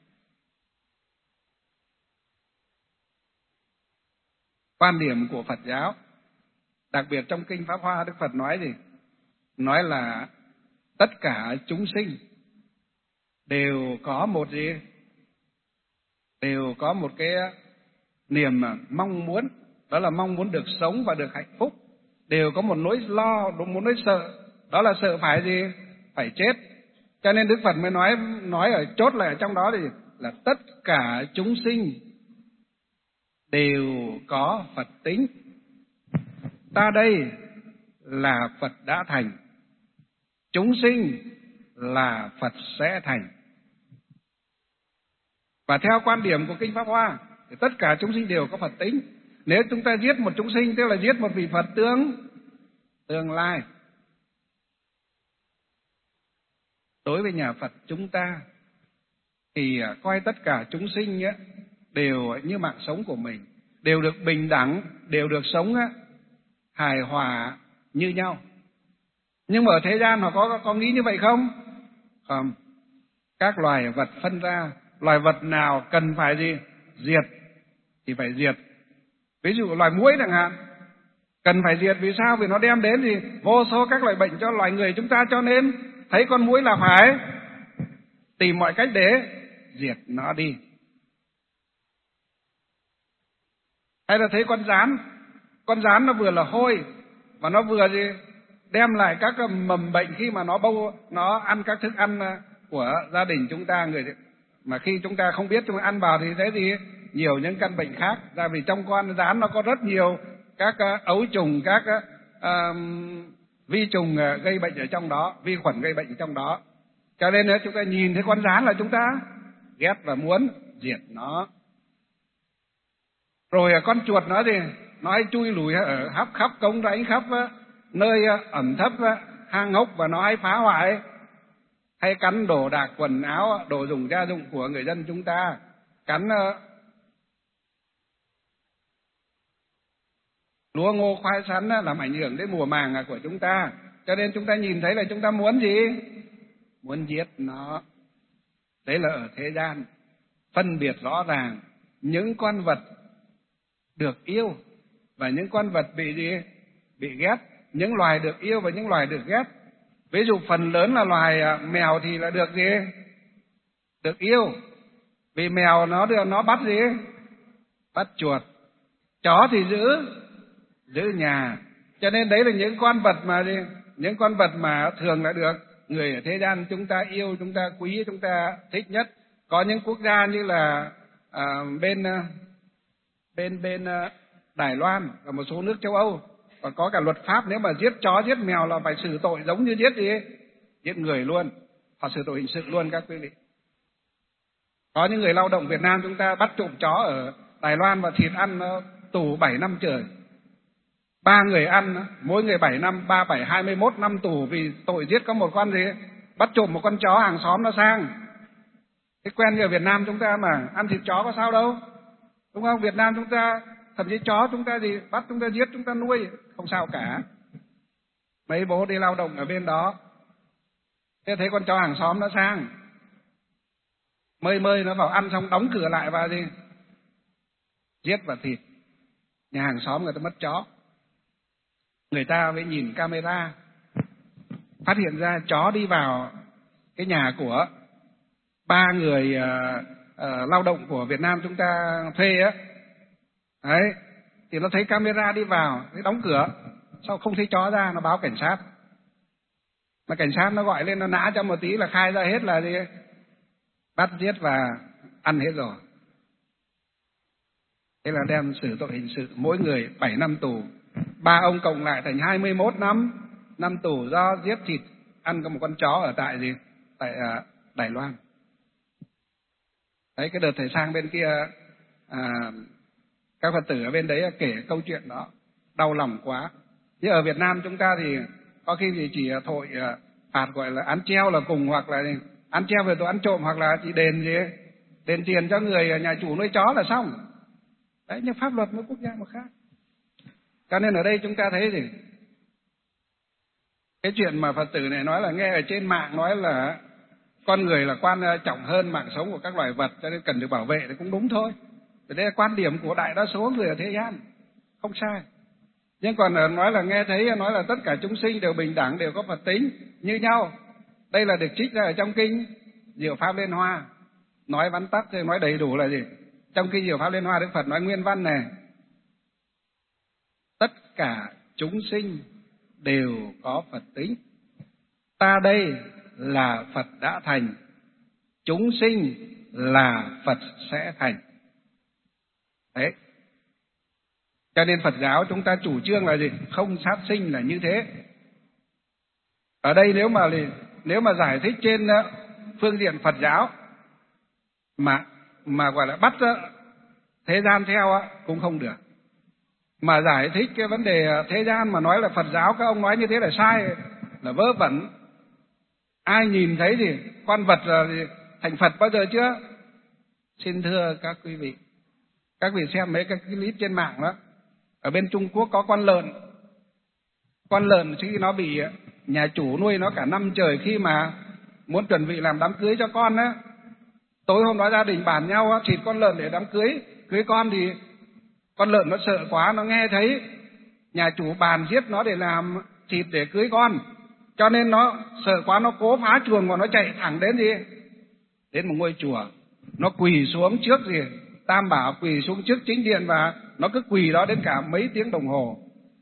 quan điểm của Phật giáo, đặc biệt trong Kinh Pháp Hoa, Đức Phật nói gì? Nói là tất cả chúng sinh đều có một gì? Đều có một cái niềm mong muốn, đó là mong muốn được sống và được hạnh phúc. Đều có một nỗi lo, một nỗi sợ, đó là sợ phải gì? Phải chết. Cho nên Đức Phật mới nói ở chốt lại ở trong đó thì là tất cả chúng sinh đều có Phật tính. Ta đây là Phật đã thành, chúng sinh là Phật sẽ thành. Và theo quan điểm của Kinh Pháp Hoa thì tất cả chúng sinh đều có Phật tính. Nếu chúng ta giết một chúng sinh tức là giết một vị Phật tương lai. Đối với nhà Phật chúng ta thì coi tất cả chúng sinh đều như mạng sống của mình, đều được bình đẳng, đều được sống hài hòa như nhau. Nhưng mà ở thế gian họ có nghĩ như vậy không? Không. Các loài vật phân ra, loài vật nào cần phải gì? Diệt thì phải diệt. Ví dụ loài muỗi chẳng hạn, cần phải diệt vì sao? Vì nó đem đến gì? Vô số các loại bệnh cho loài người chúng ta, cho nên thấy con muỗi là phải tìm mọi cách để diệt nó đi. Hay là thấy con gián nó vừa là hôi và nó vừa gì? Đem lại các mầm bệnh khi mà nó ăn các thức ăn của gia đình chúng ta, mà khi chúng ta không biết chúng ta ăn vào thì thấy gì? Nhiều những căn bệnh khác. Tại vì trong con gián nó có rất nhiều các ấu trùng, các vi trùng gây bệnh ở trong đó, vi khuẩn gây bệnh ở trong đó. Cho nên nếu chúng ta nhìn thấy con gián là chúng ta ghét và muốn diệt nó. Rồi con chuột nó gì? Nó hay chui lùi ở khắp cống rãnh, khắp nơi ẩm thấp, hang hốc, và nó hay phá hoại, hay cắn đồ đạc, quần áo, đồ dùng gia dụng của người dân chúng ta, cắn lúa ngô khoai sắn, làm ảnh hưởng đến mùa màng của chúng ta. Cho nên chúng ta nhìn thấy là chúng ta muốn gì? Muốn giết nó. Đấy là ở thế gian phân biệt rõ ràng những con vật được yêu và những con vật bị gì? Bị ghét. Những loài được yêu và những loài được ghét. Ví dụ phần lớn là loài mèo thì là được gì? Được yêu. Vì mèo nó bắt gì? Bắt chuột. Chó thì giữ nhà. Cho nên đấy là những con vật mà gì? Những con vật mà thường là được người ở thế gian chúng ta yêu, chúng ta quý, chúng ta thích nhất. Có những quốc gia như là bên Đài Loan và một số nước châu Âu, và có cả luật pháp nếu mà giết chó giết mèo là phải xử tội giống như giết gì ấy, giết người luôn, họ xử tội hình sự luôn các quý vị. Có những người lao động Việt Nam chúng ta bắt trộm chó ở Đài Loan và thịt ăn tù 7 năm trời. 3 người ăn, mỗi người 7 năm, 3, 7, 21 năm tù vì tội giết có một con gì ấy, bắt trộm một con chó hàng xóm nó sang. Thế quen như ở Việt Nam chúng ta mà ăn thịt chó có sao đâu, đúng không? Việt Nam chúng ta thậm chí chó chúng ta gì bắt chúng ta giết chúng ta nuôi không sao cả. Mấy bố đi lao động ở bên đó, thế thấy con chó hàng xóm nó sang, mơi nó vào ăn xong đóng cửa lại và gì giết và thịt. Nhà hàng xóm người ta mất chó, người ta mới nhìn camera phát hiện ra chó đi vào cái nhà của 3 người lao động của Việt Nam chúng ta thuê á. Đấy, thì nó thấy camera đi vào, nó đóng cửa, sau không thấy chó ra, nó báo cảnh sát. Mà cảnh sát nó gọi lên, nó nã cho một tí là khai ra hết là gì, bắt giết và ăn hết rồi. Thế là đem xử tội hình sự, mỗi người 7 năm tù. 3 ông cộng lại thành 21 năm tù do giết thịt ăn một con chó ở tại gì, tại Đài Loan. Đấy, cái đợt thầy sang bên kia, các Phật tử ở bên đấy kể câu chuyện đó, đau lòng quá. Chứ ở Việt Nam chúng ta thì có khi thì chỉ thổi phạt gọi là án treo là cùng, hoặc là án treo về tội ăn trộm, hoặc là chỉ đền gì ấy, đền tiền cho người nhà chủ nuôi chó là xong. Đấy, nhưng pháp luật mỗi quốc gia một khác. Cho nên ở đây chúng ta thấy gì, cái chuyện mà Phật tử này nói là nghe ở trên mạng nói là con người là quan trọng hơn mạng sống của các loài vật, cho nên cần được bảo vệ thì cũng đúng thôi. Đây là quan điểm của đại đa số người ở thế gian, không sai. Nhưng còn nói là nghe thấy nói là tất cả chúng sinh đều bình đẳng, đều có Phật tính như nhau, đây là được trích ra ở trong kinh Diệu Pháp Liên Hoa. Nói vắn tắt thì nói đầy đủ là gì? Trong kinh Diệu Pháp Liên Hoa Đức Phật nói nguyên văn này: tất cả chúng sinh đều có Phật tính. Ta đây là Phật đã thành, chúng sinh là Phật sẽ thành. Đấy. Cho nên Phật giáo chúng ta chủ trương là gì? Không sát sinh là như thế. Ở đây nếu mà giải thích trên phương diện Phật giáo mà gọi là bắt thế gian theo cũng không được. Mà giải thích cái vấn đề thế gian mà nói là Phật giáo các ông nói như thế là sai, là vớ vẩn. Ai nhìn thấy thì con vật là thành Phật bao giờ chưa? Xin thưa các quý vị, các vị xem mấy cái clip trên mạng đó. Ở bên Trung Quốc có con lợn khi nó bị nhà chủ nuôi nó cả năm trời, khi mà muốn chuẩn bị làm đám cưới cho con á, tối hôm đó gia đình bàn nhau thịt con lợn để đám cưới con, thì con lợn nó sợ quá, nó nghe thấy nhà chủ bàn giết nó để làm thịt để cưới con, cho nên nó sợ quá, nó cố phá chuồng và nó chạy thẳng đến một ngôi chùa. Nó quỳ xuống trước Tam Bảo, quỳ xuống trước chính điện, và nó cứ quỳ đó đến cả mấy tiếng đồng hồ.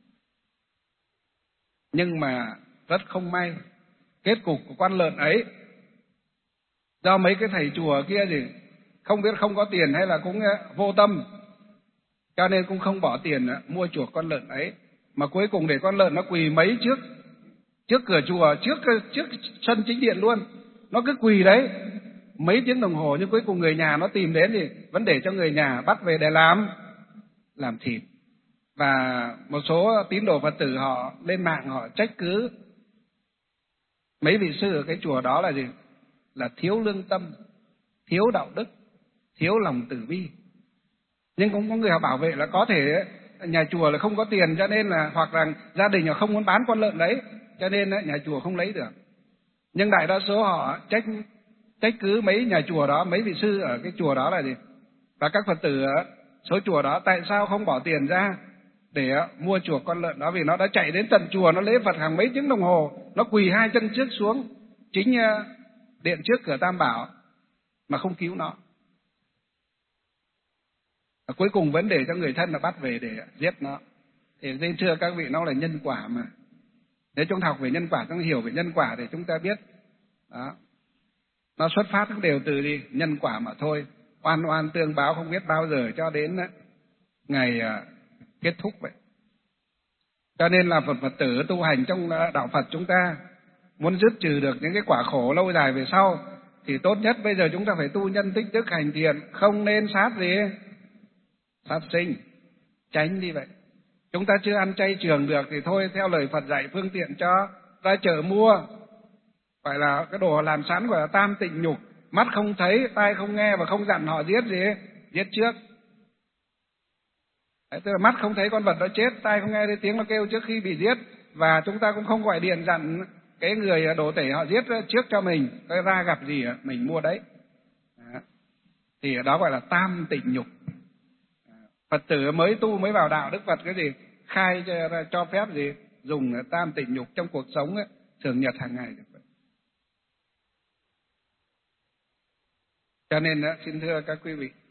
Nhưng mà rất không may, kết cục của con lợn ấy, do mấy cái thầy chùa kia không biết không có tiền hay là cũng vô tâm, cho nên cũng không bỏ tiền mua chuộc con lợn ấy, mà cuối cùng để con lợn nó quỳ mấy trước cửa chùa, trước sân chính điện luôn. Nó cứ quỳ đấy mấy tiếng đồng hồ, nhưng cuối cùng người nhà nó tìm đến thì vẫn để cho người nhà bắt về để làm thịt. Và một số tín đồ Phật tử họ lên mạng họ trách cứ mấy vị sư ở cái chùa đó là là thiếu lương tâm, thiếu đạo đức, thiếu lòng từ bi. Nhưng cũng có người họ bảo vệ là có thể nhà chùa là không có tiền, cho nên là, hoặc là gia đình họ không muốn bán con lợn đấy, cho nên nhà chùa không lấy được. Nhưng đại đa số họ trách cứ mấy nhà chùa đó, mấy vị sư ở cái chùa đó là và các Phật tử ở số chùa đó tại sao không bỏ tiền ra để mua chuộc con lợn đó, vì nó đã chạy đến tận chùa, nó lễ Phật hàng mấy tiếng đồng hồ, nó quỳ 2 chân trước xuống chính điện trước cửa Tam Bảo mà không cứu nó. Và cuối cùng vẫn để cho người thân là bắt về để giết nó. Thì nên thưa các vị, nó là nhân quả mà. Nếu chúng ta học về nhân quả, chúng ta hiểu về nhân quả để chúng ta biết đó. Nó xuất phát đều từ gì? Nhân quả mà thôi. Oan oan tương báo không biết bao giờ cho đến ngày kết thúc vậy. Cho nên là Phật tử tu hành trong đạo Phật chúng ta muốn dứt trừ được những cái quả khổ lâu dài về sau thì tốt nhất bây giờ chúng ta phải tu nhân tích đức hành thiện, không nên sát gì? Sát sinh, tránh đi vậy. Chúng ta chưa ăn chay trường được thì thôi, theo lời Phật dạy phương tiện cho ra chợ mua. Phải là cái đồ làm sẵn gọi là tam tịnh nhục, mắt không thấy, tai không nghe và không dặn họ giết gì? Giết trước. Đấy, tức là mắt không thấy con vật đó chết, tai không nghe thấy tiếng nó kêu trước khi bị giết, và chúng ta cũng không gọi điện dặn cái người đồ tể họ giết trước cho mình, cái ra gặp gì mình mua đấy. Đó. Thì đó gọi là tam tịnh nhục. Phật tử mới tu mới vào đạo Đức Phật cái gì? Khai cho phép gì? Dùng tam tịnh nhục trong cuộc sống thường nhật hàng ngày. Cho nên xin thưa các quý vị,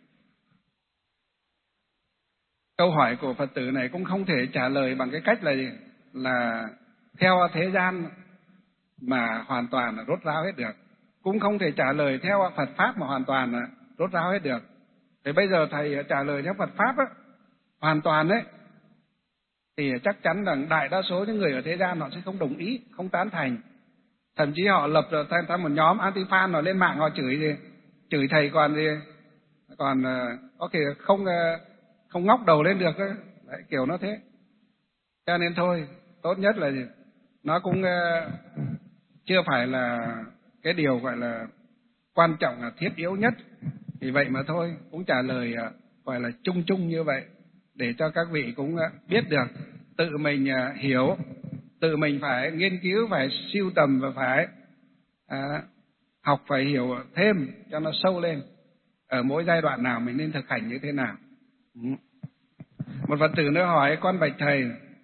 câu hỏi của Phật tử này cũng không thể trả lời bằng cái cách là gì? Là theo thế gian mà hoàn toàn là rốt ráo hết được. Cũng không thể trả lời theo Phật Pháp mà hoàn toàn là rốt ráo hết được. Thì bây giờ thầy trả lời theo Phật Pháp hoàn toàn đấy, thì chắc chắn rằng đại đa số những người ở thế gian họ sẽ không đồng ý, không tán thành. Thậm chí họ lập ra thành một nhóm anti-fan, họ lên mạng họ chửi thầy còn có thể không ngóc đầu lên được đấy, kiểu nó thế. Cho nên thôi, tốt nhất là gì? Nó cũng chưa phải là cái điều gọi là quan trọng, là thiết yếu nhất. Vì vậy mà thôi, cũng trả lời gọi là chung chung như vậy, để cho các vị cũng biết được, tự mình hiểu, tự mình phải nghiên cứu, phải sưu tầm và phải học, phải hiểu thêm cho nó sâu lên. Ở mỗi giai đoạn nào mình nên thực hành như thế nào. Một Phật tử nữa hỏi: con bạch thầy,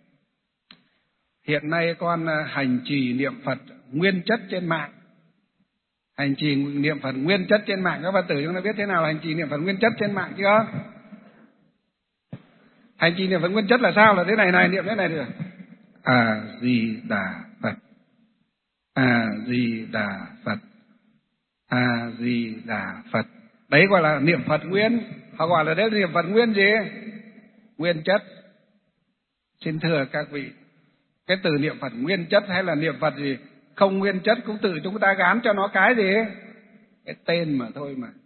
hiện nay con hành trì niệm Phật nguyên chất trên mạng. Hành trì niệm Phật nguyên chất trên mạng, các Phật tử chúng ta biết thế nào là hành trì niệm Phật nguyên chất trên mạng chưa? Hành trì niệm Phật nguyên chất là sao? Là thế này, niệm thế này được: A Di Đà Phật, A Di Đà Phật, A Di Đà Phật. Đấy gọi là niệm Phật nguyên. Họ gọi là đấy niệm Phật nguyên gì? Nguyên chất. Xin thưa các vị, cái từ niệm Phật nguyên chất hay là niệm Phật gì không nguyên chất cũng tự chúng ta gán cho nó cái gì? Cái tên mà thôi mà.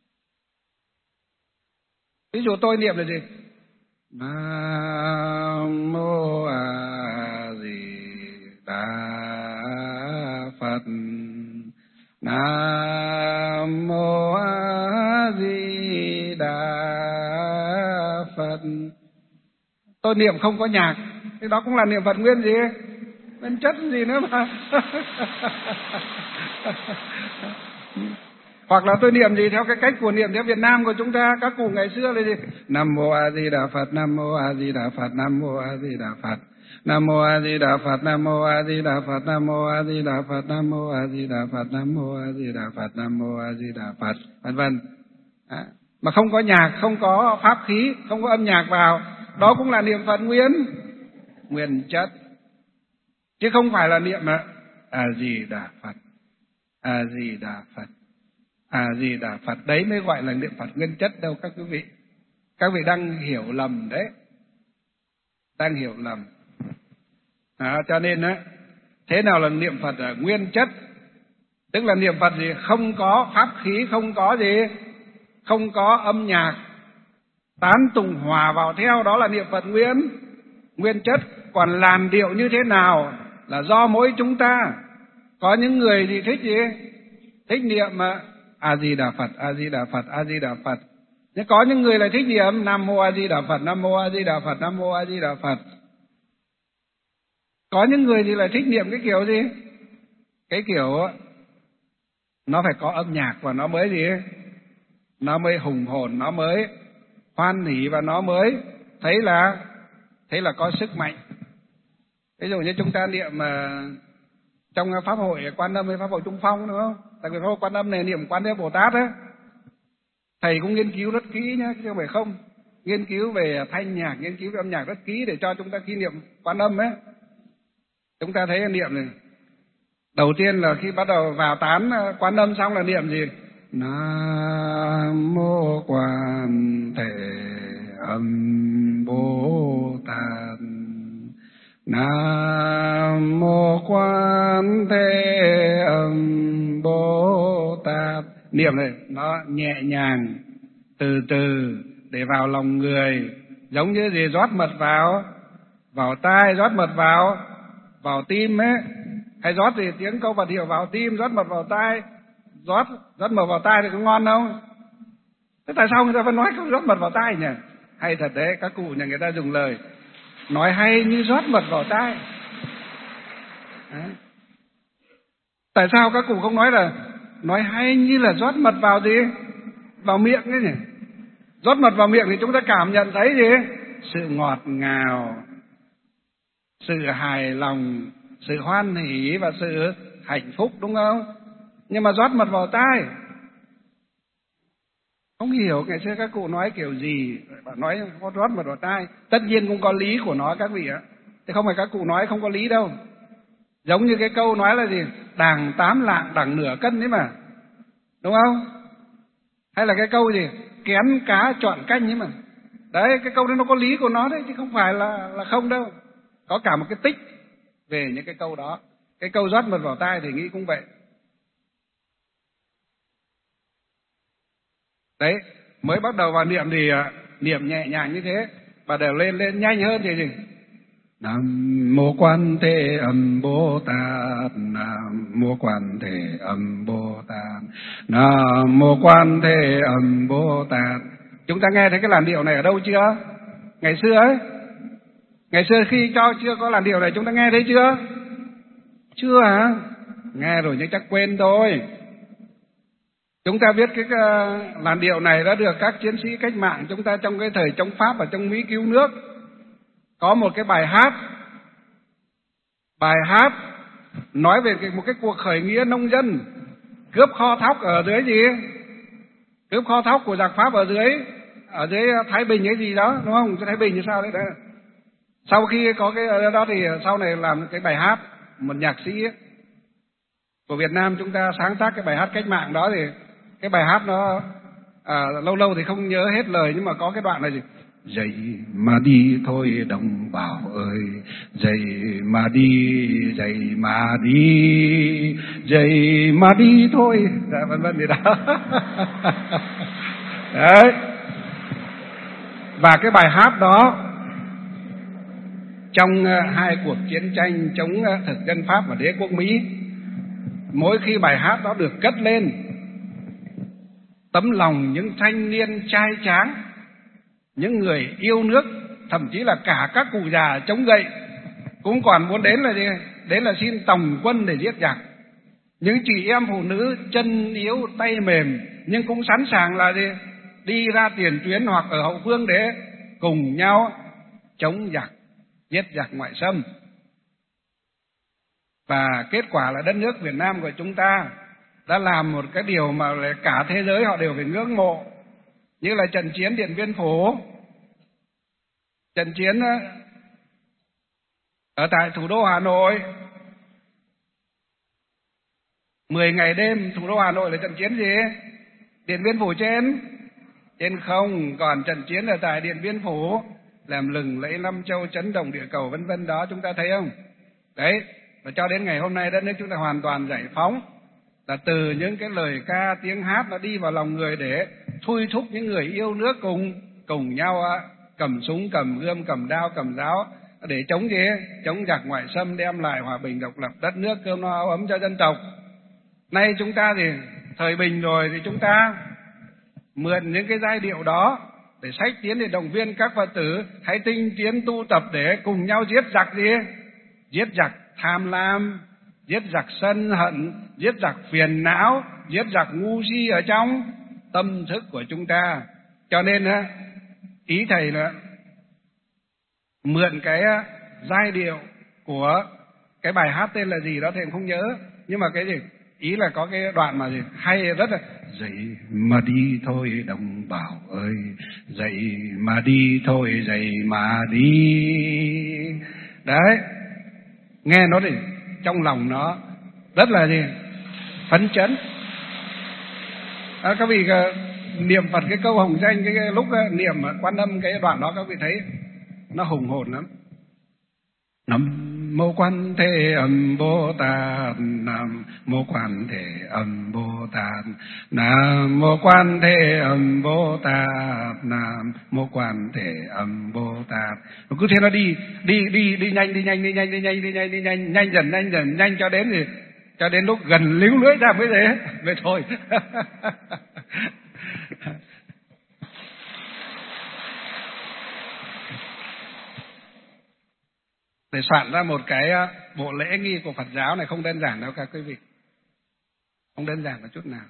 Ví dụ tôi niệm là gì? Nam Mô A Di Đà Phật, Nam Mô A Di Đà Phật. Tôi niệm không có nhạc, thì đó cũng là niệm Phật nguyên gì? Nguyên chất gì nữa mà. Hoặc là tôi niệm gì theo cái cách của niệm theo Việt Nam của chúng ta, các cụ ngày xưa là gì? Nam Mô A Di Đà Phật, Nam Mô A Di Đà Phật, Nam Mô A Di Đà Phật, Nam Mô A Di Đà Phật, Nam Mô A Di Đà Phật, Nam Mô A Di Đà Phật, Nam Mô A Di Đà Phật, Nam Mô A Di Đà Phật, Nam Mô A Di Đà Phật, vân vân. Mà không có nhạc, không có pháp khí, không có âm nhạc vào, đó cũng là niệm Phật nguyên chất, chứ không phải là niệm A Di Đà Phật, A Di Đà Phật, A Di Đà Phật. Đấy mới gọi là niệm Phật nguyên chất đâu các quý vị. Các vị đang hiểu lầm đấy, đang hiểu lầm. Cho nên thế nào là niệm Phật nguyên chất? Tức là niệm Phật gì không có pháp khí, không có gì, không có âm nhạc tán tụng hòa vào theo, đó là niệm Phật nguyên chất. Còn làn điệu như thế nào là do mỗi chúng ta. Có những người thì thích gì? Thích niệm A Di Đà Phật, A Di Đà Phật, A Di Đà Phật. Nhưng có những người lại thích niệm Nam Mô A Di Đà Phật, Nam Mô A Di Đà Phật, Nam Mô A Di Đà Phật. Có những người thì lại thích niệm cái kiểu gì? Cái kiểu nó phải có âm nhạc và nó mới gì? Nó mới hùng hồn, nó mới hoan hỉ và nó mới thấy là có sức mạnh. Ví dụ như chúng ta niệm trong pháp hội Quan Âm hay pháp hội Trung Phong, đúng không? Tại vì pháp hội Quan Âm này niệm Quan Thế Bồ Tát á, thầy cũng nghiên cứu rất kỹ nhá, chứ không phải không. Nghiên cứu về thanh nhạc, nghiên cứu về âm nhạc rất kỹ để cho chúng ta khi niệm Quan Âm ấy, chúng ta thấy niệm này Đầu tiên là khi bắt đầu vào tán Quan Âm xong là niệm gì? Nam mô Quan Thế Âm Bồ Tát. Nam mô Quan Thế Âm Bồ Tát. Niệm này nó nhẹ nhàng, từ từ để vào lòng người, giống như gì rót mật vào tai, rót mật vào tim ấy, hay rót gì tiếng câu Phật hiệu vào tim, rót mật vào tai, rót mật vào tai thì có ngon không? Thế tại sao người ta vẫn nói không rót mật vào tai nhỉ? Hay thật đấy, các cụ nhà người ta dùng lời nói hay như rót mật vào tai. Đấy. Tại sao các cụ không nói là nói hay như là rót mật vào gì? Vào miệng ấy nhỉ? Rót mật vào miệng thì chúng ta cảm nhận thấy gì? Sự ngọt ngào, sự hài lòng, sự hoan hỷ và sự hạnh phúc, đúng không? Nhưng mà rót mật vào tai, không hiểu ngày xưa các cụ nói kiểu gì, nói rót mật vào tai. Tất nhiên cũng có lý của nó các vị ạ. Thế không phải các cụ nói không có lý đâu. Giống như cái câu nói là gì? Đàng 8 lạng đẳng nửa cân đấy mà, đúng không? Hay là cái câu gì? Kén cá chọn canh ấy mà. Đấy, cái câu đó nó có lý của nó đấy, chứ không phải là không đâu. Có cả một cái tích về những cái câu đó. Cái câu rót mật vào tai thì nghĩ cũng vậy. Đấy, mới bắt đầu vào niệm thì niệm nhẹ nhàng như thế, và đều lên nhanh hơn thì gì? Nam mô Quan Thế Âm Bồ Tát, Nam mô Quan Thế Âm Bồ Tát, Nam mô Quan Thế Âm Bồ Tát. Chúng ta nghe thấy cái làn điệu này ở đâu chưa? Ngày xưa ấy, ngày xưa khi chưa có làn điệu này chúng ta nghe thấy chưa? Chưa hả? Nghe rồi nhưng chắc quên thôi. Chúng ta biết cái làn điệu này đã được các chiến sĩ cách mạng chúng ta trong cái thời chống Pháp và trong Mỹ cứu nước có một cái bài hát nói về một cái cuộc khởi nghĩa nông dân cướp kho thóc ở dưới gì? Cướp kho thóc của giặc Pháp ở dưới Thái Bình ấy gì đó, đúng không? Thái Bình như sao đấy. Sau khi có cái đó thì sau này làm cái bài hát, một nhạc sĩ ấy, của Việt Nam chúng ta sáng tác cái bài hát cách mạng đó, thì cái bài hát nó lâu thì không nhớ hết lời, nhưng mà có cái đoạn là gì? Dậy mà đi thôi đồng bào ơi, dậy mà đi, dậy mà đi, dậy mà đi thôi, vân vân gì đó. Đấy. Và cái bài hát đó trong hai cuộc chiến tranh chống thực dân Pháp và đế quốc Mỹ, mỗi khi bài hát đó được cất lên, tấm lòng những thanh niên trai tráng, những người yêu nước, thậm chí là cả các cụ già chống gậy cũng còn muốn đến là gì? Đến là xin tòng quân để giết giặc. Những chị em phụ nữ chân yếu tay mềm nhưng cũng sẵn sàng là gì? Đi ra tiền tuyến hoặc ở hậu phương để cùng nhau chống giặc, giết giặc ngoại xâm. Và kết quả là đất nước Việt Nam của chúng ta đã làm một cái điều mà cả thế giới họ đều phải ngưỡng mộ, như là trận chiến Điện Biên Phủ, trận chiến ở tại thủ đô Hà Nội, 10 ngày đêm thủ đô Hà Nội là trận chiến gì? Điện Biên Phủ trên không, còn trận chiến ở tại Điện Biên Phủ làm lừng lẫy năm châu, chấn động địa cầu, vân vân đó, chúng ta thấy không? Đấy, và cho đến ngày hôm nay đất nước chúng ta hoàn toàn giải phóng, là từ những cái lời ca tiếng hát nó đi vào lòng người để thôi thúc những người yêu nước cùng nhau cầm súng, cầm gươm, cầm đao, cầm giáo để chống gì? Chống giặc ngoại xâm, đem lại hòa bình độc lập đất nước, cơm no áo ấm cho dân tộc. Nay chúng ta thì thời bình rồi, thì chúng ta mượn những cái giai điệu đó để sách tiến, để động viên các Phật tử hãy tinh tiến tu tập để cùng nhau giết giặc gì? Giết giặc tham lam, giết giặc sân hận, giết giặc phiền não, giết giặc ngu si ở trong tâm thức của chúng ta. Cho nên ý thầy là mượn cái giai điệu của cái bài hát tên là gì đó thầy không nhớ, nhưng mà cái gì ý là có cái đoạn mà gì hay rất là: dậy mà đi thôi đồng bào ơi, dậy mà đi thôi, dậy mà đi. Đấy, nghe nó thì trong lòng nó rất là gì? Phấn chấn. Các vị niệm Phật cái câu hồng danh, cái lúc niệm Quan Âm cái đoạn đó các vị thấy nó hùng hồn lắm. Nam mô Quan Thế Âm Bồ Tát, Nam mô Quan Thế Âm Bồ Tát, Nam mô Quan Thế Âm Bồ Tát, Nam mô Quan Thế Âm Bồ Tát. Nó cứ thế nó đi nhanh dần cho đến lúc gần líu lưỡi ra mới thế về thôi. Để soạn ra một cái bộ lễ nghi của Phật giáo này không đơn giản đâu các quý vị, không đơn giản một chút nào.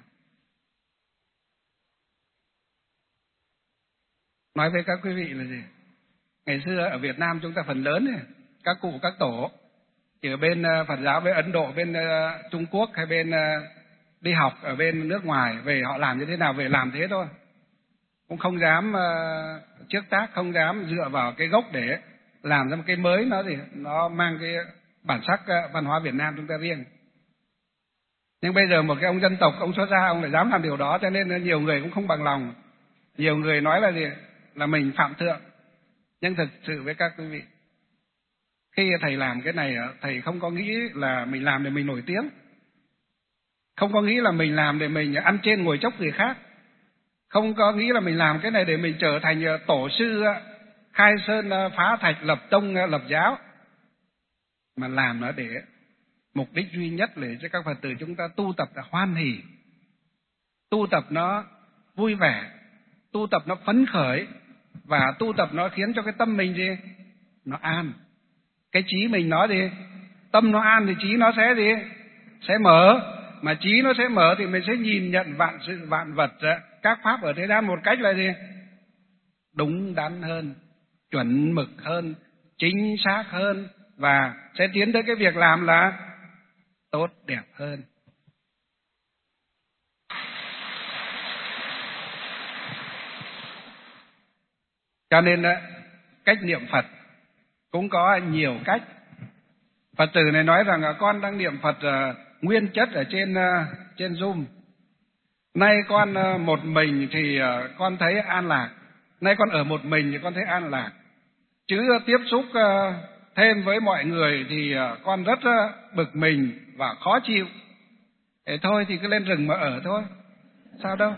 Nói với các quý vị là gì? Ngày xưa ở Việt Nam chúng ta phần lớn này, các cụ các tổ chỉ ở bên Phật giáo, bên Ấn Độ, bên Trung Quốc hay bên đi học ở bên nước ngoài về, họ làm như thế nào về làm thế thôi, cũng không dám trước tác, không dám dựa vào cái gốc để làm ra một cái mới, nó mang cái bản sắc văn hóa Việt Nam chúng ta riêng. Nhưng bây giờ một cái ông dân tộc, ông xuất gia, ông lại dám làm điều đó, cho nên nhiều người cũng không bằng lòng. Nhiều người nói là gì? Là mình phạm thượng. Nhưng thực sự với các quý vị, khi thầy làm cái này, thầy không có nghĩ là mình làm để mình nổi tiếng, không có nghĩ là mình làm để mình ăn trên ngồi chốc người khác, không có nghĩ là mình làm cái này để mình trở thành tổ sư khai sơn phá thạch, lập tông lập giáo, mà làm nó để mục đích duy nhất để cho các Phật tử chúng ta tu tập là hoan hỷ, tu tập nó vui vẻ, tu tập nó phấn khởi, và tu tập nó khiến cho cái tâm mình gì? Nó an. Cái trí mình nó gì? Tâm nó an thì trí nó sẽ gì? Sẽ mở. Mà trí nó sẽ mở thì mình sẽ nhìn nhận vạn sự vạn vật, các pháp ở thế gian một cách là gì? Đúng đắn hơn, chuẩn mực hơn, chính xác hơn, và sẽ tiến tới cái việc làm là tốt đẹp hơn. Cho nên cách niệm Phật cũng có nhiều cách. Phật tử này nói rằng con đang niệm Phật nguyên chất ở trên Zoom. Nay con một mình thì con thấy an lạc. Nay con ở một mình thì con thấy an lạc. Chứ tiếp xúc thêm với mọi người thì con rất bực mình và khó chịu. Thế thôi thì cứ lên rừng mà ở thôi, sao đâu.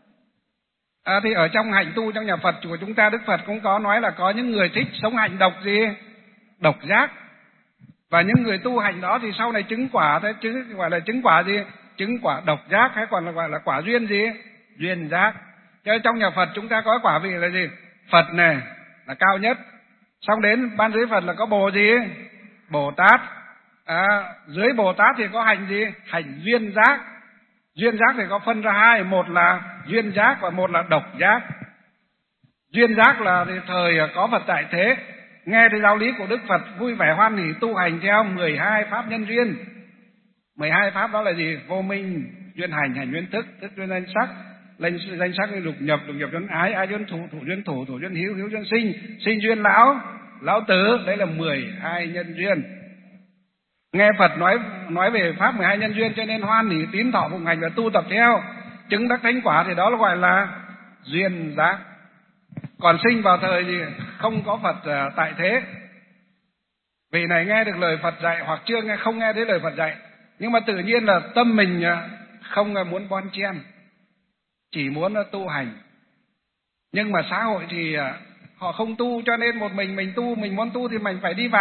Thì ở trong hạnh tu trong nhà Phật của chúng ta, Đức Phật cũng có nói là có những người thích sống hạnh độc gì? Độc giác. Và những người tu hành đó thì sau này chứng quả, thế chứng gọi là chứng quả gì? Chứng quả độc giác, hay còn là gọi là quả duyên gì? Duyên giác. Cho nên trong nhà Phật chúng ta có quả vị là gì? Phật này là cao nhất. Xong đến ban dưới Phật là có Bồ gì? Bồ Tát. Dưới Bồ Tát thì có hành gì? Hành duyên giác. Duyên giác thì có phân ra hai, một là duyên giác và một là độc giác. Duyên giác là thời có Phật tại thế, nghe thấy giáo lý của Đức Phật vui vẻ hoan hỷ tu hành theo 12 pháp nhân duyên. 12 pháp đó là gì? Vô minh, duyên hành, hành duyên thức, thức duyên danh sắc, danh sắc duyên lục nhập duyên ái, ái duyên thủ, thủ duyên thủ, thủ duyên hữu, hữu duyên sinh, sinh duyên lão tử. Đấy là 12 nhân duyên. Nghe Phật nói về pháp 12 nhân duyên cho nên hoan hỷ tín thọ phụng hành và tu tập theo, chứng đắc thánh quả thì đó là gọi là duyên giác. Còn sinh vào thời gì không có Phật tại thế, vị này nghe được lời Phật dạy hoặc không nghe thấy lời Phật dạy, nhưng mà tự nhiên là tâm mình không muốn bon chen, chỉ muốn tu hành. Nhưng mà xã hội thì họ không tu, cho nên một mình tu, mình muốn tu thì mình phải đi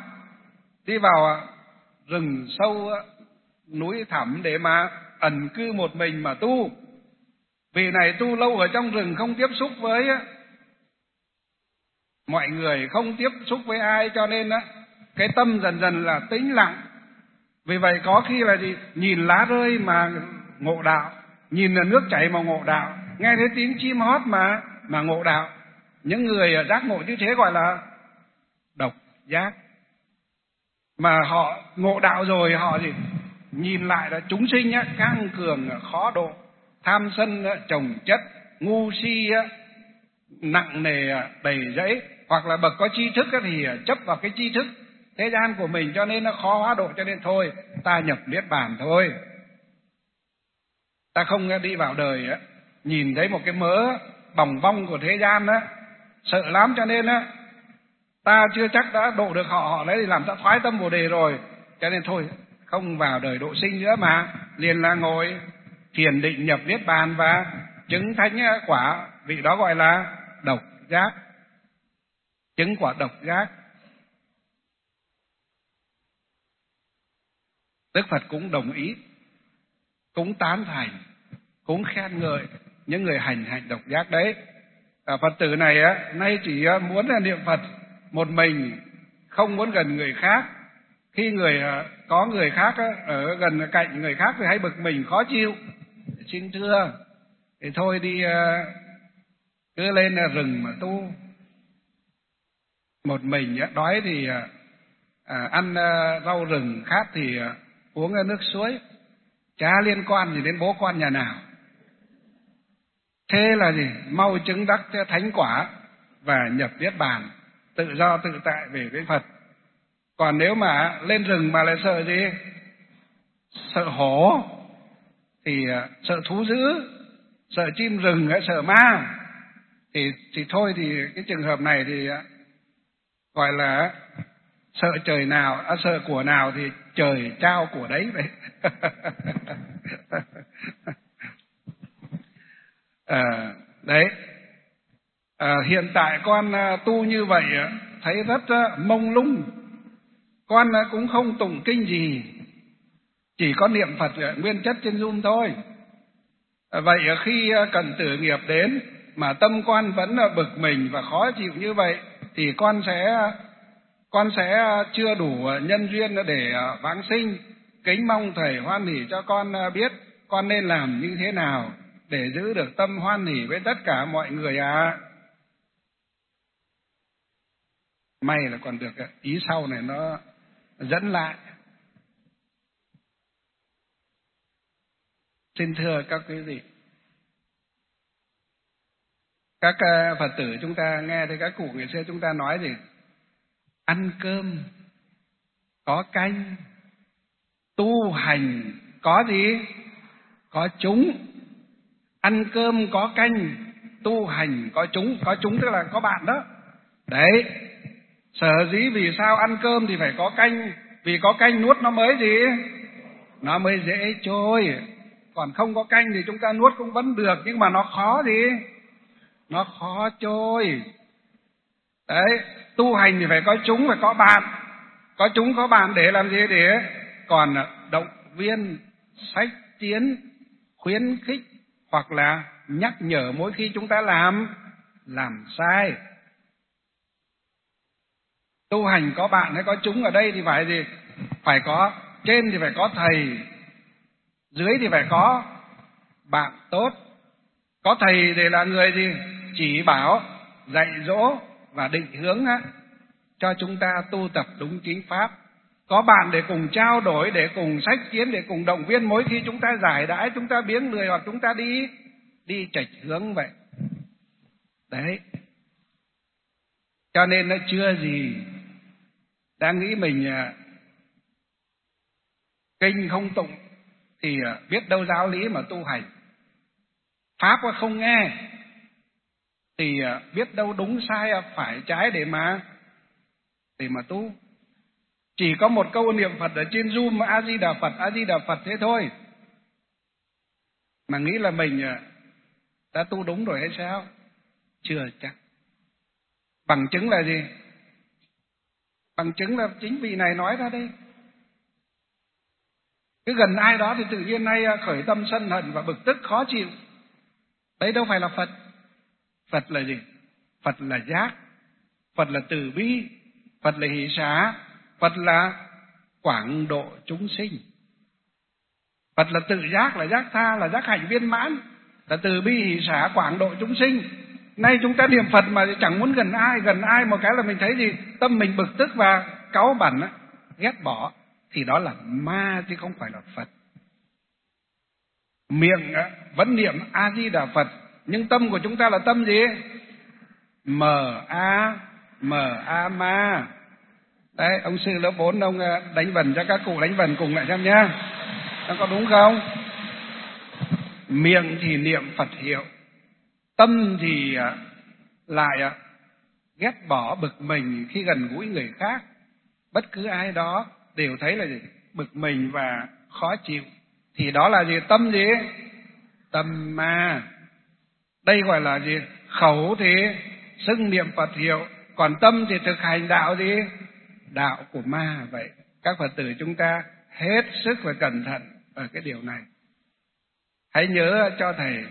vào rừng sâu núi thẳm để mà ẩn cư một mình mà tu. Vì này tu lâu ở trong rừng, không tiếp xúc với mọi người, không tiếp xúc với ai, cho nên cái tâm dần dần là tĩnh lặng. Vì vậy có khi là gì? Nhìn lá rơi mà ngộ đạo, nhìn là nước chảy mà ngộ đạo, nghe thấy tiếng chim hót mà ngộ đạo. Những người giác ngộ như thế gọi là độc giác. Mà họ ngộ đạo rồi họ gì? Nhìn lại là chúng sinh căng cường khó độ, tham sân chồng chất, ngu si nặng nề đầy rẫy, hoặc là bậc có tri thức thì chấp vào cái tri thức thế gian của mình, cho nên nó khó hóa độ. Cho nên thôi ta nhập niết bàn thôi. Ta không đi vào đời nhìn thấy một cái mớ bòng bong của thế gian sợ lắm, cho nên ta chưa chắc đã độ được họ đấy thì làm ta thoái tâm Bồ đề rồi, cho nên thôi không vào đời độ sinh nữa, mà liền là ngồi thiền định nhập niết bàn và chứng thánh quả. Vị đó gọi là độc giác, chứng quả độc giác. Đức Phật cũng đồng ý, cũng tán thành, cũng khen ngợi những người hành độc giác đấy. Phật tử này nay chỉ muốn là niệm Phật một mình, không muốn gần người khác. Khi có người khác ở gần cạnh người khác thì hay bực mình khó chịu, xin thưa thì thôi đi cứ lên rừng mà tu một mình. Đói thì ăn rau rừng, khát thì uống nước suối, chả liên quan gì đến bố con nhà nào. Thế là gì? Mau chứng đắc thánh quả và nhập niết bàn, tự do tự tại về với Phật. Còn nếu mà lên rừng mà lại sợ gì? Sợ hổ, thì sợ thú dữ, sợ chim rừng, sợ ma, thì thôi, thì cái trường hợp này thì gọi là sợ trời nào, sợ của nào thì trời trao của đấy vậy. Đấy. Hiện tại con tu như vậy thấy rất mông lung. Con cũng không tụng kinh gì, chỉ có niệm Phật nguyên chất trên Zoom thôi. Vậy khi cần tử nghiệp đến mà tâm con vẫn bực mình và khó chịu như vậy thì con sẽ chưa đủ nhân duyên để vãng sinh. Kính mong thầy hoan hỉ cho con biết con nên làm như thế nào để giữ được tâm hoan hỉ với tất cả mọi người ạ. May là còn được ý sau này nó dẫn lại. Xin thưa các quý vị, các Phật tử chúng ta nghe thấy các cụ ngày xưa chúng ta nói gì? Ăn cơm có canh, tu hành có gì? Có chúng. Ăn cơm có canh, tu hành có chúng. Có chúng tức là có bạn đó. Đấy. Sở dĩ vì sao ăn cơm thì phải có canh? Vì có canh nuốt nó mới gì? Nó mới dễ trôi. Còn không có canh thì chúng ta nuốt cũng vẫn được, nhưng mà nó khó gì? Nó khó trôi. Đấy. Tu hành thì phải có chúng, phải có bạn. Có chúng có bạn để làm gì? Để còn động viên, sách tiến, khuyến khích hoặc là nhắc nhở mỗi khi chúng ta làm sai. Tu hành có bạn hay có chúng ở đây thì phải gì? Phải có, trên thì phải có thầy, dưới thì phải có bạn tốt. Có thầy để là người gì? Chỉ bảo, dạy dỗ và định hướng cho chúng ta tu tập đúng chính pháp. Có bạn để cùng trao đổi, để cùng sách kiến, để cùng động viên mỗi khi chúng ta giải đãi, chúng ta biếng lười hoặc chúng ta đi chệch hướng vậy. Đấy. Cho nên nó chưa gì đang nghĩ mình kinh không tụng thì biết đâu giáo lý mà tu hành. Pháp không nghe thì biết đâu đúng sai phải trái để mà tu. Chỉ có một câu niệm Phật ở trên Zoom A Di Đà Phật, A Di Đà Phật thế thôi, mà nghĩ là mình đã tu đúng rồi hay sao? Chưa chắc. Bằng chứng là gì? Bằng chứng là chính vị này nói ra đây. Cứ gần ai đó thì tự nhiên nay khởi tâm sân hận và bực tức khó chịu. Đấy đâu phải là Phật. Phật là gì? Phật là giác, Phật là từ bi, Phật là hỷ xả, Phật là quảng độ chúng sinh. Phật là tự giác, là giác tha, là giác hạnh viên mãn, là từ bi hỷ xả quảng độ chúng sinh. Nay chúng ta niệm Phật mà chẳng muốn gần ai một cái là mình thấy gì? Tâm mình bực tức và cáu bẩn, ghét bỏ, thì đó là ma chứ không phải là Phật. Miệng vẫn niệm A Di Đà Phật, nhưng tâm của chúng ta là tâm gì? M A ma. Đấy, ông sư lớp 4 ông đánh vần cho các cụ đánh vần cùng lại xem nhá. Nó có đúng không? Miệng thì niệm Phật hiệu, tâm thì lại ghét bỏ bực mình khi gần gũi người khác. Bất cứ ai đó đều thấy là gì? Bực mình và khó chịu. Thì đó là gì? Tâm gì? Tâm ma. Đây gọi là gì? Khẩu thì xưng niệm Phật hiệu, còn tâm thì thực hành đạo gì? Đạo của ma. Vậy các Phật tử chúng ta hết sức phải cẩn thận ở cái điều này. Hãy nhớ cho thầy,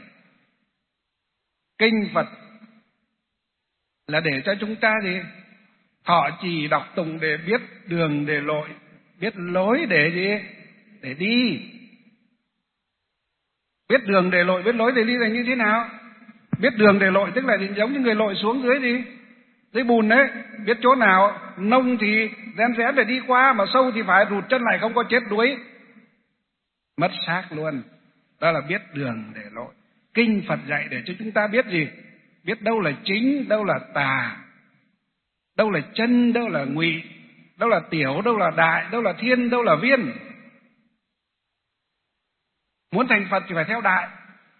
kinh Phật là để cho chúng ta gì? Thọ trì đọc tụng để biết đường để lội, biết lối để gì? Để đi. Biết đường để lội, biết lối để đi là như thế nào? Biết đường để lội tức là giống như người lội xuống dưới gì? Dưới bùn đấy. Biết chỗ nào nông thì rén rén để đi qua, mà sâu thì phải rụt chân lại, không có chết đuối, mất xác luôn. Đó là biết đường để lội. Kinh Phật dạy để cho chúng ta biết gì? Biết đâu là chính, đâu là tà, đâu là chân, đâu là ngụy, đâu là tiểu, đâu là đại, đâu là thiên, đâu là viên. Muốn thành Phật thì phải theo đại,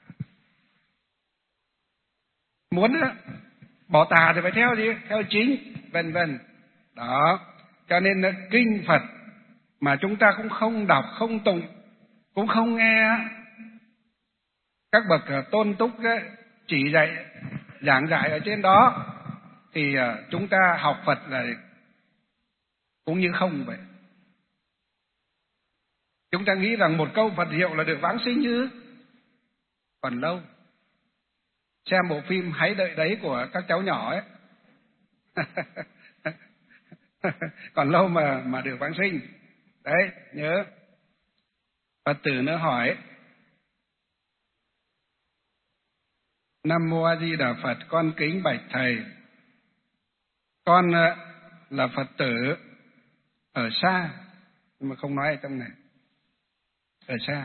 muốn bỏ tà thì phải theo gì? Theo chính, vân vân. Đó, cho nên kinh Phật mà chúng ta cũng không đọc, không tụng, cũng không nghe các bậc tôn túc chỉ dạy, giảng dạy ở trên đó, thì chúng ta học Phật là cũng như không vậy. Chúng ta nghĩ rằng một câu Phật hiệu là được vãng sinh chứ? Còn lâu. Xem bộ phim Hãy Đợi Đấy của các cháu nhỏ ấy. Còn lâu mà được vãng sinh. Đấy, nhớ. Phật tử nữa hỏi: Nam Mô A Di Đà Phật, con kính bạch thầy. Con là Phật tử ở xa, nhưng mà không nói ở trong này. Ở xa.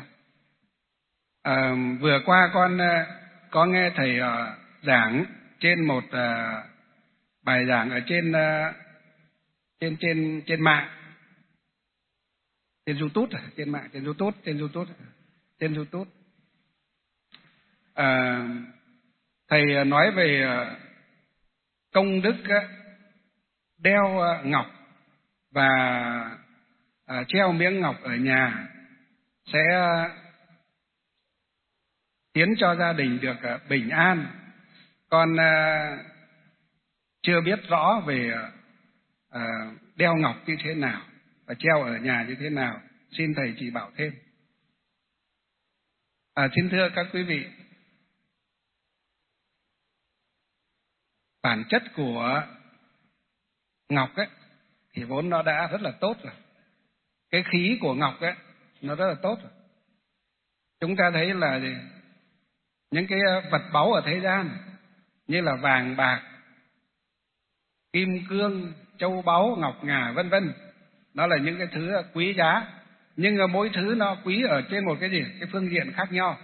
Vừa qua con có nghe thầy giảng trên một bài giảng ở trên mạng, trên YouTube, trên mạng, trên YouTube. Thầy nói về công đức đeo ngọc và treo miếng ngọc ở nhà sẽ khiến cho gia đình được bình an. Con chưa biết rõ về đeo ngọc như thế nào và treo ở nhà như thế nào, xin thầy chỉ bảo thêm. Xin thưa các quý vị, bản chất của ngọc ấy thì vốn nó đã rất là tốt rồi. Cái khí của ngọc ấy nó rất là tốt rồi. Chúng ta thấy là những cái vật báu ở thế gian như là vàng bạc, kim cương, châu báu, ngọc ngà vân vân, đó là những cái thứ quý giá, nhưng mỗi thứ nó quý ở trên một cái gì, cái phương diện khác nhau.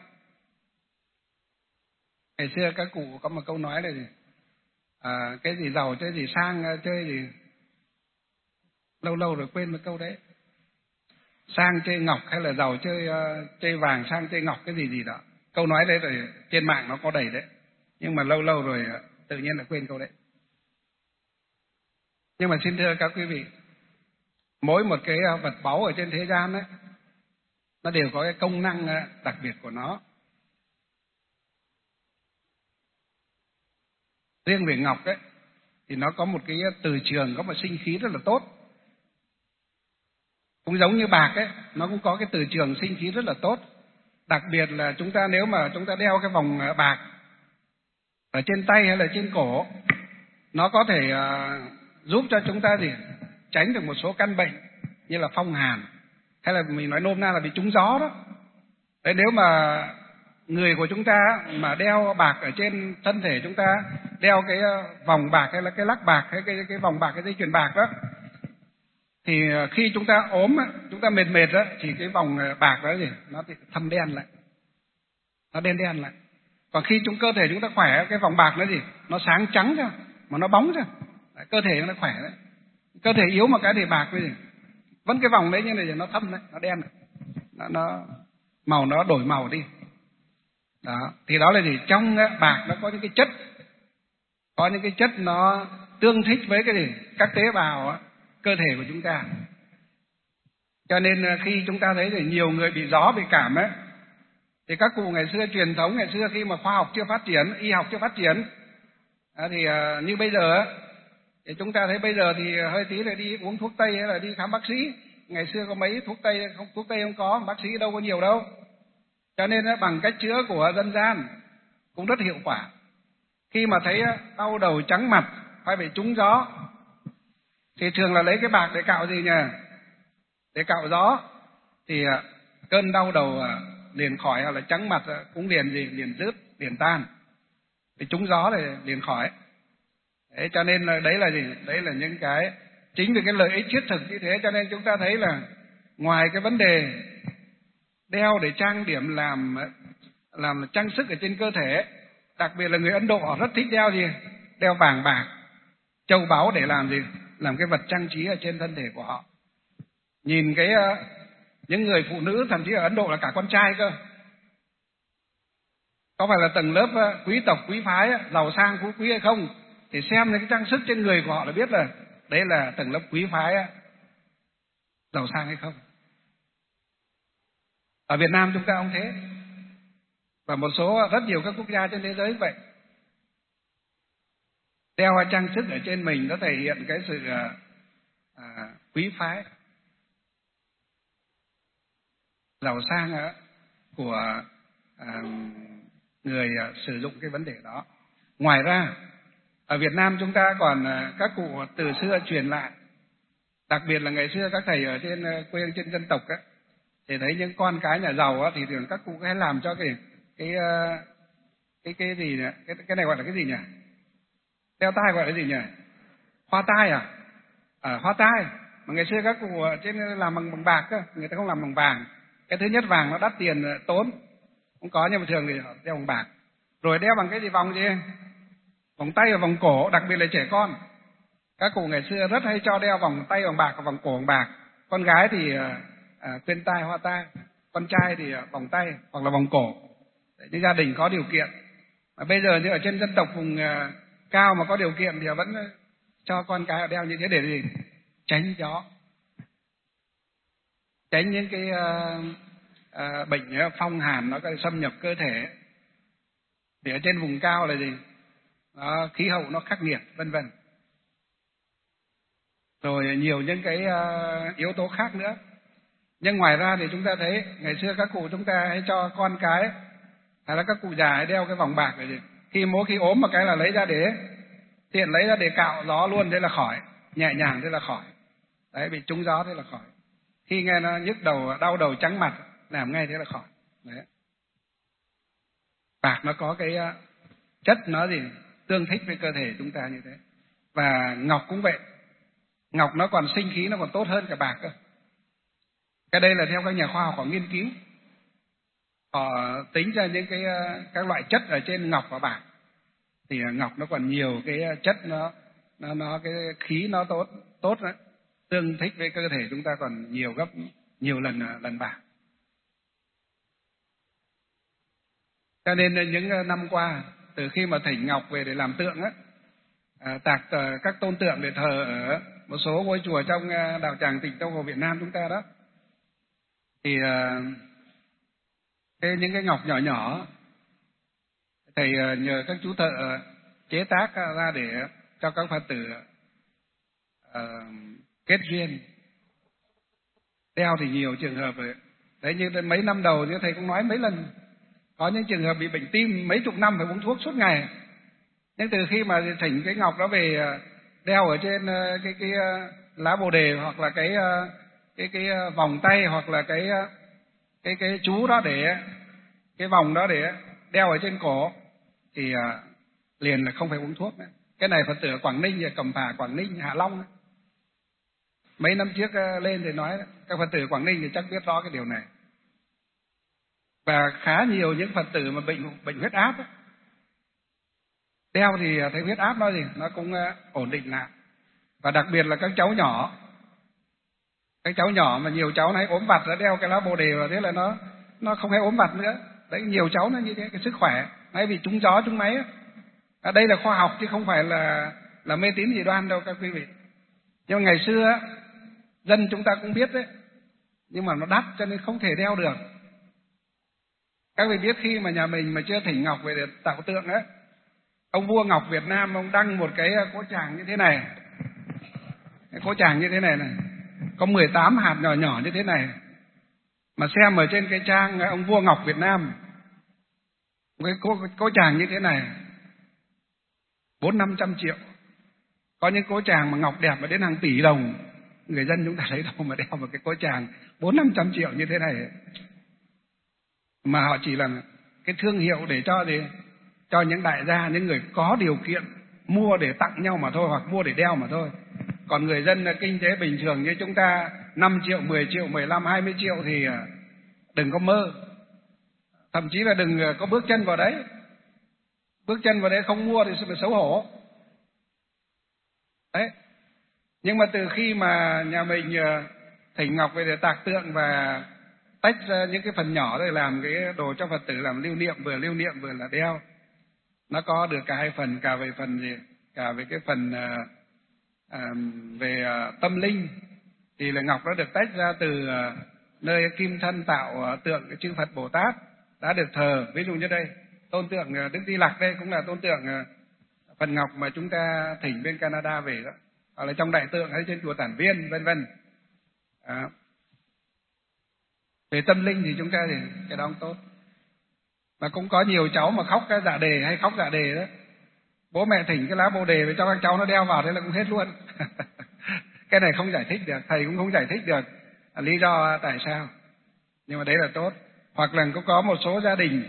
Ngày xưa các cụ có một câu nói là gì? Cái gì giàu chơi gì sang chơi gì, lâu lâu rồi quên một câu đấy. Sang chơi ngọc hay là giàu chơi vàng, sang chơi ngọc cái gì đó. Câu nói đấy rồi trên mạng nó có đầy đấy, nhưng mà lâu lâu rồi tự nhiên lại quên câu đấy. Nhưng mà xin thưa các quý vị, mỗi một cái vật báu ở trên thế gian ấy, nó đều có cái công năng đặc biệt của nó. Riêng về ngọc ấy thì nó có một cái từ trường, có một sinh khí rất là tốt. Cũng giống như bạc ấy, nó cũng có cái từ trường sinh khí rất là tốt. Đặc biệt là chúng ta nếu mà chúng ta đeo cái vòng bạc ở trên tay hay là trên cổ, nó có thể giúp cho chúng ta tránh được một số căn bệnh như là phong hàn, hay là mình nói nôm na là bị trúng gió đó. Đấy, nếu mà người của chúng ta mà đeo bạc ở trên thân thể chúng ta, đeo cái vòng bạc hay là cái lắc bạc hay cái vòng bạc, cái dây chuyền bạc đó, thì khi chúng ta ốm, chúng ta mệt đó, thì cái vòng bạc đó nó thâm đen lại, nó đen lại. Còn khi cơ thể chúng ta khỏe, cái vòng bạc nó nó sáng trắng ra, mà nó bóng ra, cơ thể nó khỏe đấy. Cơ thể yếu mà cái thể bạc cái gì? Vẫn cái vòng đấy như này nó thâm đấy, nó đen, nó màu nó đổi màu đi. Đó, thì đó là gì? Trong bạc nó có những cái chất, có những cái chất nó tương thích với cái gì? Các tế bào cơ thể của chúng ta. Cho nên khi chúng ta thấy thì nhiều người bị gió, bị cảm ấy, thì các cụ ngày xưa, truyền thống ngày xưa khi mà khoa học chưa phát triển, y học chưa phát triển, thì như bây giờ thì chúng ta thấy bây giờ thì hơi tí là đi uống thuốc tây hay là đi khám bác sĩ. Ngày xưa có mấy thuốc tây không có, bác sĩ đâu có nhiều đâu. Cho nên bằng cách chữa của dân gian cũng rất hiệu quả. Khi mà thấy đau đầu trắng mặt hay bị trúng gió thì thường là lấy cái bạc để cạo gì nhỉ? Để cạo gió thì cơn đau đầu liền khỏi, hoặc là trắng mặt cũng liền gì? Liền dứt, liền tan. Thì trúng gió thì liền khỏi. Đấy, cho nên là đấy là gì? Đấy là những cái chính vì cái lợi ích thiết thực như thế, cho nên chúng ta thấy là ngoài cái vấn đề đeo để trang điểm làm trang sức ở trên cơ thể, đặc biệt là người Ấn Độ họ rất thích đeo gì? Đeo vàng bạc, châu báu để làm gì? Làm cái vật trang trí ở trên thân thể của họ. Nhìn cái những người phụ nữ thậm chí ở Ấn Độ là cả con trai cơ, có phải là tầng lớp quý tộc quý phái, giàu sang phú quý hay không, thì xem những cái trang sức trên người của họ là biết là đấy là tầng lớp quý phái, giàu sang hay không. Ở Việt Nam chúng ta cũng thế, và một số rất nhiều các quốc gia trên thế giới vậy. Đeo trang sức ở trên mình nó thể hiện cái sự quý phái, giàu sang của người sử dụng cái vấn đề đó. Ngoài ra ở Việt Nam chúng ta còn các cụ từ xưa truyền lại, đặc biệt là ngày xưa các thầy ở trên quê trên dân tộc thì thấy những con cái nhà giàu thì thường các cụ hay làm cho cái gì nhỉ? Cái này gọi là cái gì nhỉ? Đeo tai gọi là gì nhỉ? Hoa tai à? Hoa tai. Mà ngày xưa các cụ ở trên làm bằng bạc cơ, người ta không làm bằng vàng. Cái thứ nhất vàng nó đắt tiền tốn, không có, nhưng mà thường thì họ đeo bằng bạc. Rồi đeo bằng cái gì? Vòng gì? Vòng tay và vòng cổ, đặc biệt là trẻ con. Các cụ ngày xưa rất hay cho đeo vòng tay bằng bạc và vòng cổ bằng bạc. Con gái thì khuyên tai, hoa tai, con trai thì vòng tay hoặc là vòng cổ. Để những gia đình có điều kiện. Mà bây giờ như ở trên dân tộc vùng cao mà có điều kiện thì vẫn cho con cái đeo như thế để gì? Tránh gió, tránh những cái bệnh phong hàn nó xâm nhập cơ thể. Thì ở trên vùng cao là gì? Khí hậu nó khắc nghiệt, vân vân. Rồi nhiều những cái yếu tố khác nữa. Nhưng ngoài ra thì chúng ta thấy ngày xưa các cụ chúng ta hay cho con cái hay là các cụ già hay đeo cái vòng bạc này gì? Mỗi khi ốm một cái là lấy ra để tiện, lấy ra để cạo gió luôn, thế là khỏi, nhẹ nhàng thế là khỏi. Đấy, bị trúng gió thế là khỏi. Khi nghe nó nhức đầu, đau đầu trắng mặt, làm ngay thế là khỏi. Đấy. Bạc nó có cái chất nó gì? Tương thích với cơ thể chúng ta như thế. Và ngọc cũng vậy. Ngọc nó còn sinh khí, nó còn tốt hơn cả bạc cơ. Cái đây là theo các nhà khoa học họ nghiên cứu. Họ tính ra những các loại chất ở trên ngọc và bạc. Thì ngọc nó còn nhiều cái chất nó cái khí nó tốt đấy. Tương thích với cơ thể chúng ta còn nhiều lần bạc. Cho nên những năm qua, từ khi mà thỉnh ngọc về để làm tượng tạc các tôn tượng để thờ ở một số ngôi chùa trong đạo tràng Tịnh Tông của Việt Nam chúng ta đó, thì những cái ngọc nhỏ nhỏ thầy nhờ các chú thợ chế tác ra để cho các Phật tử kết duyên. Đeo thì nhiều trường hợp rồi đấy, như mấy năm đầu như thầy cũng nói mấy lần, có những trường hợp bị bệnh tim mấy chục năm phải uống thuốc suốt ngày. Nhưng từ khi mà thỉnh cái ngọc đó về đeo ở trên cái lá bồ đề, hoặc là cái vòng tay, hoặc là cái chú đó để cái vòng đó để đeo ở trên cổ, thì liền là không phải uống thuốc nữa. Cái này Phật tử ở Quảng Ninh, Cẩm Phả, Quảng Ninh, Hạ Long mấy năm trước lên thì nói, các Phật tử Quảng Ninh thì chắc biết rõ cái điều này. Và khá nhiều những Phật tử mà bệnh huyết áp đeo thì thấy huyết áp nó cũng ổn định lại. Và đặc biệt là các cháu nhỏ. Các cháu nhỏ mà nhiều cháu nó hay ốm vặt, nó đeo cái lá bồ đề vào, thế là nó không hay ốm vặt nữa. Đấy, nhiều cháu nó như thế, cái sức khỏe hay bị trúng gió trúng máy. Đây là khoa học chứ không phải là mê tín dị đoan đâu các quý vị. Nhưng mà ngày xưa dân chúng ta cũng biết đấy, nhưng mà nó đắt cho nên không thể đeo được. Các vị biết khi mà nhà mình mà chưa thỉnh ngọc về để tạo tượng ấy, ông vua Ngọc Việt Nam ông đăng một cái cỗ tràng như thế này. Cái cỗ tràng như thế này này, có 18 hạt nhỏ nhỏ như thế này. Mà xem ở trên cái trang ông vua Ngọc Việt Nam, cái cỗ tràng như thế này 400-500 triệu. Có những cỗ tràng mà ngọc đẹp mà đến hàng tỷ đồng, người dân chúng ta lấy đâu mà đeo một cái cỗ tràng 400-500 triệu như thế này. Mà họ chỉ là cái thương hiệu để cho những đại gia, những người có điều kiện mua để tặng nhau mà thôi, hoặc mua để đeo mà thôi. Còn người dân kinh tế bình thường như chúng ta 5 triệu, 10 triệu, 15, 20 triệu thì đừng có mơ. Thậm chí là đừng có bước chân vào đấy. Bước chân vào đấy không mua thì sẽ xấu hổ. Đấy. Nhưng mà từ khi mà nhà mình thỉnh ngọc về để tạc tượng và tách ra những cái phần nhỏ để làm cái đồ cho Phật tử làm lưu niệm vừa là đeo, nó có được cả hai phần, cả về phần gì, cả về cái phần về tâm linh thì là ngọc nó được tách ra từ nơi kim thân tạo tượng cái chư Phật Bồ Tát đã được thờ. Ví dụ như đây tôn tượng Đức Di Lặc, đây cũng là tôn tượng phần ngọc mà chúng ta thỉnh bên Canada về đó, hoặc là trong đại tượng hay trên chùa Tản Viên vân vân. Về tâm linh thì chúng ta thì cái đó không tốt. Mà cũng có nhiều cháu mà khóc cái dạ đề hay khóc dạ đề đó, bố mẹ thỉnh cái lá bồ đề về cho các cháu nó đeo vào, thế là cũng hết luôn. Cái này không giải thích được, thầy cũng không giải thích được lý do tại sao, nhưng mà đấy là tốt. Hoặc là cũng có một số gia đình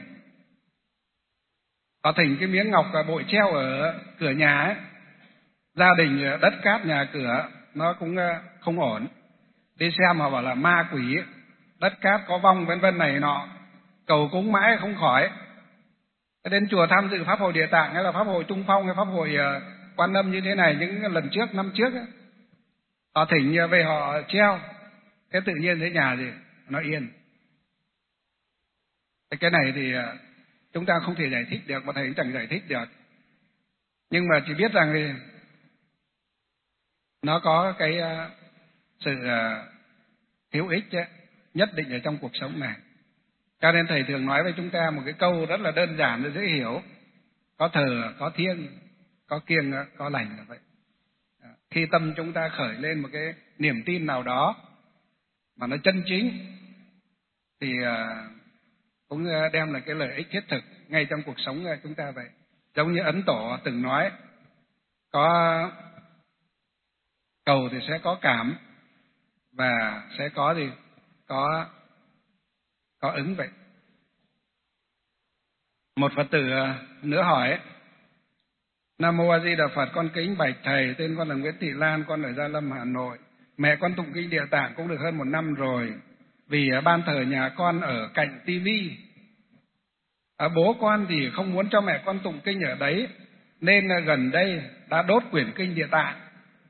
họ thỉnh cái miếng ngọc bội treo ở cửa nhà ấy. Gia đình đất cát nhà cửa nó cũng không ổn, đi xem họ bảo là ma quỷ, đất cát có vong vân vân này nọ, cầu cúng mãi không khỏi. Đến chùa tham dự pháp hội Địa Tạng hay là pháp hội Trung Phong hay pháp hội Quan Âm như thế này những lần trước, năm trước ấy, họ thỉnh về họ treo, thế tự nhiên thấy nhà gì nó yên. Cái này thì chúng ta không thể giải thích được, mà thầy cũng chẳng giải thích được. Nhưng mà chỉ biết rằng thì nó có cái sự hữu ích nhất định ở trong cuộc sống này. Cho nên thầy thường nói với chúng ta một cái câu rất là đơn giản và dễ hiểu: có thờ, có thiêng, có kiêng, có lành là vậy. Khi tâm chúng ta khởi lên một cái niềm tin nào đó mà nó chân chính thì cũng đem lại cái lợi ích thiết thực ngay trong cuộc sống chúng ta vậy. Giống như Ấn Tổ từng nói, có cầu thì sẽ có cảm, và sẽ có gì? Có ứng vậy. Một Phật tử nữa hỏi: Nam Mô A Di Đà Phật, con kính bạch thầy, tên con là Nguyễn Thị Lan, con ở Gia Lâm, Hà Nội. Mẹ con tụng kinh Địa Tạng cũng được hơn 1 năm rồi. Vì ban thờ nhà con ở cạnh tivi, bố con thì không muốn cho mẹ con tụng kinh ở đấy, nên gần đây đã đốt quyển kinh Địa Tạng.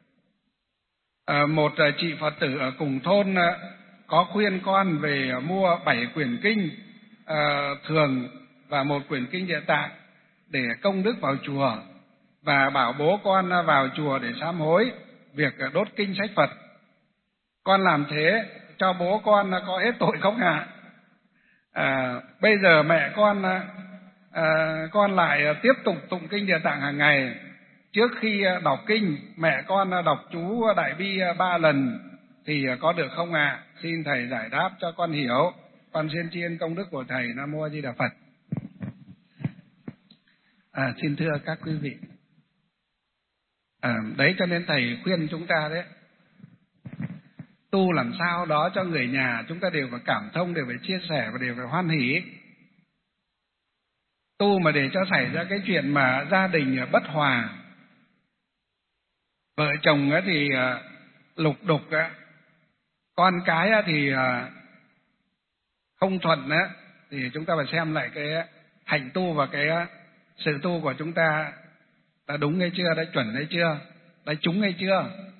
Một chị Phật tử ở cùng thôn có khuyên con về mua 7 quyển kinh thường và 1 quyển kinh Địa Tạng để công đức vào chùa, và bảo bố con vào chùa để sám hối việc đốt kinh sách Phật. Con làm thế cho bố con có hết tội không ạ? Bây giờ mẹ con lại tiếp tục tụng kinh Địa Tạng hàng ngày. Trước khi đọc kinh, mẹ con đọc chú Đại Bi 3 lần thì có được không ạ? Xin thầy giải đáp cho con hiểu. Con xin tri ân công đức của thầy. Nam Mô A Di Đà Phật. Xin thưa các quý vị, đấy cho nên thầy khuyên chúng ta đấy, tu làm sao đó cho người nhà chúng ta đều phải cảm thông, đều phải chia sẻ và đều phải hoan hỷ. Tu mà để cho xảy ra cái chuyện mà gia đình bất hòa, vợ chồng thì lục đục, con cái thì không thuận, thì chúng ta phải xem lại cái hạnh tu và cái sự tu của chúng ta đã đúng hay chưa, đã chuẩn hay chưa, đã trúng hay chưa.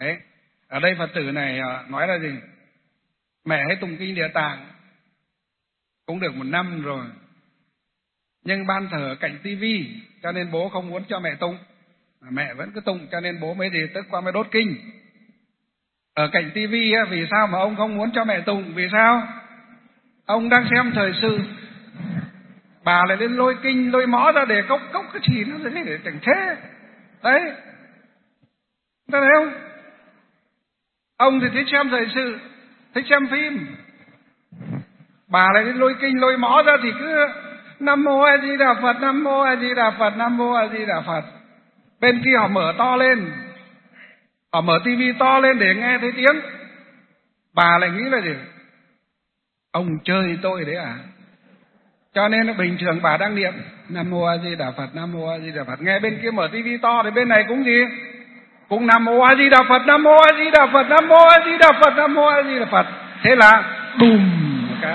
Đấy, ở đây Phật tử này nói là gì? Mẹ hay tụng kinh Địa Tạng cũng được 1 năm rồi, nhưng ban thờ ở cạnh tivi cho nên bố không muốn cho mẹ tụng, mẹ vẫn cứ tụng cho nên bố mới gì tức qua mới đốt kinh. Ở cạnh tivi vì sao mà ông không muốn cho mẹ tụng? Vì sao? Ông đang xem thời sự, bà lại lên lôi kinh lôi mõ ra để cốc cái gì nó để chẳng thế. Đấy, ta thấy không? Ông thì thích xem thời sự, thích xem phim, bà lại lên lôi kinh lôi mõ ra thì cứ Nam Mô A Di Đà Phật, Nam Mô A Di Đà Phật, Nam Mô A Di Đà Phật. Bên kia họ mở to lên, họ mở tivi to lên để nghe thấy tiếng. Bà lại nghĩ là gì? Ông chơi tôi đấy à? Cho nên bình thường bà đang niệm Nam Mô A Di Đà Phật, Nam Mô A Di Đà Phật, nghe bên kia mở tivi to thì bên này cũng gì? Cũng Nam Mô A Di Đà Phật, Nam Mô A Di Đà Phật, Nam Mô A Di Đà Phật, Nam Mô A Di Đà Phật. Thế là đùm một cái.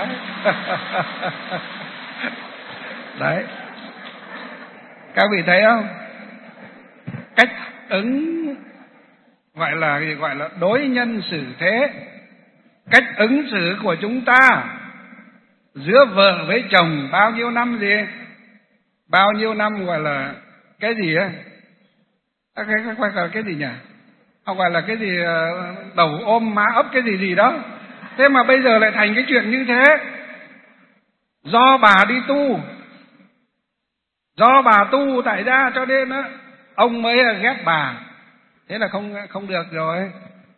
Đấy, các vị thấy không? Cách ứng gọi là đối nhân xử thế. Cách ứng xử của chúng ta giữa vợ với chồng bao nhiêu năm gì? Bao nhiêu năm gọi là cái gì á? Cái gì nhỉ? Họ gọi là cái gì đầu ôm má ấp cái gì đó. Thế mà bây giờ lại thành cái chuyện như thế. Do bà đi tu, do bà tu tại gia cho nên á ông mới ghét bà. Thế là không được rồi.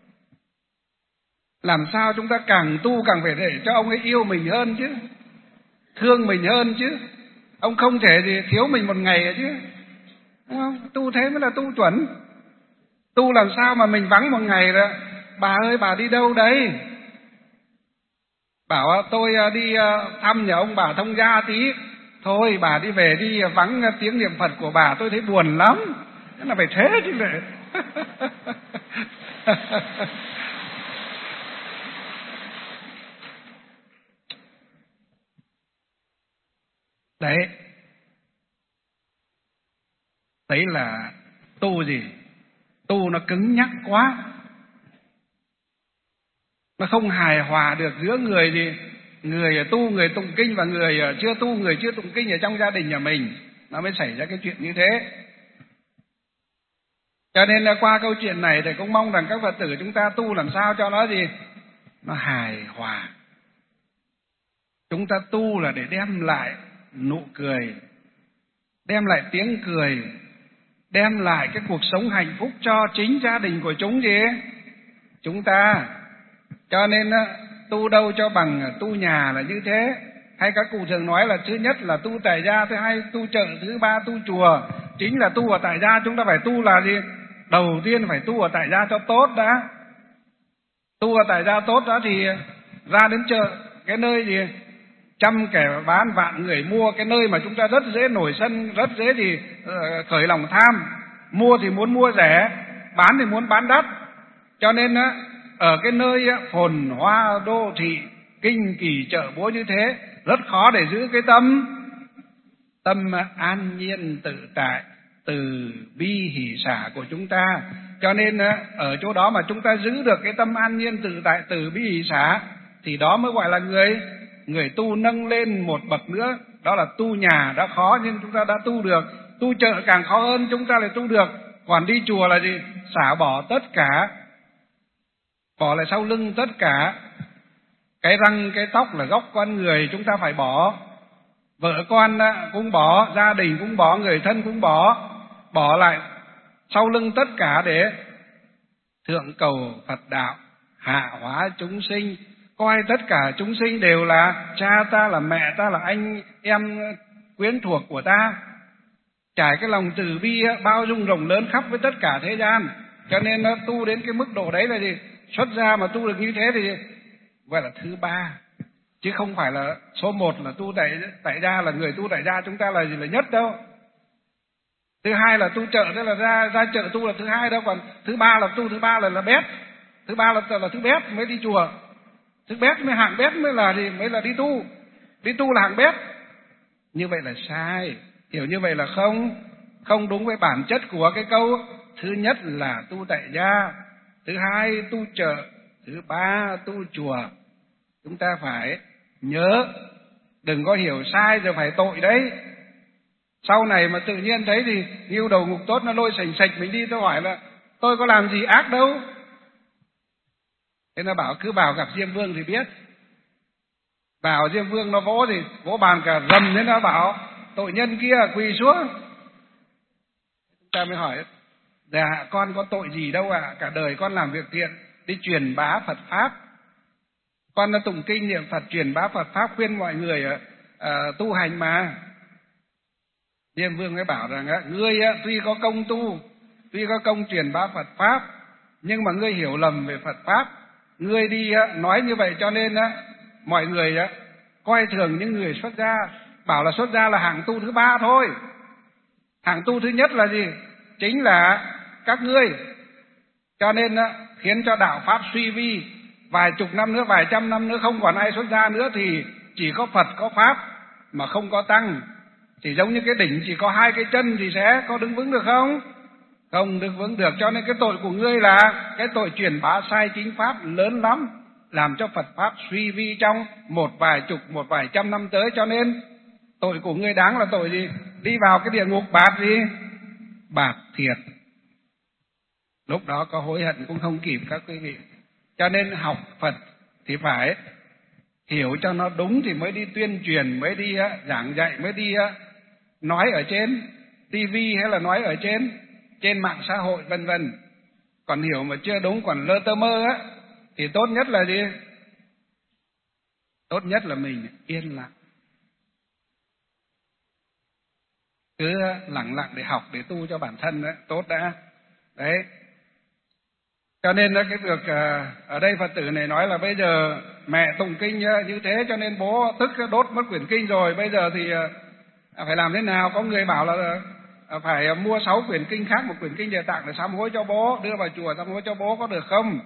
Làm sao chúng ta càng tu càng phải để cho ông ấy yêu mình hơn chứ, thương mình hơn chứ. Ông không thể gì thiếu mình một ngày chứ, đúng không? Tu thế mới là tu chuẩn. Tu làm sao mà mình vắng một ngày rồi bà ơi bà đi đâu đấy? Bảo tôi đi thăm nhà ông bà thông gia tí. Thôi bà đi về đi, vắng tiếng niệm Phật của bà tôi thấy buồn lắm. Thế là phải thế chứ lệ. Đấy, đấy là tu gì? Tu nó cứng nhắc quá, nó không hài hòa được giữa người gì, người tu, người tụng kinh và người chưa tu, người chưa tụng kinh ở trong gia đình nhà mình. Nó mới xảy ra cái chuyện như thế. Cho nên là qua câu chuyện này thì cũng mong rằng các Phật tử chúng ta tu làm sao cho nó gì? Nó hài hòa. Chúng ta tu là để đem lại nụ cười, đem lại tiếng cười, đem lại cái cuộc sống hạnh phúc cho chính gia đình của chúng ta. Cho nên tu đâu cho bằng tu nhà là như thế. Hay các cụ thường nói là thứ nhất là tu tại gia, thứ hai tu chợ, thứ ba tu chùa. Chính là tu ở tại gia chúng ta phải tu là gì? Đầu tiên phải tu ở tại gia cho tốt đã. Tu ở tại gia tốt đó thì ra đến chợ, cái nơi gì trăm kẻ bán vạn người mua, cái nơi mà chúng ta rất dễ nổi sân, rất dễ thì khởi lòng tham. Mua thì muốn mua rẻ, bán thì muốn bán đắt. Cho nên ở cái nơi phồn hoa đô thị kinh kỳ chợ búa như thế rất khó để giữ cái tâm an nhiên tự tại, từ bi hỷ xả của chúng ta. Cho nên ở chỗ đó mà chúng ta giữ được cái tâm an nhiên tự tại, từ bi hỷ xả thì đó mới gọi là người tu nâng lên một bậc nữa. Đó là tu nhà đã khó nhưng chúng ta đã tu được. Tu chợ càng khó hơn chúng ta lại tu được. Còn đi chùa là gì? Xả bỏ tất cả, bỏ lại sau lưng tất cả. Cái răng cái tóc là gốc con người chúng ta phải bỏ. Vợ con cũng bỏ, gia đình cũng bỏ, người thân cũng bỏ lại sau lưng tất cả để thượng cầu Phật đạo, hạ hóa chúng sinh, coi tất cả chúng sinh đều là cha ta, là mẹ ta, là anh em quyến thuộc của ta. Trải cái lòng từ bi bao dung rộng lớn khắp với tất cả thế gian. Cho nên nó tu đến cái mức độ đấy là gì? Xuất gia mà tu được như thế thì gọi là thứ ba, chứ không phải là số một là tu tại gia, là người tu tại gia chúng ta là gì là nhất đâu. Thứ hai là tu chợ, tức là ra chợ tu là thứ hai đâu. Còn thứ ba là tu, thứ ba là bét, thứ ba là thứ bét mới đi chùa, thứ bét mới hạng bét mới là đi tu là hạng bét. Như vậy là sai, hiểu như vậy là không đúng với bản chất của cái câu thứ nhất là tu tại gia, thứ hai tu chợ, thứ ba tu chùa. Chúng ta phải nhớ, đừng có hiểu sai rồi phải tội đấy. Sau này mà tự nhiên thấy thì nghiêu đầu ngục tốt nó lôi sành sạch mình đi, tôi hỏi là tôi có làm gì ác đâu. Thế nó bảo cứ vào gặp Diêm Vương thì biết. Vào Diêm Vương nó vỗ thì vỗ bàn cả rầm, thế nó bảo tội nhân kia quỳ xuống. Chúng ta mới hỏi, dạ con có tội gì đâu ạ, cả đời con làm việc thiện, đi truyền bá Phật Pháp. Con đã tụng kinh niệm Phật, truyền bá Phật Pháp, khuyên mọi người tu hành mà. Diêm Vương mới bảo rằng ngươi tuy có công tu, tuy có công truyền bá Phật Pháp, nhưng mà ngươi hiểu lầm về Phật Pháp. Ngươi đi nói như vậy cho nên mọi người coi thường những người xuất gia, bảo là xuất gia là hạng tu thứ ba thôi. Hạng tu thứ nhất là gì? Chính là các ngươi. Cho nên khiến cho đạo Pháp suy vi. Vài chục năm nữa, vài trăm năm nữa không còn ai xuất gia nữa thì chỉ có Phật có Pháp mà không có tăng. Chỉ giống như cái đỉnh chỉ có hai cái chân thì sẽ có đứng vững được không? Không đứng vững được. Cho nên cái tội của ngươi là cái tội truyền bá sai chính Pháp lớn lắm, làm cho Phật Pháp suy vi trong một vài chục, một vài trăm năm tới. Cho nên tội của ngươi đáng là tội gì? Đi vào cái địa ngục bạt gì? Bạt thiệt. Lúc đó có hối hận cũng không kịp các quý vị. Cho nên học Phật thì phải hiểu cho nó đúng thì mới đi tuyên truyền, mới đi giảng dạy, mới đi nói ở trên tivi hay là nói ở trên mạng xã hội vân vân. Còn hiểu mà chưa đúng, còn lơ tơ mơ thì tốt nhất là gì? Tốt nhất là mình yên lặng, cứ lặng lặng để học, để tu cho bản thân tốt đã. Đấy. Cho nên cái việc ở đây Phật tử này nói là bây giờ mẹ tụng kinh như thế cho nên bố tức đốt mất quyển kinh rồi, bây giờ thì phải làm thế nào? Có người bảo là phải mua 6 quyển kinh khác, một quyển kinh Địa Tạng để sám hối cho bố, đưa vào chùa sám hối cho bố, có được không?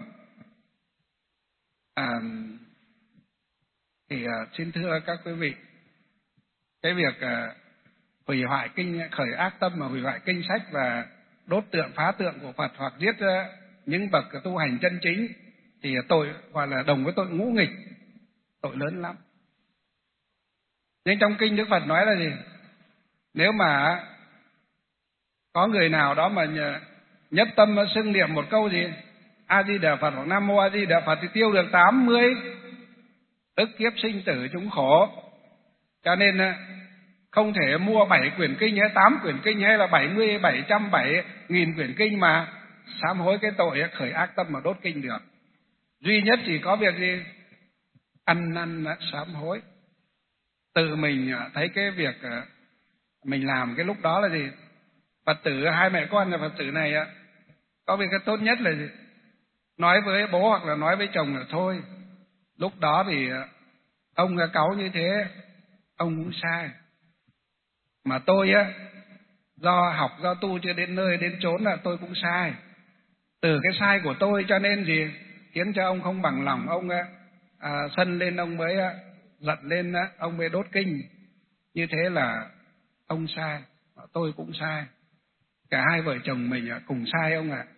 Thì xin thưa các quý vị, cái việc hủy hoại kinh, khởi ác tâm mà hủy hoại kinh sách và đốt tượng, phá tượng của Phật hoặc giết những bậc tu hành chân chính thì tội gọi là đồng với tội ngũ nghịch, tội lớn lắm. Nhưng trong kinh Đức Phật nói là gì? Nếu mà có người nào đó mà nhất tâm xưng niệm một câu gì A Di Đà Phật hoặc Nam Mô A Di Đà Phật thì tiêu được 80 ức kiếp sinh tử chúng khổ. Cho nên không thể mua 7 quyển kinh hay 8 quyển kinh hay là 70, 700, 7.000 quyển kinh mà sám hối cái tội khởi ác tâm mà đốt kinh được. Duy nhất chỉ có việc gì? Ăn năn sám hối. Tự mình thấy cái việc mình làm cái lúc đó là gì? Phật tử, hai mẹ con là Phật tử này có việc cái tốt nhất là gì? Nói với bố hoặc là nói với chồng là thôi, lúc đó thì ông cáu như thế, ông cũng sai. Mà tôi do học, do tu chưa đến nơi, đến chốn là tôi cũng sai. Từ cái sai của tôi cho nên gì? Khiến cho ông không bằng lòng, ông sân lên, ông mới giận lên, ông mới đốt kinh. Như thế là ông sai, tôi cũng sai. Cả hai vợ chồng mình cùng sai ông ạ.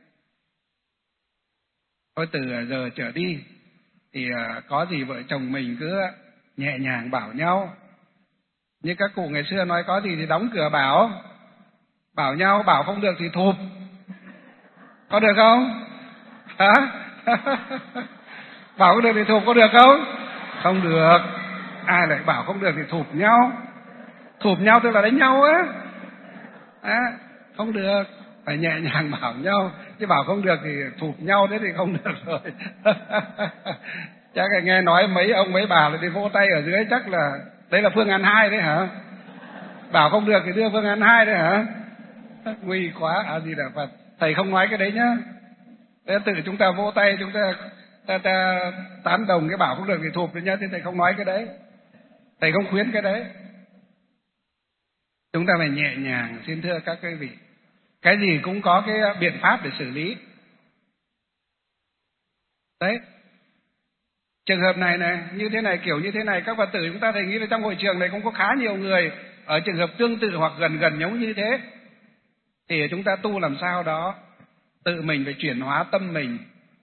Thôi từ giờ trở đi thì có gì vợ chồng mình cứ nhẹ nhàng bảo nhau. Như các cụ ngày xưa nói có gì thì đóng cửa bảo nhau, bảo không được thì thụp. Có được không? Hả? Bảo không được thì thụp có được không? Không được. Ai lại bảo không được thì thụp nhau. Thụp nhau tức là đánh nhau á. Không được. Phải nhẹ nhàng bảo nhau. Chứ bảo không được thì thụp nhau, thế thì không được rồi. Chắc là nghe nói mấy ông mấy bà là đi vỗ tay ở dưới, chắc là đấy là phương án 2 đấy hả? Bảo không được thì đưa phương án 2 đấy hả? Nguy quá. A Di Đà Phật. Thầy không nói cái đấy nhá. Thế tự chúng ta vỗ tay, chúng ta tán đồng cái bảo không được thì thụp đấy nhá. Thế thầy không nói cái đấy. Thầy không khuyến cái đấy. Chúng ta phải nhẹ nhàng. Xin thưa các quý vị, cái gì cũng có cái biện pháp để xử lý. Đấy. Trường hợp này như thế này, kiểu như thế này, các Phật tử chúng ta thấy nghĩ là trong hội trường này cũng có khá nhiều người ở trường hợp tương tự hoặc gần giống như thế. Thì chúng ta tu làm sao đó tự mình phải chuyển hóa tâm mình,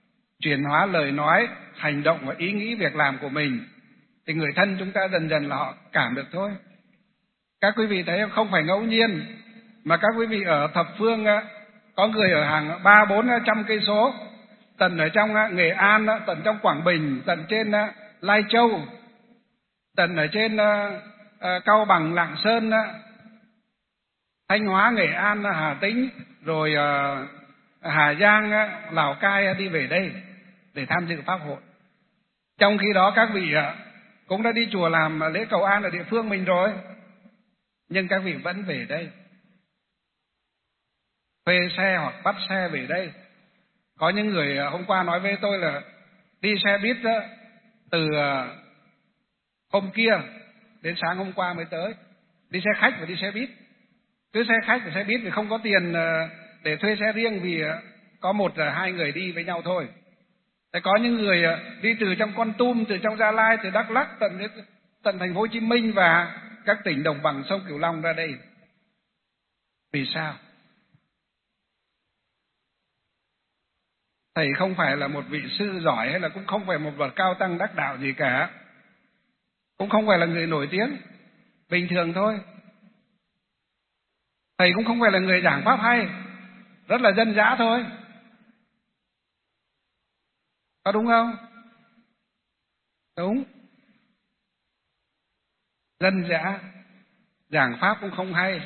chuyển hóa lời nói, hành động và ý nghĩ việc làm của mình, thì người thân chúng ta dần dần là họ cảm được thôi. Các quý vị thấy không phải ngẫu nhiên mà các quý vị ở thập phương có người ở hàng 300-400 cây số, tận ở trong Nghệ An, tận trong Quảng Bình, tận trên Lai Châu, tận ở trên Cao Bằng, Lạng Sơn, Thanh Hóa, Nghệ An, Hà Tĩnh, rồi Hà Giang, Lào Cai đi về đây để tham dự pháp hội. Trong khi đó các vị cũng đã đi chùa làm lễ cầu an ở địa phương mình rồi, nhưng các vị vẫn về đây, thuê xe hoặc bắt xe về đây. Có những người hôm qua nói với tôi là đi xe buýt từ hôm kia đến sáng hôm qua mới tới, đi xe khách và đi xe buýt. Cứ xe khách và xe buýt thì không có tiền để thuê xe riêng, vì có 1-2 người đi với nhau thôi. Thế có những người đi từ trong Kon Tum, từ trong Gia Lai, từ Đắk Lắk tận thành phố Hồ Chí Minh và các tỉnh đồng bằng sông Cửu Long ra đây. Vì sao? Thầy không phải là một vị sư giỏi, hay là cũng không phải một bậc cao tăng đắc đạo gì cả, cũng không phải là người nổi tiếng, bình thường thôi. Thầy cũng không phải là người giảng pháp hay, rất là dân dã thôi. Có đúng không? Đúng. Dân dã, giảng pháp cũng không hay,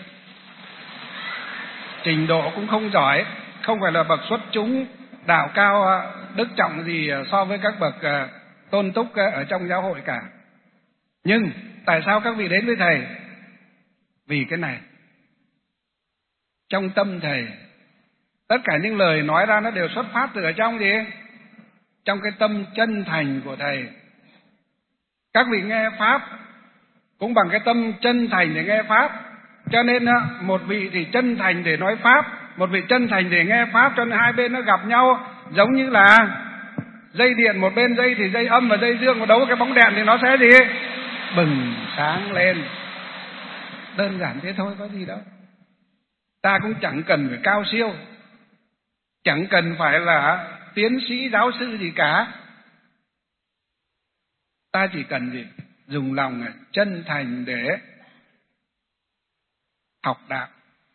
trình độ cũng không giỏi, không phải là bậc xuất chúng đạo cao đức trọng gì so với các bậc tôn túc ở trong giáo hội cả. Nhưng tại sao các vị đến với thầy? Vì cái này. Trong tâm thầy, tất cả những lời nói ra nó đều xuất phát từ ở trong gì? Trong cái tâm chân thành của thầy. Các vị nghe pháp cũng bằng cái tâm chân thành để nghe pháp. Cho nên một vị thì chân thành để nói pháp, một vị chân thành để nghe pháp, cho nên hai bên nó gặp nhau giống như là dây điện, một bên dây thì dây âm và dây dương, và đấu cái bóng đèn thì nó sẽ gì? Bừng sáng lên. Đơn giản thế thôi, có gì đâu. Ta cũng chẳng cần phải cao siêu, chẳng cần phải là tiến sĩ giáo sư gì cả. Ta chỉ cần gì? Dùng lòng chân thành để học đạo,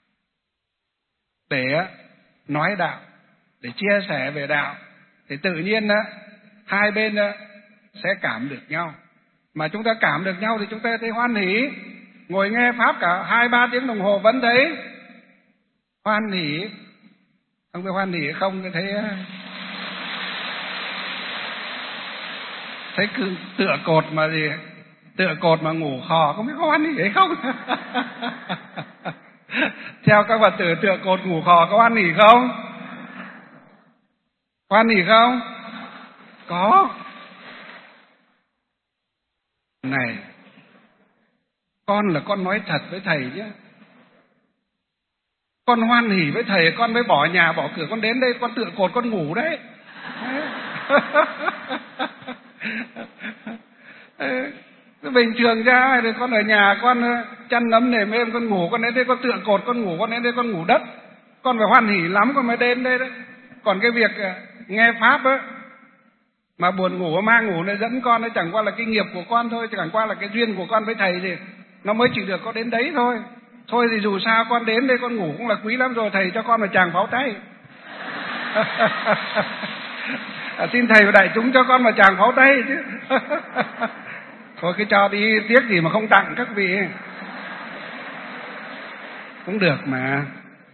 để nói đạo, để chia sẻ về đạo, thì tự nhiên hai bên sẽ cảm được nhau. Mà chúng ta cảm được nhau thì chúng ta thấy hoan hỉ. Ngồi nghe pháp cả 2-3 tiếng đồng hồ vẫn thấy hoan hỉ. Không biết hoan hỉ không, thấy cứ tựa cột mà gì, tựa cột mà ngủ khò, không biết có hoan hỉ hay không. Theo các Phật tử, tựa cột ngủ khò có hoan hỉ không? Hoan hỉ không? Có. Này, con là con nói thật với thầy chứ. Con hoan hỉ với thầy, con mới bỏ nhà bỏ cửa con đến đây, con tựa cột con ngủ đấy. Bình thường ra thì con ở nhà con chăn ấm nệm êm con ngủ, con đến đây con tựa cột con ngủ, con đến đây con ngủ đất. Con phải hoan hỉ lắm con mới đến đây đấy. Còn cái việc nghe pháp á mà buồn ngủ mang ngủ nó dẫn con, nó chẳng qua là cái nghiệp của con thôi, chẳng qua là cái duyên của con với thầy thì nó mới chịu được có đến đấy thôi. Thôi thì dù sao con đến đây con ngủ cũng là quý lắm rồi, thầy cho con một tràng pháo tay. Xin thầy và đại chúng cho con một tràng pháo tay chứ. Thôi cứ cho đi, tiếc gì mà không tặng các vị. Cũng được mà.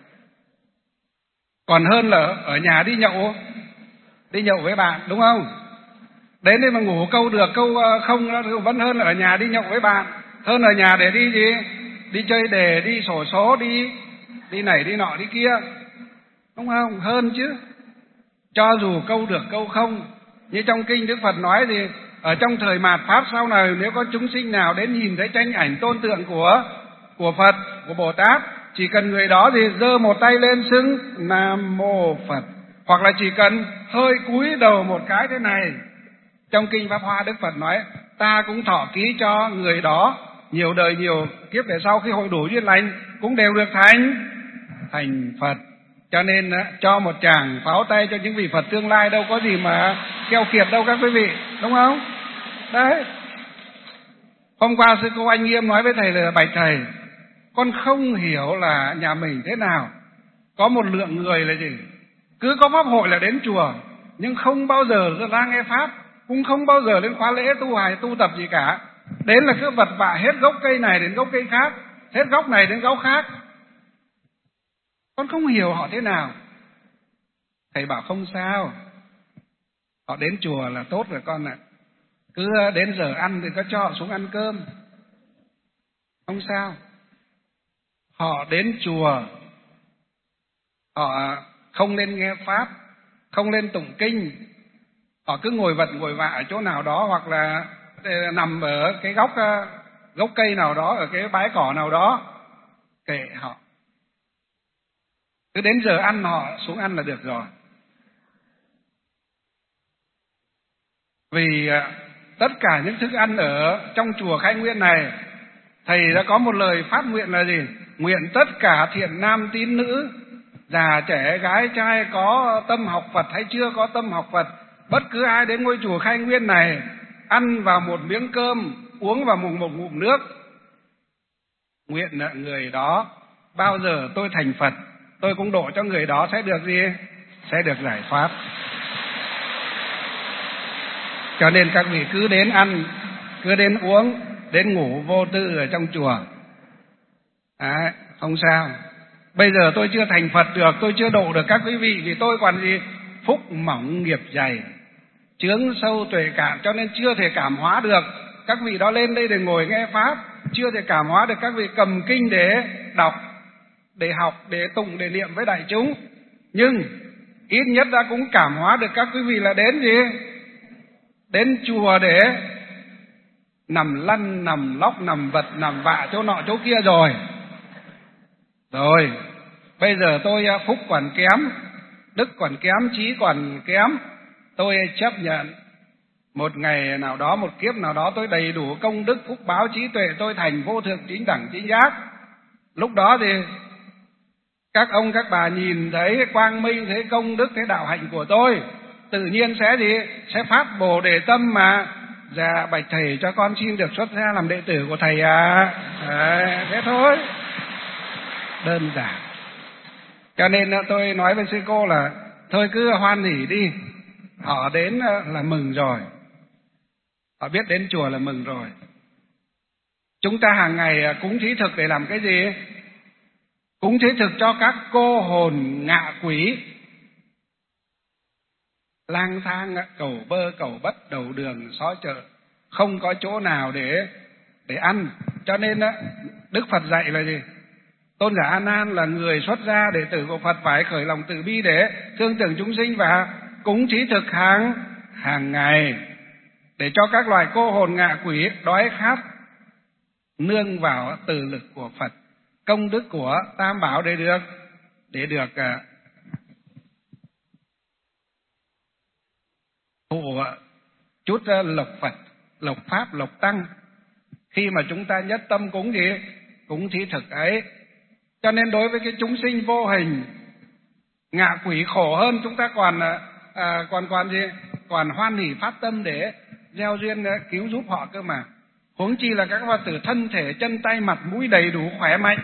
Còn hơn là ở nhà đi nhậu với bạn, đúng không? Đến đây mà ngủ câu được câu không vẫn hơn là ở nhà đi nhậu với bạn. Hơn ở nhà để đi gì? Đi chơi đề, đi xổ số, đi này đi nọ đi kia, đúng không? Hơn chứ. Cho dù câu được câu không, như trong kinh Đức Phật nói thì ở trong thời mạt pháp sau này, nếu có chúng sinh nào đến nhìn thấy tranh ảnh tôn tượng của Phật, của Bồ Tát, chỉ cần người đó thì giơ một tay lên xưng Nam Mô Phật, hoặc là chỉ cần hơi cúi đầu một cái thế này. Trong kinh Pháp Hoa Đức Phật nói ta cũng thọ ký cho người đó nhiều đời nhiều kiếp về sau, khi hội đủ duyên lành cũng đều được thành Phật. Cho nên cho một tràng pháo tay cho những vị Phật tương lai, đâu có gì mà keo kiệt đâu các quý vị, đúng không? Đấy. Hôm qua sư cô Anh Nghiêm nói với thầy là: bạch thầy, con không hiểu là nhà mình thế nào. Có một lượng người là gì? Cứ có pháp hội là đến chùa, nhưng không bao giờ ra nghe pháp, cũng không bao giờ đến khóa lễ tu hài tu tập gì cả. Đến là cứ vật vã hết gốc cây này đến gốc cây khác, hết gốc này đến gốc khác. Con không hiểu họ thế nào. Thầy bảo không sao, họ đến chùa là tốt rồi con ạ. Cứ đến giờ ăn thì có cho họ xuống ăn cơm, không sao. Họ đến chùa, họ không nên nghe pháp, không nên tụng kinh, họ cứ ngồi vật ngồi vạ ở chỗ nào đó, hoặc là nằm ở cái gốc cây nào đó, ở cái bãi cỏ nào đó, kệ họ. Cứ đến giờ ăn họ xuống ăn là được rồi. Vì tất cả những thức ăn ở trong chùa Khai Nguyên này, thầy đã có một lời phát nguyện là gì? Nguyện tất cả thiện nam tín nữ, già trẻ gái trai, có tâm học Phật hay chưa có tâm học Phật, bất cứ ai đến ngôi chùa Khai Nguyên này, ăn vào một miếng cơm, uống vào một ngụm nước, nguyện là người đó bao giờ tôi thành Phật, tôi cũng độ cho người đó sẽ được gì? Sẽ được giải thoát. Cho nên các vị cứ đến ăn, cứ đến uống, đến ngủ vô tư ở trong chùa. Không sao. Bây giờ tôi chưa thành Phật được, tôi chưa độ được các quý vị, vì tôi còn gì? Phúc mỏng nghiệp dày, chướng sâu tuệ cạn, cho nên chưa thể cảm hóa được các vị đó lên đây để ngồi nghe pháp, chưa thể cảm hóa được các vị cầm kinh để đọc, để học, để tụng, để niệm với đại chúng. Nhưng ít nhất đã cũng cảm hóa được các quý vị là đến gì? Đến chùa để nằm lăn, nằm lóc, nằm vật, nằm vạ chỗ nọ chỗ kia rồi. Rồi, bây giờ tôi phúc còn kém, đức còn kém, trí còn kém, tôi chấp nhận một ngày nào đó, một kiếp nào đó tôi đầy đủ công đức phúc báo trí tuệ, tôi thành vô thượng chính đẳng chính giác. Lúc đó thì các ông các bà nhìn thấy quang minh, thấy công đức, thấy đạo hạnh của tôi, tự nhiên sẽ gì? Sẽ phát Bồ Đề tâm mà. Dạ bạch thầy, cho con xin được xuất gia làm đệ tử của thầy à. Thế thôi, đơn giản. Cho nên tôi nói với sư cô là thôi cứ hoan hỉ đi. Họ đến là mừng rồi, họ biết đến chùa là mừng rồi. Chúng ta hàng ngày cúng thí thực để làm cái gì? Cúng thí thực cho các cô hồn ngạ quỷ lang thang cầu bơ cầu bất, đầu đường xó chợ, không có chỗ nào để ăn. Cho nên Đức Phật dạy là gì? Tôn giả A Nan là người xuất gia đệ tử của Phật, phải khởi lòng từ bi để thương tưởng chúng sinh và cúng thí thực hàng ngày, để cho các loài cô hồn ngạ quỷ đói khát nương vào từ lực của Phật, công đức của Tam Bảo để được thụ chút lộc Phật, lộc Pháp, lộc Tăng khi mà chúng ta nhất tâm cúng gì? Cúng thí thực ấy. Cho nên đối với cái chúng sinh vô hình ngạ quỷ khổ hơn, chúng ta còn gì? Còn hoan hỉ phát tâm để gieo duyên cứu giúp họ cơ mà. Huống chi là các Phật tử thân thể chân tay mặt mũi đầy đủ khỏe mạnh,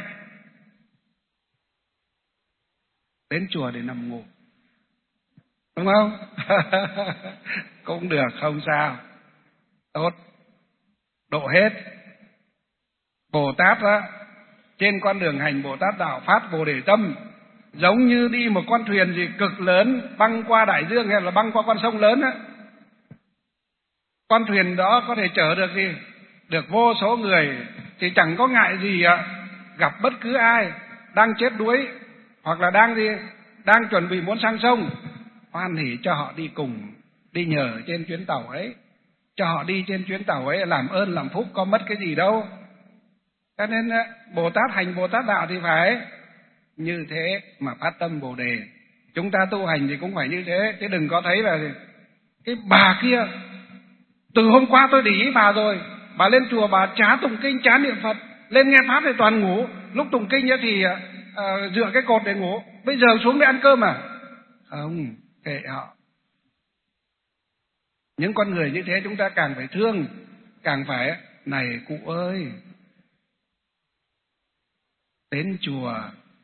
đến chùa để nằm ngủ, đúng không? Cũng được, không sao, tốt, độ hết. Bồ Tát đó, trên con đường hành Bồ Tát đạo phát Bồ Đề tâm, giống như đi một con thuyền gì cực lớn băng qua đại dương hay là băng qua con sông lớn á. Con thuyền đó có thể chở được gì? Được vô số người, thì chẳng có ngại gì gặp bất cứ ai đang chết đuối hoặc là đang chuẩn bị muốn sang sông, hoan hỉ cho họ đi cùng, đi nhờ trên chuyến tàu ấy, cho họ đi trên chuyến tàu ấy, làm ơn làm phúc, có mất cái gì đâu. Cho nên Bồ Tát hành Bồ Tát đạo thì phải như thế mà phát tâm Bồ Đề. Chúng ta tu hành thì cũng phải như thế, chứ đừng có thấy là cái bà kia từ hôm qua tôi để ý bà rồi, bà lên chùa bà chả tụng kinh chả niệm Phật, lên nghe pháp thì toàn ngủ, lúc tụng kinh thì dựa cái cột để ngủ, bây giờ xuống để ăn cơm à? Không, kệ họ. Những con người như thế chúng ta càng phải thương, càng phải, này cụ ơi, đến chùa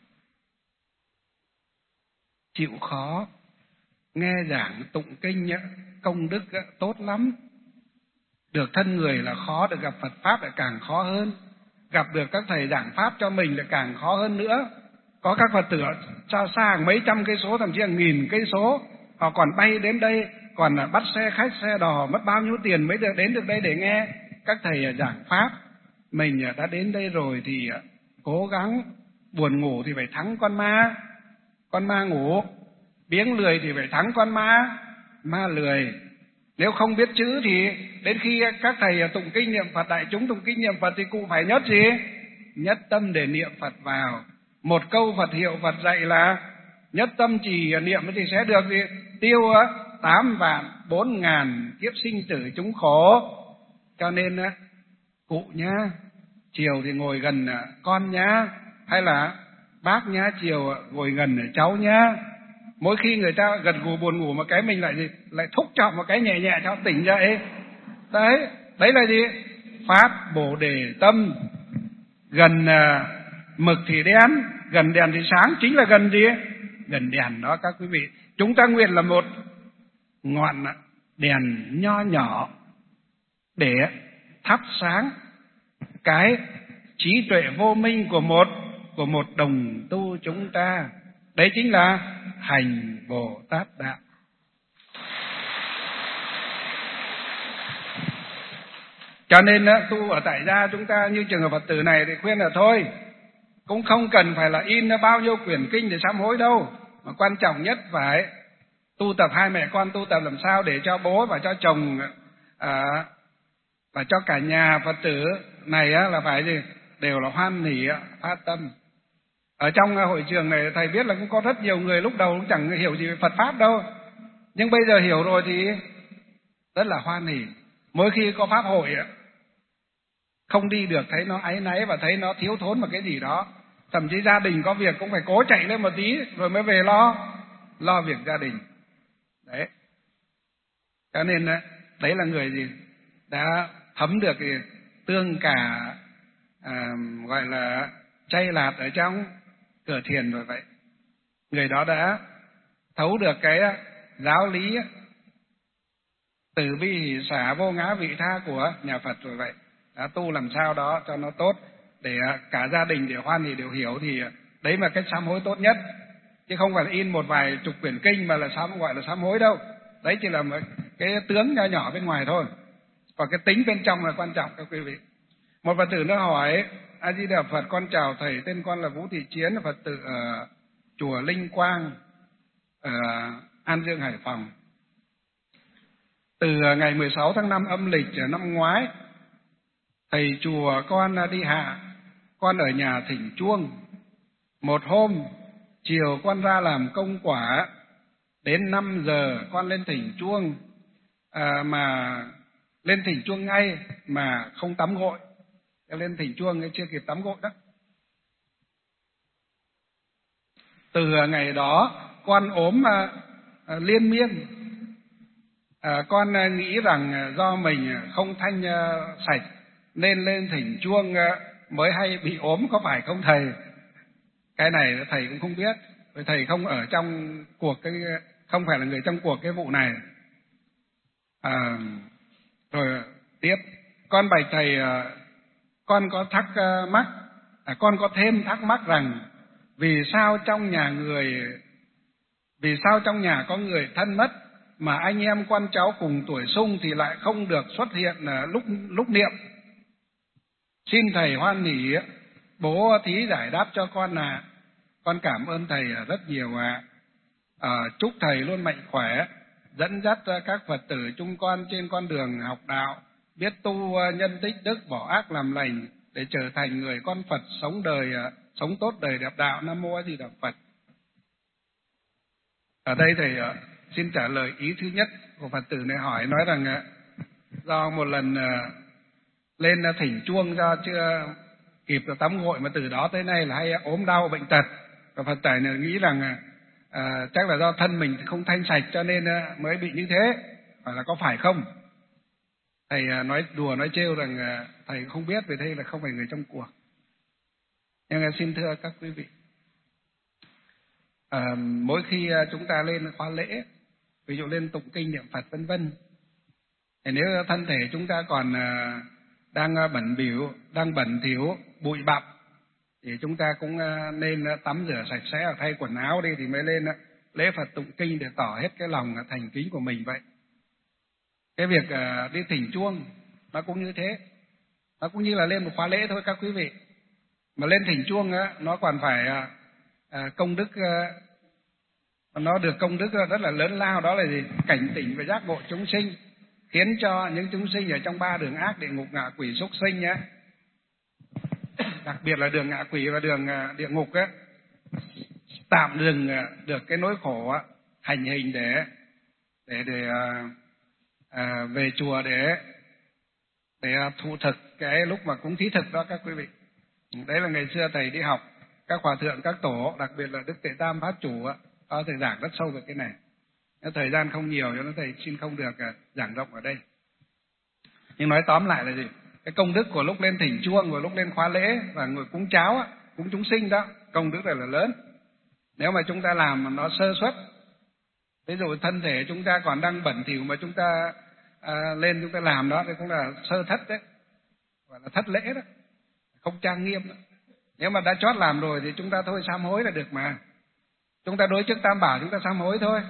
chịu khó, nghe giảng tụng kinh công đức tốt lắm. Được thân người là khó, được gặp Phật Pháp lại càng khó hơn. Gặp được các thầy giảng Pháp cho mình lại càng khó hơn nữa. Có các Phật tử xa xa mấy trăm cây số, thậm chí là nghìn cây số, họ còn bay đến đây, còn bắt xe khách, xe đò, mất bao nhiêu tiền mới được đến được đây để nghe các thầy giảng Pháp. Mình đã đến đây rồi thì cố gắng, buồn ngủ thì phải thắng con ma ngủ, biếng lười thì phải thắng con ma lười. Nếu không biết chữ thì đến khi các thầy tụng kinh niệm Phật, đại chúng tụng kinh niệm Phật thì cụ phải nhất gì? Nhất tâm để niệm Phật vào. Một câu Phật hiệu Phật dạy là nhất tâm trì niệm thì sẽ được gì? Tiêu 8.000.000 kiếp sinh tử chúng khổ. Cho nên cụ nhá, chiều thì ngồi gần con nhá, hay là bác nhá, chiều ngồi gần cháu nhá. Mỗi khi người ta gật gù buồn ngủ một cái, mình lại thúc cho một cái nhẹ nhẹ cho tỉnh dậy. Đấy là gì? Phát Bồ Đề tâm. Gần mực thì đen, gần đèn thì sáng, chính là gần gì? Gần đèn đó các quý vị. Chúng ta nguyện là một ngọn đèn nho nhỏ để thắp sáng cái trí tuệ vô minh của một đồng tu chúng ta. Đấy chính là hành Bồ Tát đạo. Cho nên tu ở tại gia chúng ta như trường hợp Phật tử này thì khuyên là thôi, cũng không cần phải là in bao nhiêu quyển kinh để sám hối đâu, mà quan trọng nhất phải tu tập. Hai mẹ con tu tập làm sao để cho bố và cho chồng và cho cả nhà Phật tử này là phải gì? Đều là hoan hỷ phát tâm. Ở trong hội trường này thầy biết là cũng có rất nhiều người lúc đầu cũng chẳng hiểu gì về Phật Pháp đâu, nhưng bây giờ hiểu rồi thì rất là hoan hỷ. Mỗi khi có pháp hội không đi được thấy nó áy náy và thấy nó thiếu thốn một cái gì đó, thậm chí gia đình có việc cũng phải cố chạy lên một tí rồi mới về lo việc gia đình. Đấy, cho nên đấy là người gì đã thấm được tương cả gọi là chay lạt ở trong cửa thiền rồi. Vậy người đó đã thấu được cái giáo lý từ bi hỷ xả vô ngã vị tha của nhà Phật rồi. Vậy đã tu làm sao đó cho nó tốt để cả gia đình để hoan hỷ đều hiểu, thì đấy là cách sám hối tốt nhất, chứ không phải là in một vài chục quyển kinh mà là gọi là sám hối đâu. Đấy chỉ là một cái tướng nho nhỏ bên ngoài thôi, còn cái tính bên trong là quan trọng các quý vị. Một Phật tử nó hỏi: A Di Đà Phật, con chào thầy, tên con là Vũ Thị Chiến, Phật tử ở chùa Linh Quang ở An Dương, Hải Phòng. Từ ngày 16 tháng 5 âm lịch năm ngoái, thầy chùa con đi hạ, con ở nhà thỉnh chuông. Một hôm chiều con ra làm công quả, đến 5 giờ con lên thỉnh chuông, mà lên thỉnh chuông ngay mà không tắm gội. Lên thỉnh chuông chưa kịp tắm gội đó. Từ ngày đó con ốm liên miên. Con nghĩ rằng do mình không thanh sạch nên lên thỉnh chuông mới hay bị ốm, có phải không thầy? Cái này thầy cũng không biết, vì thầy không ở trong cuộc không phải là người trong cuộc cái vụ này. Rồi tiếp, con bạch thầy, con có thắc mắc, con có thêm thắc mắc rằng vì sao trong nhà có người thân mất mà anh em con cháu cùng tuổi xung thì lại không được xuất hiện lúc niệm. Xin thầy hoan hỷ bố thí giải đáp cho con ạ. Con cảm ơn thầy rất nhiều ạ. Chúc thầy luôn mạnh khỏe, dẫn dắt các Phật tử chúng con trên con đường học đạo, biết tu nhân tích đức, bỏ ác làm lành để trở thành người con Phật sống tốt đời đẹp đạo. Nam mô A Di Đà Phật. Ở đây thầy xin trả lời ý thứ nhất của Phật tử này hỏi, nói rằng do một lần lên thỉnh chuông do chưa kịp tắm gội mà từ đó tới nay là hay ốm đau bệnh tật, Và Phật tử này nghĩ rằng chắc là do thân mình không thanh sạch cho nên mới bị như thế, hoặc là có phải không? Thầy nói đùa nói trêu rằng thầy không biết về đây là không phải người trong cuộc. Nhưng xin thưa các quý vị, mỗi khi chúng ta lên khóa lễ, ví dụ lên tụng kinh niệm Phật vân vân, thì nếu thân thể chúng ta còn đang bẩn thỉu, bụi bặm, thì chúng ta cũng nên tắm rửa sạch sẽ, thay quần áo đi thì mới lên lễ Phật tụng kinh để tỏ hết cái lòng thành kính của mình vậy. Cái việc đi thỉnh chuông nó cũng như thế, nó cũng như là lên một khóa lễ thôi các quý vị. Mà lên thỉnh chuông nó còn phải công đức, nó được công đức rất là lớn lao, đó là gì? Cảnh tỉnh và giác ngộ chúng sinh, khiến cho những chúng sinh ở trong 3 đường ác, địa ngục, ngạ quỷ, súc sinh nhé, đặc biệt là đường ngạ quỷ và đường địa ngục tạm dừng được cái nỗi khổ hành hình để về chùa để thụ thực cái lúc mà cúng thí thực đó các quý vị. Đấy là ngày xưa thầy đi học, các hòa thượng, các tổ, đặc biệt là Đức Tệ Tam Pháp Chủ có thầy giảng rất sâu về cái này. Nếu thời gian không nhiều cho nên thầy xin không được giảng rộng ở đây. Nhưng nói tóm lại là gì? Cái công đức của lúc lên thỉnh chuông và lúc lên khóa lễ và người cúng cháo, cúng chúng sinh đó, công đức này là lớn. Nếu mà chúng ta làm mà nó sơ suất, ví dụ thân thể chúng ta còn đang bẩn thỉu mà chúng ta lên chúng ta làm đó thì cũng là sơ thất đấy, gọi là thất lễ đó, không trang nghiêm đó. Nếu mà đã chót làm rồi thì chúng ta thôi sám hối là được mà. Chúng ta đối trước Tam Bảo chúng ta sám hối thôi.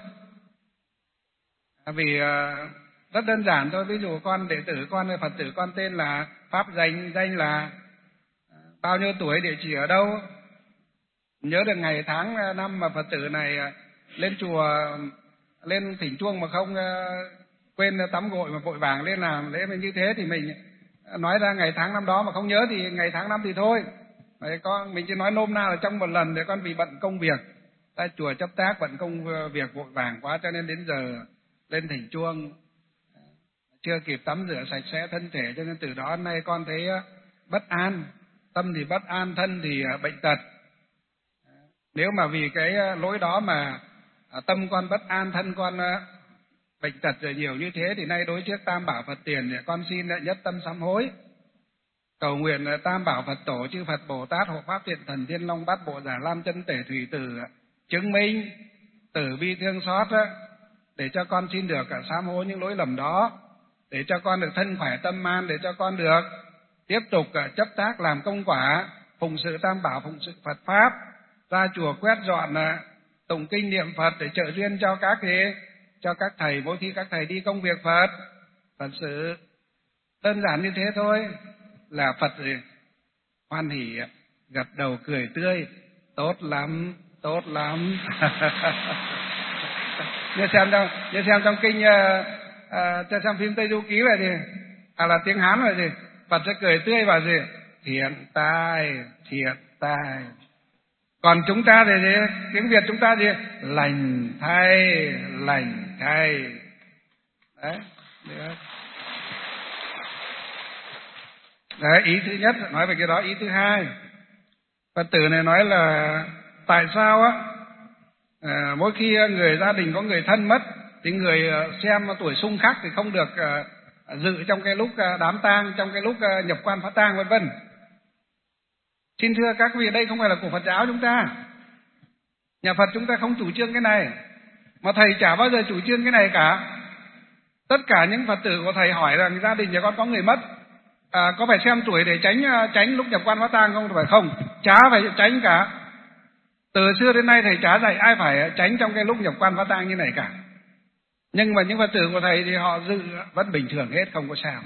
Vì rất đơn giản thôi, ví dụ con đệ tử, con Phật tử, con tên là Pháp danh là bao nhiêu tuổi, địa chỉ ở đâu, nhớ được ngày tháng năm mà Phật tử này lên chùa lên thỉnh chuông mà không quên tắm gội mà vội vàng lên làm lễ, mình như thế thì mình nói ra ngày tháng năm đó mà không nhớ thì ngày tháng năm thì thôi. Mình chỉ nói nôm na là trong một lần để con vì bận công việc, ta chùa chấp tác bận công việc vội vàng quá cho nên đến giờ lên thỉnh chuông chưa kịp tắm rửa sạch sẽ thân thể, cho nên từ đó đến nay con thấy bất an, tâm thì bất an, thân thì bệnh tật. Nếu mà vì cái lỗi đó mà tâm con bất an, thân con bệnh tật rồi nhiều như thế thì nay đối trước Tam Bảo Phật tiền thì con xin nhất tâm sám hối, cầu nguyện Tam Bảo Phật Tổ, chư Phật Bồ Tát, hộ pháp thiện thần, Thiên Long Bát Bộ, Già Lam Chân Tể Thủy Tử chứng minh tử bi thương xót để cho con xin được sám hối những lỗi lầm đó, để cho con được thân khỏe tâm an, để cho con được tiếp tục chấp tác làm công quả, phụng sự Tam Bảo, phụng sự Phật Pháp, ra chùa quét dọn tụng kinh niệm Phật để trợ duyên cho các thầy mỗi khi các thầy đi công việc Phật sự. Đơn giản như thế thôi là Phật hoan hỉ gật đầu cười tươi, tốt lắm, tốt lắm. Như xem trong kinh, xem phim Tây Du Ký là gì, là tiếng Hán là gì, Phật sẽ cười tươi và gì, thiện tai, thiện tai. Còn chúng ta thì gì? Tiếng Việt chúng ta gì? Lành thay, lành thay. Đấy. Đấy, ý thứ nhất nói về cái đó. Ý thứ hai, Phật tử này nói là tại sao mỗi khi người gia đình có người thân mất thì người xem tuổi xung khắc thì không được dự trong cái lúc đám tang, trong cái lúc nhập quan phát tang vân vân. Xin thưa các vị, đây không phải là của Phật giáo chúng ta. Nhà Phật chúng ta không chủ trương cái này, mà thầy chả bao giờ chủ trương cái này cả. Tất cả những Phật tử của thầy hỏi rằng gia đình nhà con có người mất, có phải xem tuổi để tránh lúc nhập quan phát tang không? Phải không? Chả phải tránh cả. Từ xưa đến nay thầy chả dạy ai phải tránh trong cái lúc nhập quan phát tang như này cả. Nhưng mà những Phật tử của thầy thì họ dự vẫn bình thường hết, không có sao.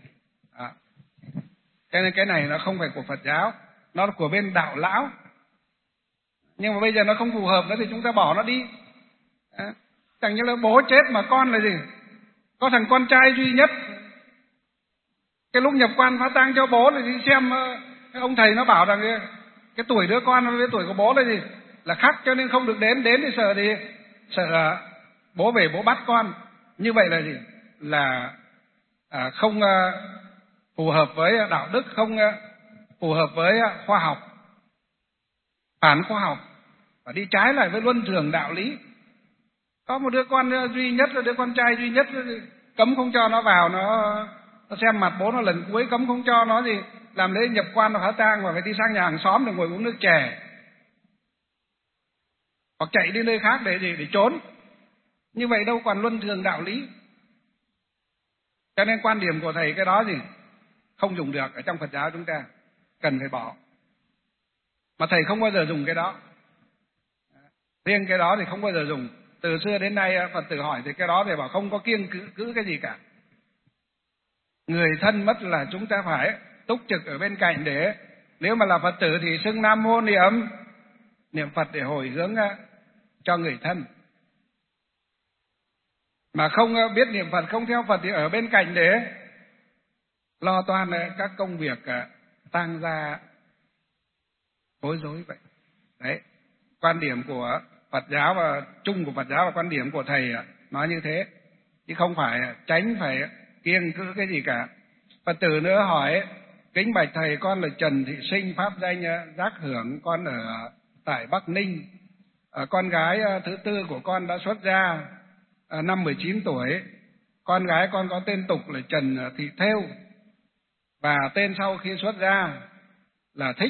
Cái này nó không phải của Phật giáo, nó là của bên đạo lão. Nhưng mà bây giờ nó không phù hợp nữa thì chúng ta bỏ nó đi. Chẳng như là bố chết mà con là gì? Có thằng con trai duy nhất, cái lúc nhập quan phát tang cho bố thì đi xem cái ông thầy nó bảo rằng cái tuổi đứa con với tuổi của bố là gì? Là khác, cho nên không được đến thì sợ bố về bố bắt con. Như vậy là gì? Là không phù hợp với đạo đức, không phù hợp với khoa học, phản khoa học. và đi trái lại với luân thường đạo lý. Có một đứa con duy nhất, đứa con trai duy nhất, cấm không cho nó vào, nó xem mặt bố nó lần cuối, cấm không cho nó gì làm lễ nhập quan hoặc hóa tang, và phải đi sang nhà hàng xóm để ngồi uống nước chè, hoặc chạy đi nơi khác để trốn. Như vậy đâu còn luân thường đạo lý. Cho nên quan điểm của thầy cái đó không dùng được ở trong Phật giáo chúng ta, cần phải bỏ. Mà thầy không bao giờ dùng cái đó. Riêng cái đó thì không bao giờ dùng. Từ xưa đến nay Phật tử hỏi thì cái đó thì bảo không có kiêng cữ cái gì cả. Người thân mất là chúng ta phải túc trực ở bên cạnh, để nếu mà là Phật tử thì xưng Nam Mô niệm Phật để hồi hướng cho người thân. Mà không biết niệm Phật, không theo Phật thì ở bên cạnh để lo toan các công việc tang gia bối rối vậy. Đấy, quan điểm của Phật giáo và chung của Phật giáo và quan điểm của thầy nói như thế, chứ không phải tránh phải kiêng cữ cái gì cả. Phật tử nữa hỏi: kính bạch thầy, con là Trần Thị Sinh, pháp danh Giác Hưởng, con ở tại Bắc Ninh. Con gái thứ tư của con đã xuất gia năm 19 tuổi. Con gái con có tên tục là Trần Thị Thêu, và tên sau khi xuất gia là Thích ...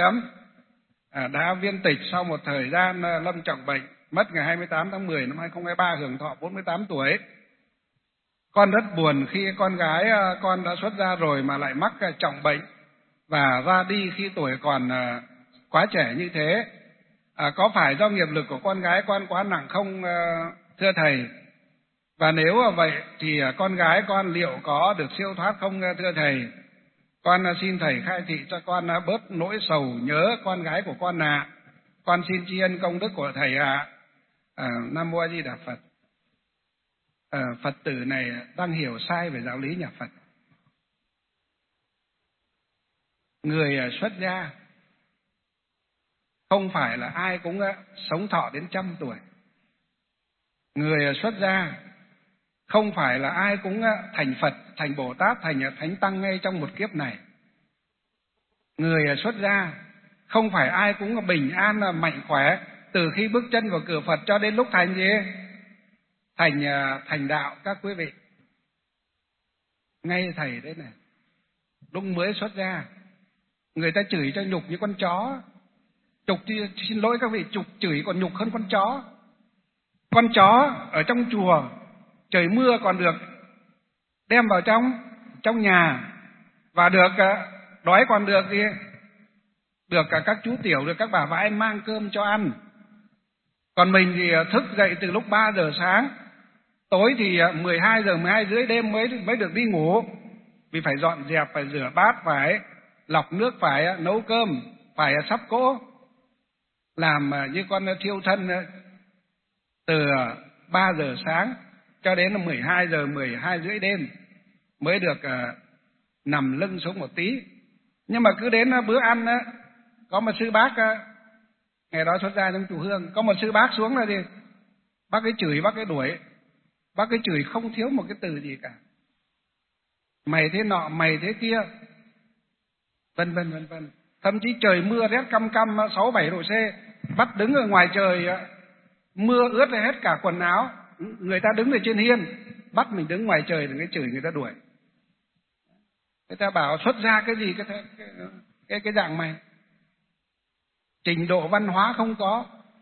đã viên tịch sau một thời gian lâm trọng bệnh, mất ngày 28 tháng 10 năm 2023, hưởng thọ 48 tuổi. Con rất buồn khi con gái con đã xuất gia rồi mà lại mắc trọng bệnh và ra đi khi tuổi còn quá trẻ như thế. Có phải do nghiệp lực của con gái con quá nặng không thưa thầy? Và nếu vậy thì con gái con liệu có được siêu thoát không thưa thầy? Con xin thầy khai thị cho con bớt nỗi sầu nhớ con gái của con ạ. Con xin tri ân công đức của thầy ạ. Nam Mô A Di Đà Phật. Phật tử này đang hiểu sai về giáo lý nhà Phật. Người xuất gia không phải là ai cũng sống thọ đến 100 tuổi. Người xuất gia không phải là ai cũng thành Phật, thành Bồ Tát, thành Thánh Tăng ngay trong một kiếp này. Người xuất gia không phải ai cũng bình an, mạnh khỏe từ khi bước chân vào cửa Phật cho đến lúc thành gì? Thành đạo các quý vị. Ngay thầy đấy này, lúc mới xuất gia, người ta chửi cho nhục như con chó. Xin lỗi các vị, chửi còn nhục hơn con chó. Con chó ở trong chùa, trời mưa còn được đem vào trong nhà, và được đói còn được gì? Được cả các chú tiểu, được các bà vãi mang cơm cho ăn. Còn mình thì thức dậy từ lúc 3 giờ sáng, tối thì 12 giờ, 12 rưỡi đêm mới được đi ngủ, vì phải dọn dẹp, phải rửa bát, phải lọc nước, phải nấu cơm, phải sắp cỗ, làm như con thiêu thân từ 3 giờ sáng cho đến 12 giờ, 12 rưỡi đêm mới được nằm lưng xuống một tí. Nhưng mà cứ đến bữa ăn có một sư bác, ngày đó xuất gia trong chùa Hương, có một sư bác xuống là gì? Bác ấy chửi, bác ấy đuổi, bác ấy chửi không thiếu một cái từ gì cả. Mày thế nọ, mày thế kia, vân vân. Thậm chí trời mưa rét căm 6-7 độ C, bắt đứng ở ngoài trời, mưa ướt hết cả quần áo, người ta đứng ở trên hiên, bắt mình đứng ngoài trời để cái chửi, người ta đuổi. Người ta bảo xuất gia cái gì cái dạng mày, trình độ văn hóa không có,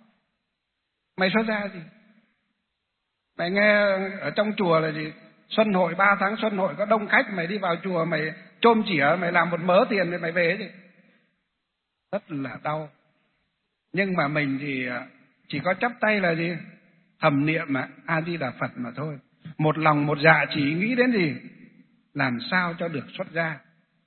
mày xuất gia gì? Mày nghe ở trong chùa là gì? Xuân hội 3 tháng xuân hội có đông khách, mày đi vào chùa mày chôm chỉa, mày làm một mớ tiền thì mày về gì? Rất là đau. Nhưng mà mình thì chỉ có chắp tay là gì? Thầm niệm mà A Di Đà Phật mà thôi. Một lòng một dạ chỉ nghĩ đến gì? Làm sao cho được xuất gia.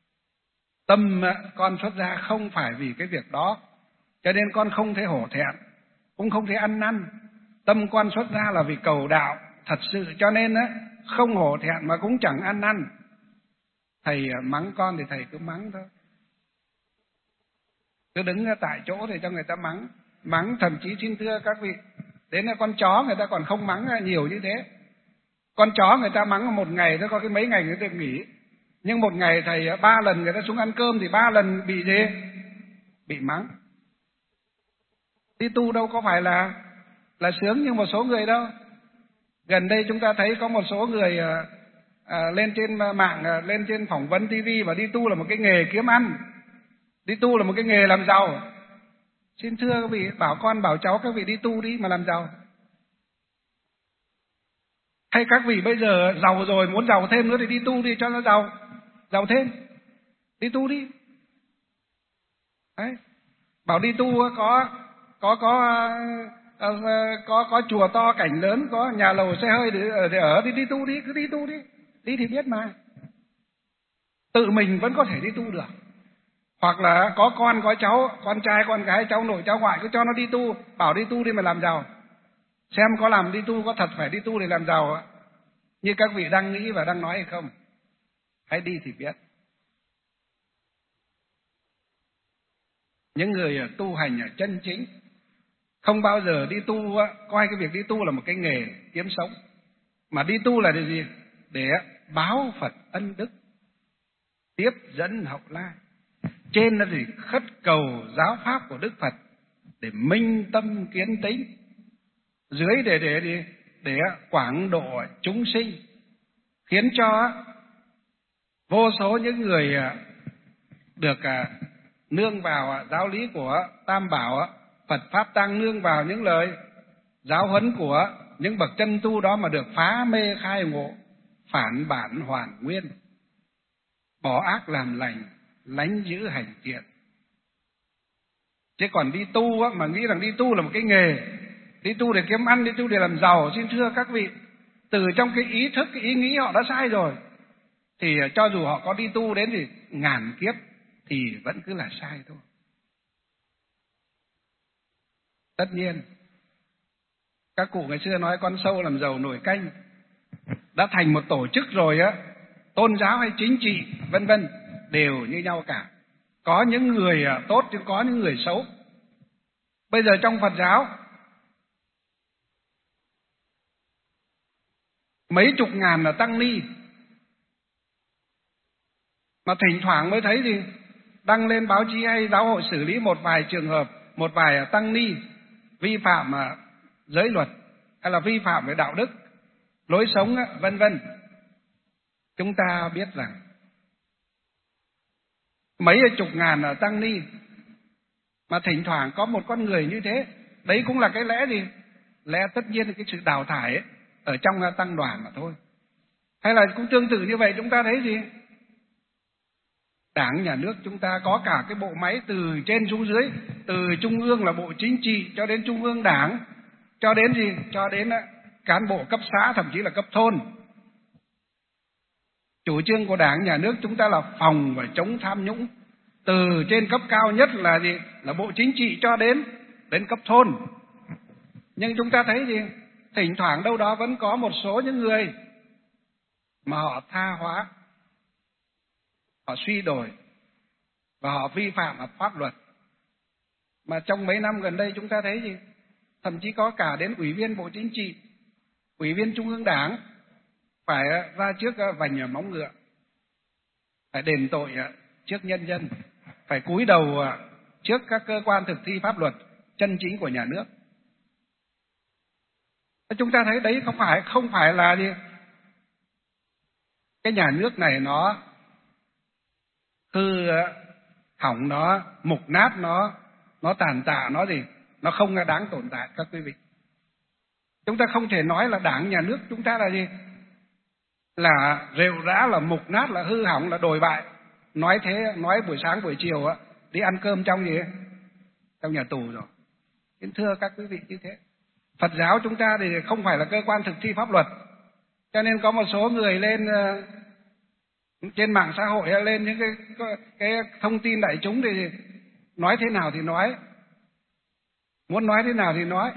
Tâm con xuất gia không phải vì cái việc đó, cho nên con không thể hổ thẹn, cũng không thể ăn năn. Tâm con xuất gia là vì cầu đạo thật sự, cho nên không hổ thẹn mà cũng chẳng ăn năn. Thầy mắng con thì thầy cứ mắng thôi, cứ đứng tại chỗ thì cho người ta mắng. Thậm chí xin thưa các vị, đến con chó người ta còn không mắng nhiều như thế. Con chó người ta mắng một ngày, nó có cái mấy ngày người ta nghỉ. Nhưng một ngày thầy 3 lần người ta xuống ăn cơm thì 3 lần bị gì? Bị mắng. Đi tu đâu có phải là sướng như một số người đâu. Gần đây chúng ta thấy có một số người lên trên mạng, lên trên phỏng vấn TV và đi tu là một cái nghề kiếm ăn, đi tu là một cái nghề làm giàu. Xin thưa các vị, bảo con bảo cháu các vị đi tu đi mà làm giàu. Hay các vị bây giờ giàu rồi muốn giàu thêm nữa thì đi tu đi cho nó giàu thêm, đi tu đi. Đấy. Bảo đi tu có chùa to cảnh lớn, có nhà lầu xe hơi để ở thì đi tu đi, cứ đi tu đi, đi thì biết mà. Tự mình vẫn có thể đi tu được. Hoặc là có con có cháu, con trai con gái, cháu nội cháu ngoại, cứ cho nó đi tu, bảo đi tu đi mà làm giàu. Xem có làm đi tu có thật phải đi tu để làm giàu như các vị đang nghĩ và đang nói hay không. Hãy đi thì biết. Những người tu hành ở chân chính không bao giờ đi tu coi cái việc đi tu là một cái nghề kiếm sống, mà đi tu là để gì? Để báo Phật ân đức, tiếp dẫn hậu lai. Trên là gì? Khất cầu giáo pháp của Đức Phật để minh tâm kiến tính. Dưới để quảng độ chúng sinh, khiến cho vô số những người được nương vào giáo lý của Tam Bảo, Phật Pháp Tăng, nương vào những lời giáo huấn của những bậc chân tu đó mà được phá mê khai ngộ, phản bản hoàn nguyên, bỏ ác làm lành, lánh dữ hành thiện. Chứ còn đi tu mà nghĩ rằng đi tu là một cái nghề, đi tu để kiếm ăn, đi tu để làm giàu, xin thưa các vị, từ trong cái ý thức, cái ý nghĩ họ đã sai rồi. Thì cho dù họ có đi tu đến thì ngàn kiếp thì vẫn cứ là sai thôi. Tất nhiên, các cụ ngày xưa nói con sâu làm giàu nồi canh. Đã thành một tổ chức rồi tôn giáo hay chính trị vân vân đều như nhau cả. Có những người tốt chứ có những người xấu. Bây giờ trong Phật giáo mấy chục ngàn là tăng ni, mà thỉnh thoảng mới thấy thì đăng lên báo chí hay giáo hội xử lý một vài trường hợp, một vài tăng ni vi phạm giới luật hay là vi phạm về đạo đức, lối sống vân vân. Chúng ta biết rằng mấy chục ngàn là tăng ni mà thỉnh thoảng có một con người như thế, đấy cũng là cái lẽ gì? Lẽ tất nhiên cái sự đào thải ở trong tăng đoàn mà thôi. Hay là cũng tương tự như vậy, chúng ta thấy gì? Đảng nhà nước chúng ta có cả cái bộ máy từ trên xuống dưới, từ trung ương là bộ chính trị cho đến trung ương đảng, cho đến gì? Cho đến cán bộ cấp xã, thậm chí là cấp thôn. Chủ trương của Đảng nhà nước chúng ta là phòng và chống tham nhũng, từ trên cấp cao nhất là gì? Là bộ chính trị cho đến cấp thôn. Nhưng chúng ta thấy gì? Thỉnh thoảng đâu đó vẫn có một số những người mà họ tha hóa, họ suy đồi và họ vi phạm pháp luật. Mà trong mấy năm gần đây chúng ta thấy gì? Thậm chí có cả đến ủy viên bộ chính trị, ủy viên trung ương đảng phải ra trước vành móng ngựa, phải đền tội trước nhân dân, phải cúi đầu trước các cơ quan thực thi pháp luật chân chính của nhà nước. Chúng ta thấy đấy không phải là gì? Cái nhà nước này nó hư hỏng, nó mục nát, nó tàn tạ, nó gì? Nó không đáng tồn tại các quý vị. Chúng ta không thể nói là Đảng nhà nước chúng ta là gì? Là rệu rã, là mục nát, là hư hỏng, là đồi bại. Nói thế, nói buổi sáng buổi chiều đi ăn cơm trong gì? Trong nhà tù rồi. Kính thưa các quý vị như thế. Phật giáo chúng ta thì không phải là cơ quan thực thi pháp luật. Cho nên có một số người lên trên mạng xã hội hay lên những cái thông tin đại chúng thì nói thế nào thì nói, muốn nói thế nào thì nói,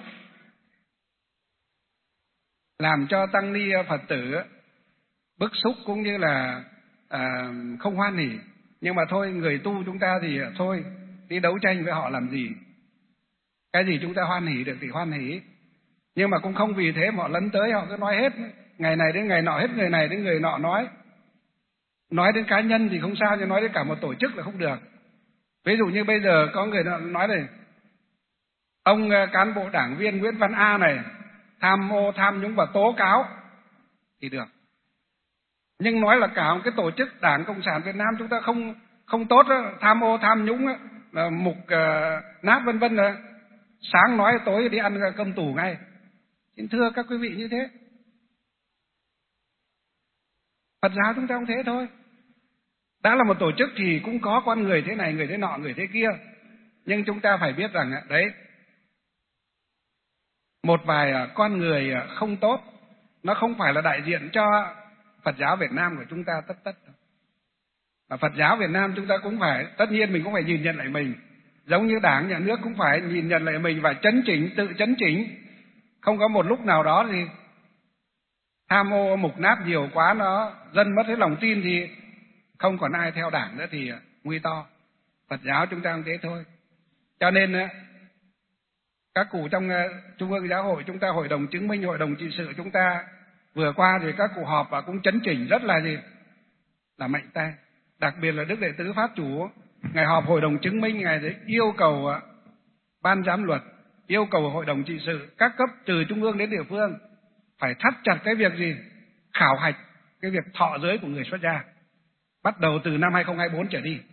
làm cho tăng ni Phật tử bức xúc cũng như là không hoan hỉ. Nhưng mà thôi, người tu chúng ta thì thôi, đi đấu tranh với họ làm gì? Cái gì chúng ta hoan hỉ được thì hoan hỉ. Nhưng mà cũng không vì thế mà họ lấn tới, họ cứ nói hết, ngày này đến ngày nọ, hết người này đến người nọ nói. Nói đến cá nhân thì không sao, nhưng nói đến cả một tổ chức là không được. Ví dụ như bây giờ có người nói này, Ông cán bộ đảng viên Nguyễn Văn A này tham ô tham nhũng và tố cáo thì được. Nhưng nói là cả một cái tổ chức Đảng Cộng sản Việt Nam chúng ta không tốt đó, tham ô tham nhũng đó, là mục nát vân vân, sáng nói tối đi ăn cơm tù ngay. Xin thưa các quý vị như thế. Phật giáo chúng ta cũng thế thôi. Đã là một tổ chức thì cũng có con người thế này, người thế nọ, người thế kia. Nhưng chúng ta phải biết rằng đấy, một vài con người không tốt, nó không phải là đại diện cho Phật giáo Việt Nam của chúng ta tất. Và Phật giáo Việt Nam chúng ta cũng phải, tất nhiên mình cũng phải nhìn nhận lại mình. Giống như Đảng, Nhà nước cũng phải nhìn nhận lại mình và chấn chỉnh, tự chấn chỉnh. Không có một lúc nào đó thì tham ô mục nát nhiều quá, nó dân mất hết lòng tin thì không còn ai theo Đảng nữa thì nguy to. Phật giáo chúng ta cũng thế thôi. Cho nên các cụ trong Trung ương Giáo hội chúng ta, Hội đồng chứng minh, Hội đồng trị sự chúng ta vừa qua thì các cụ họp và cũng chấn chỉnh rất là là mạnh tay. Đặc biệt là Đức Đệ Tứ Pháp Chủ, ngày họp Hội đồng chứng minh, ngày đấy yêu cầu ban giám luật, yêu cầu Hội đồng trị sự các cấp từ trung ương đến địa phương phải thắt chặt cái việc khảo hạch cái việc thọ giới của người xuất gia, bắt đầu từ năm 2024 trở đi.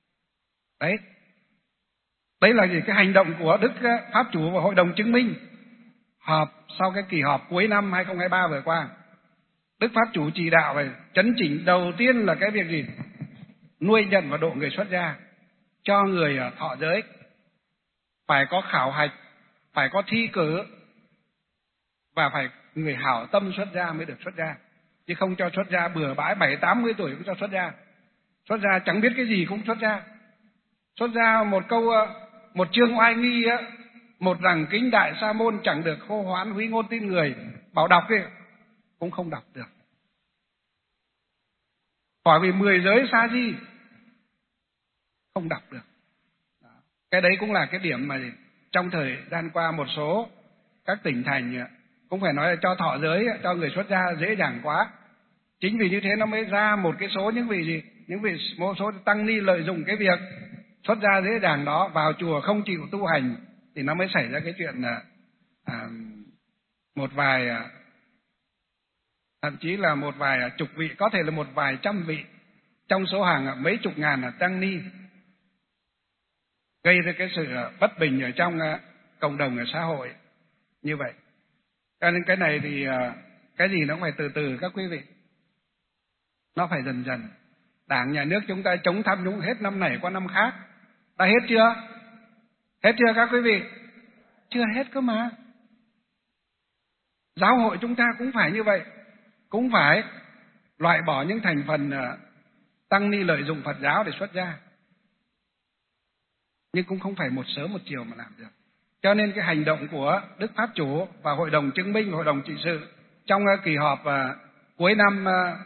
Đấy là cái hành động của Đức Pháp Chủ và Hội đồng chứng minh họp sau cái kỳ họp cuối năm 2023 vừa qua. Đức Pháp Chủ chỉ đạo về chấn chỉnh đầu tiên là cái việc nuôi nhận và độ người xuất gia, cho người thọ giới phải có khảo hạch, phải có thi cử và phải người hảo tâm xuất gia mới được xuất gia, chứ không cho xuất gia bừa bãi 70-80 tuổi cũng cho xuất gia. Xuất gia chẳng biết cái gì cũng xuất gia. Xuất gia một chương oai nghi một rằng kính đại sa môn chẳng được hô hoán húy ngôn tin người, bảo đọc đi cũng không đọc được. Hỏi vì 10 giới sa di không đọc được. Cái đấy cũng là cái điểm mà trong thời gian qua một số các tỉnh thành cũng phải nói là cho thọ giới, cho người xuất gia dễ dàng quá. Chính vì như thế nó mới ra một cái số một số tăng ni lợi dụng cái việc xuất gia dễ dàng đó vào chùa không chịu tu hành, thì nó mới xảy ra cái chuyện là một vài thậm chí là một vài chục vị, có thể là một vài trăm vị trong số hàng mấy chục ngàn tăng ni gây ra cái sự bất bình ở trong cộng đồng ở xã hội như vậy. Cho nên cái này thì cái gì nó cũng phải từ từ các quý vị, nó phải dần dần. Đảng, Nhà nước chúng ta chống tham nhũng hết năm này qua năm khác. Ta hết chưa? Hết chưa các quý vị? Chưa hết cơ mà. Giáo hội chúng ta cũng phải như vậy, cũng phải loại bỏ những thành phần tăng ni lợi dụng Phật giáo để xuất gia. Nhưng cũng không phải một sớm một chiều mà làm được. Cho nên cái hành động của Đức Pháp Chủ và Hội đồng chứng minh, Hội đồng trị sự trong kỳ họp cuối năm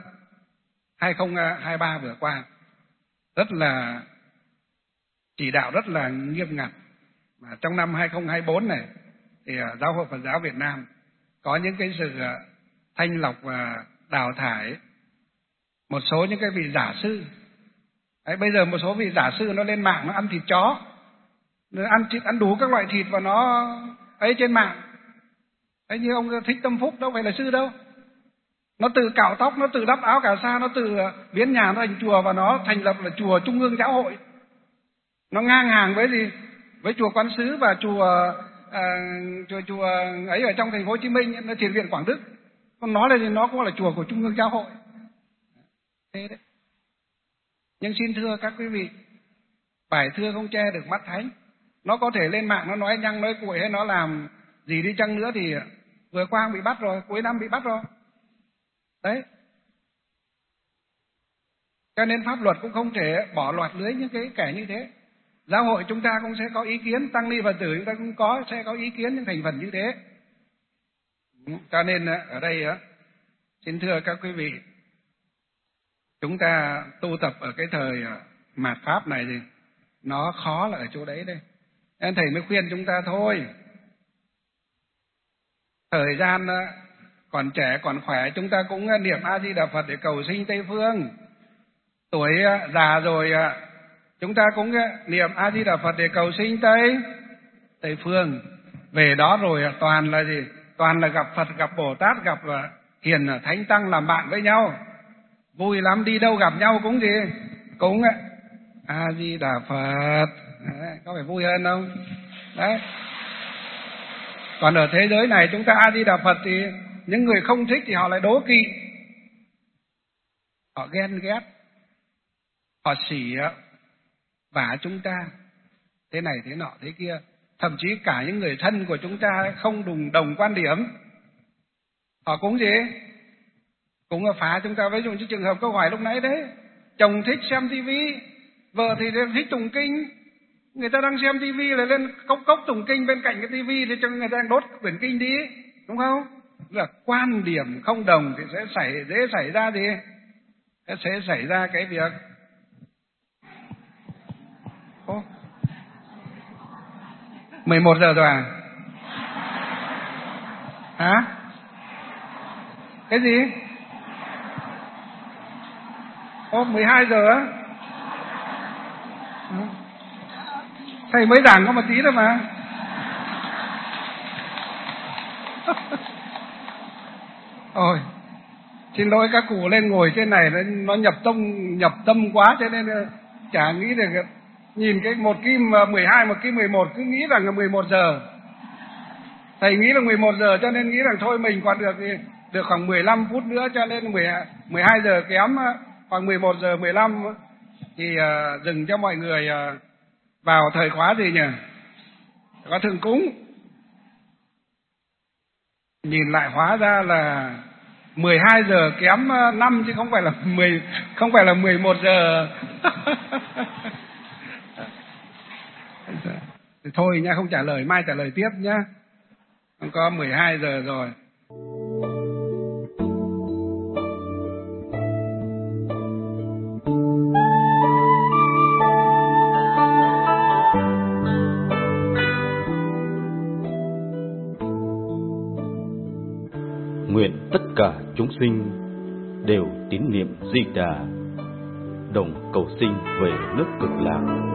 2023 vừa qua rất là chỉ đạo rất là nghiêm ngặt. Mà trong năm 2024 này thì Giáo hội Phật giáo Việt Nam có những cái sự thanh lọc và đào thải một số những cái vị giả sư. Đấy, bây giờ một số vị giả sư nó lên mạng nó ăn thịt chó, nó ăn đủ các loại thịt và nó ấy trên mạng. Đấy, như ông Thích Tâm Phúc đâu phải là sư đâu. Nó tự cạo tóc, nó tự đắp áo cà sa, nó tự biến nhà nó thành chùa và nó thành lập là chùa Trung ương Giáo hội. Nó ngang hàng với gì? Với chùa Quán Sứ và chùa ấy ở trong thành phố Hồ Chí Minh, nó Thiền viện Quảng Đức. Còn nó là gì? Nó cũng là chùa của Trung ương Giáo hội. Thế đấy. Nhưng xin thưa các quý vị, vải thưa không che được mắt thánh. Nó có thể lên mạng nó nói nhăng nói cuội hay nó làm gì đi chăng nữa thì vừa qua bị bắt rồi, cuối năm bị bắt rồi. Đấy. Cho nên pháp luật cũng không thể bỏ loạt lưới những cái kẻ như thế. Giáo hội chúng ta cũng sẽ có ý kiến, tăng ni Phật tử chúng ta cũng sẽ có ý kiến những thành phần như thế. Cho nên ở đây xin thưa các quý vị, chúng ta tu tập ở cái thời mạt pháp này thì nó khó là ở chỗ đấy đây. Nên thầy mới khuyên chúng ta thôi. Thời gian còn trẻ còn khỏe chúng ta cũng niệm A Di Đà Phật để cầu sinh Tây phương. Tuổi già rồi chúng ta cũng niệm A Di Đà Phật để cầu sinh Tây phương. Về đó rồi toàn là gì? Toàn là gặp Phật, gặp Bồ Tát, gặp hiền thánh tăng làm bạn với nhau. Vui lắm, đi đâu gặp nhau cũng gì? Cũng A Di Đà Phật. Đấy, có phải vui hơn không? Đấy. Còn ở thế giới này chúng ta A Di Đà Phật thì những người không thích thì họ lại đố kỵ, họ ghen ghét, họ sỉ vả chúng ta thế này thế nọ thế kia. Thậm chí cả những người thân của chúng ta không đồng quan điểm, họ cũng gì? Cũng phá chúng ta. Ví dụ như trường hợp câu hỏi lúc nãy đấy, chồng thích xem tivi, vợ thì thích tụng kinh. Người ta đang xem tivi là lên cốc tụng kinh bên cạnh cái tivi thì cho người ta đốt quyển kinh đi, đúng không? Là quan điểm không đồng thì sẽ dễ xảy ra gì? Sẽ xảy ra cái việc 11 giờ rồi à? Hả? Cái gì? 12 giờ á? Thầy mới giảng có một tí thôi mà. Ôi, xin lỗi các cụ lên ngồi trên này nó nhập tâm quá, cho nên chả nghĩ được. Nhìn cái một kim 12, một kim 11 cứ nghĩ rằng là 11 giờ. Thầy nghĩ là 11 giờ cho nên nghĩ rằng thôi mình còn được khoảng 15 phút nữa, cho nên 12 giờ kém khoảng 11 giờ 15 thì dừng cho mọi người vào thời khóa gì nhỉ? Khóa thượng cúng. Nhìn lại hóa ra là 12 giờ kém 5 chứ không phải là 11 giờ. Thì thôi nha, không trả lời, mai trả lời tiếp nhá. Không có 12 giờ rồi. Nguyện tất cả chúng sinh đều tín niệm Di Đà, đồng cầu sinh về nước Cực Lạc.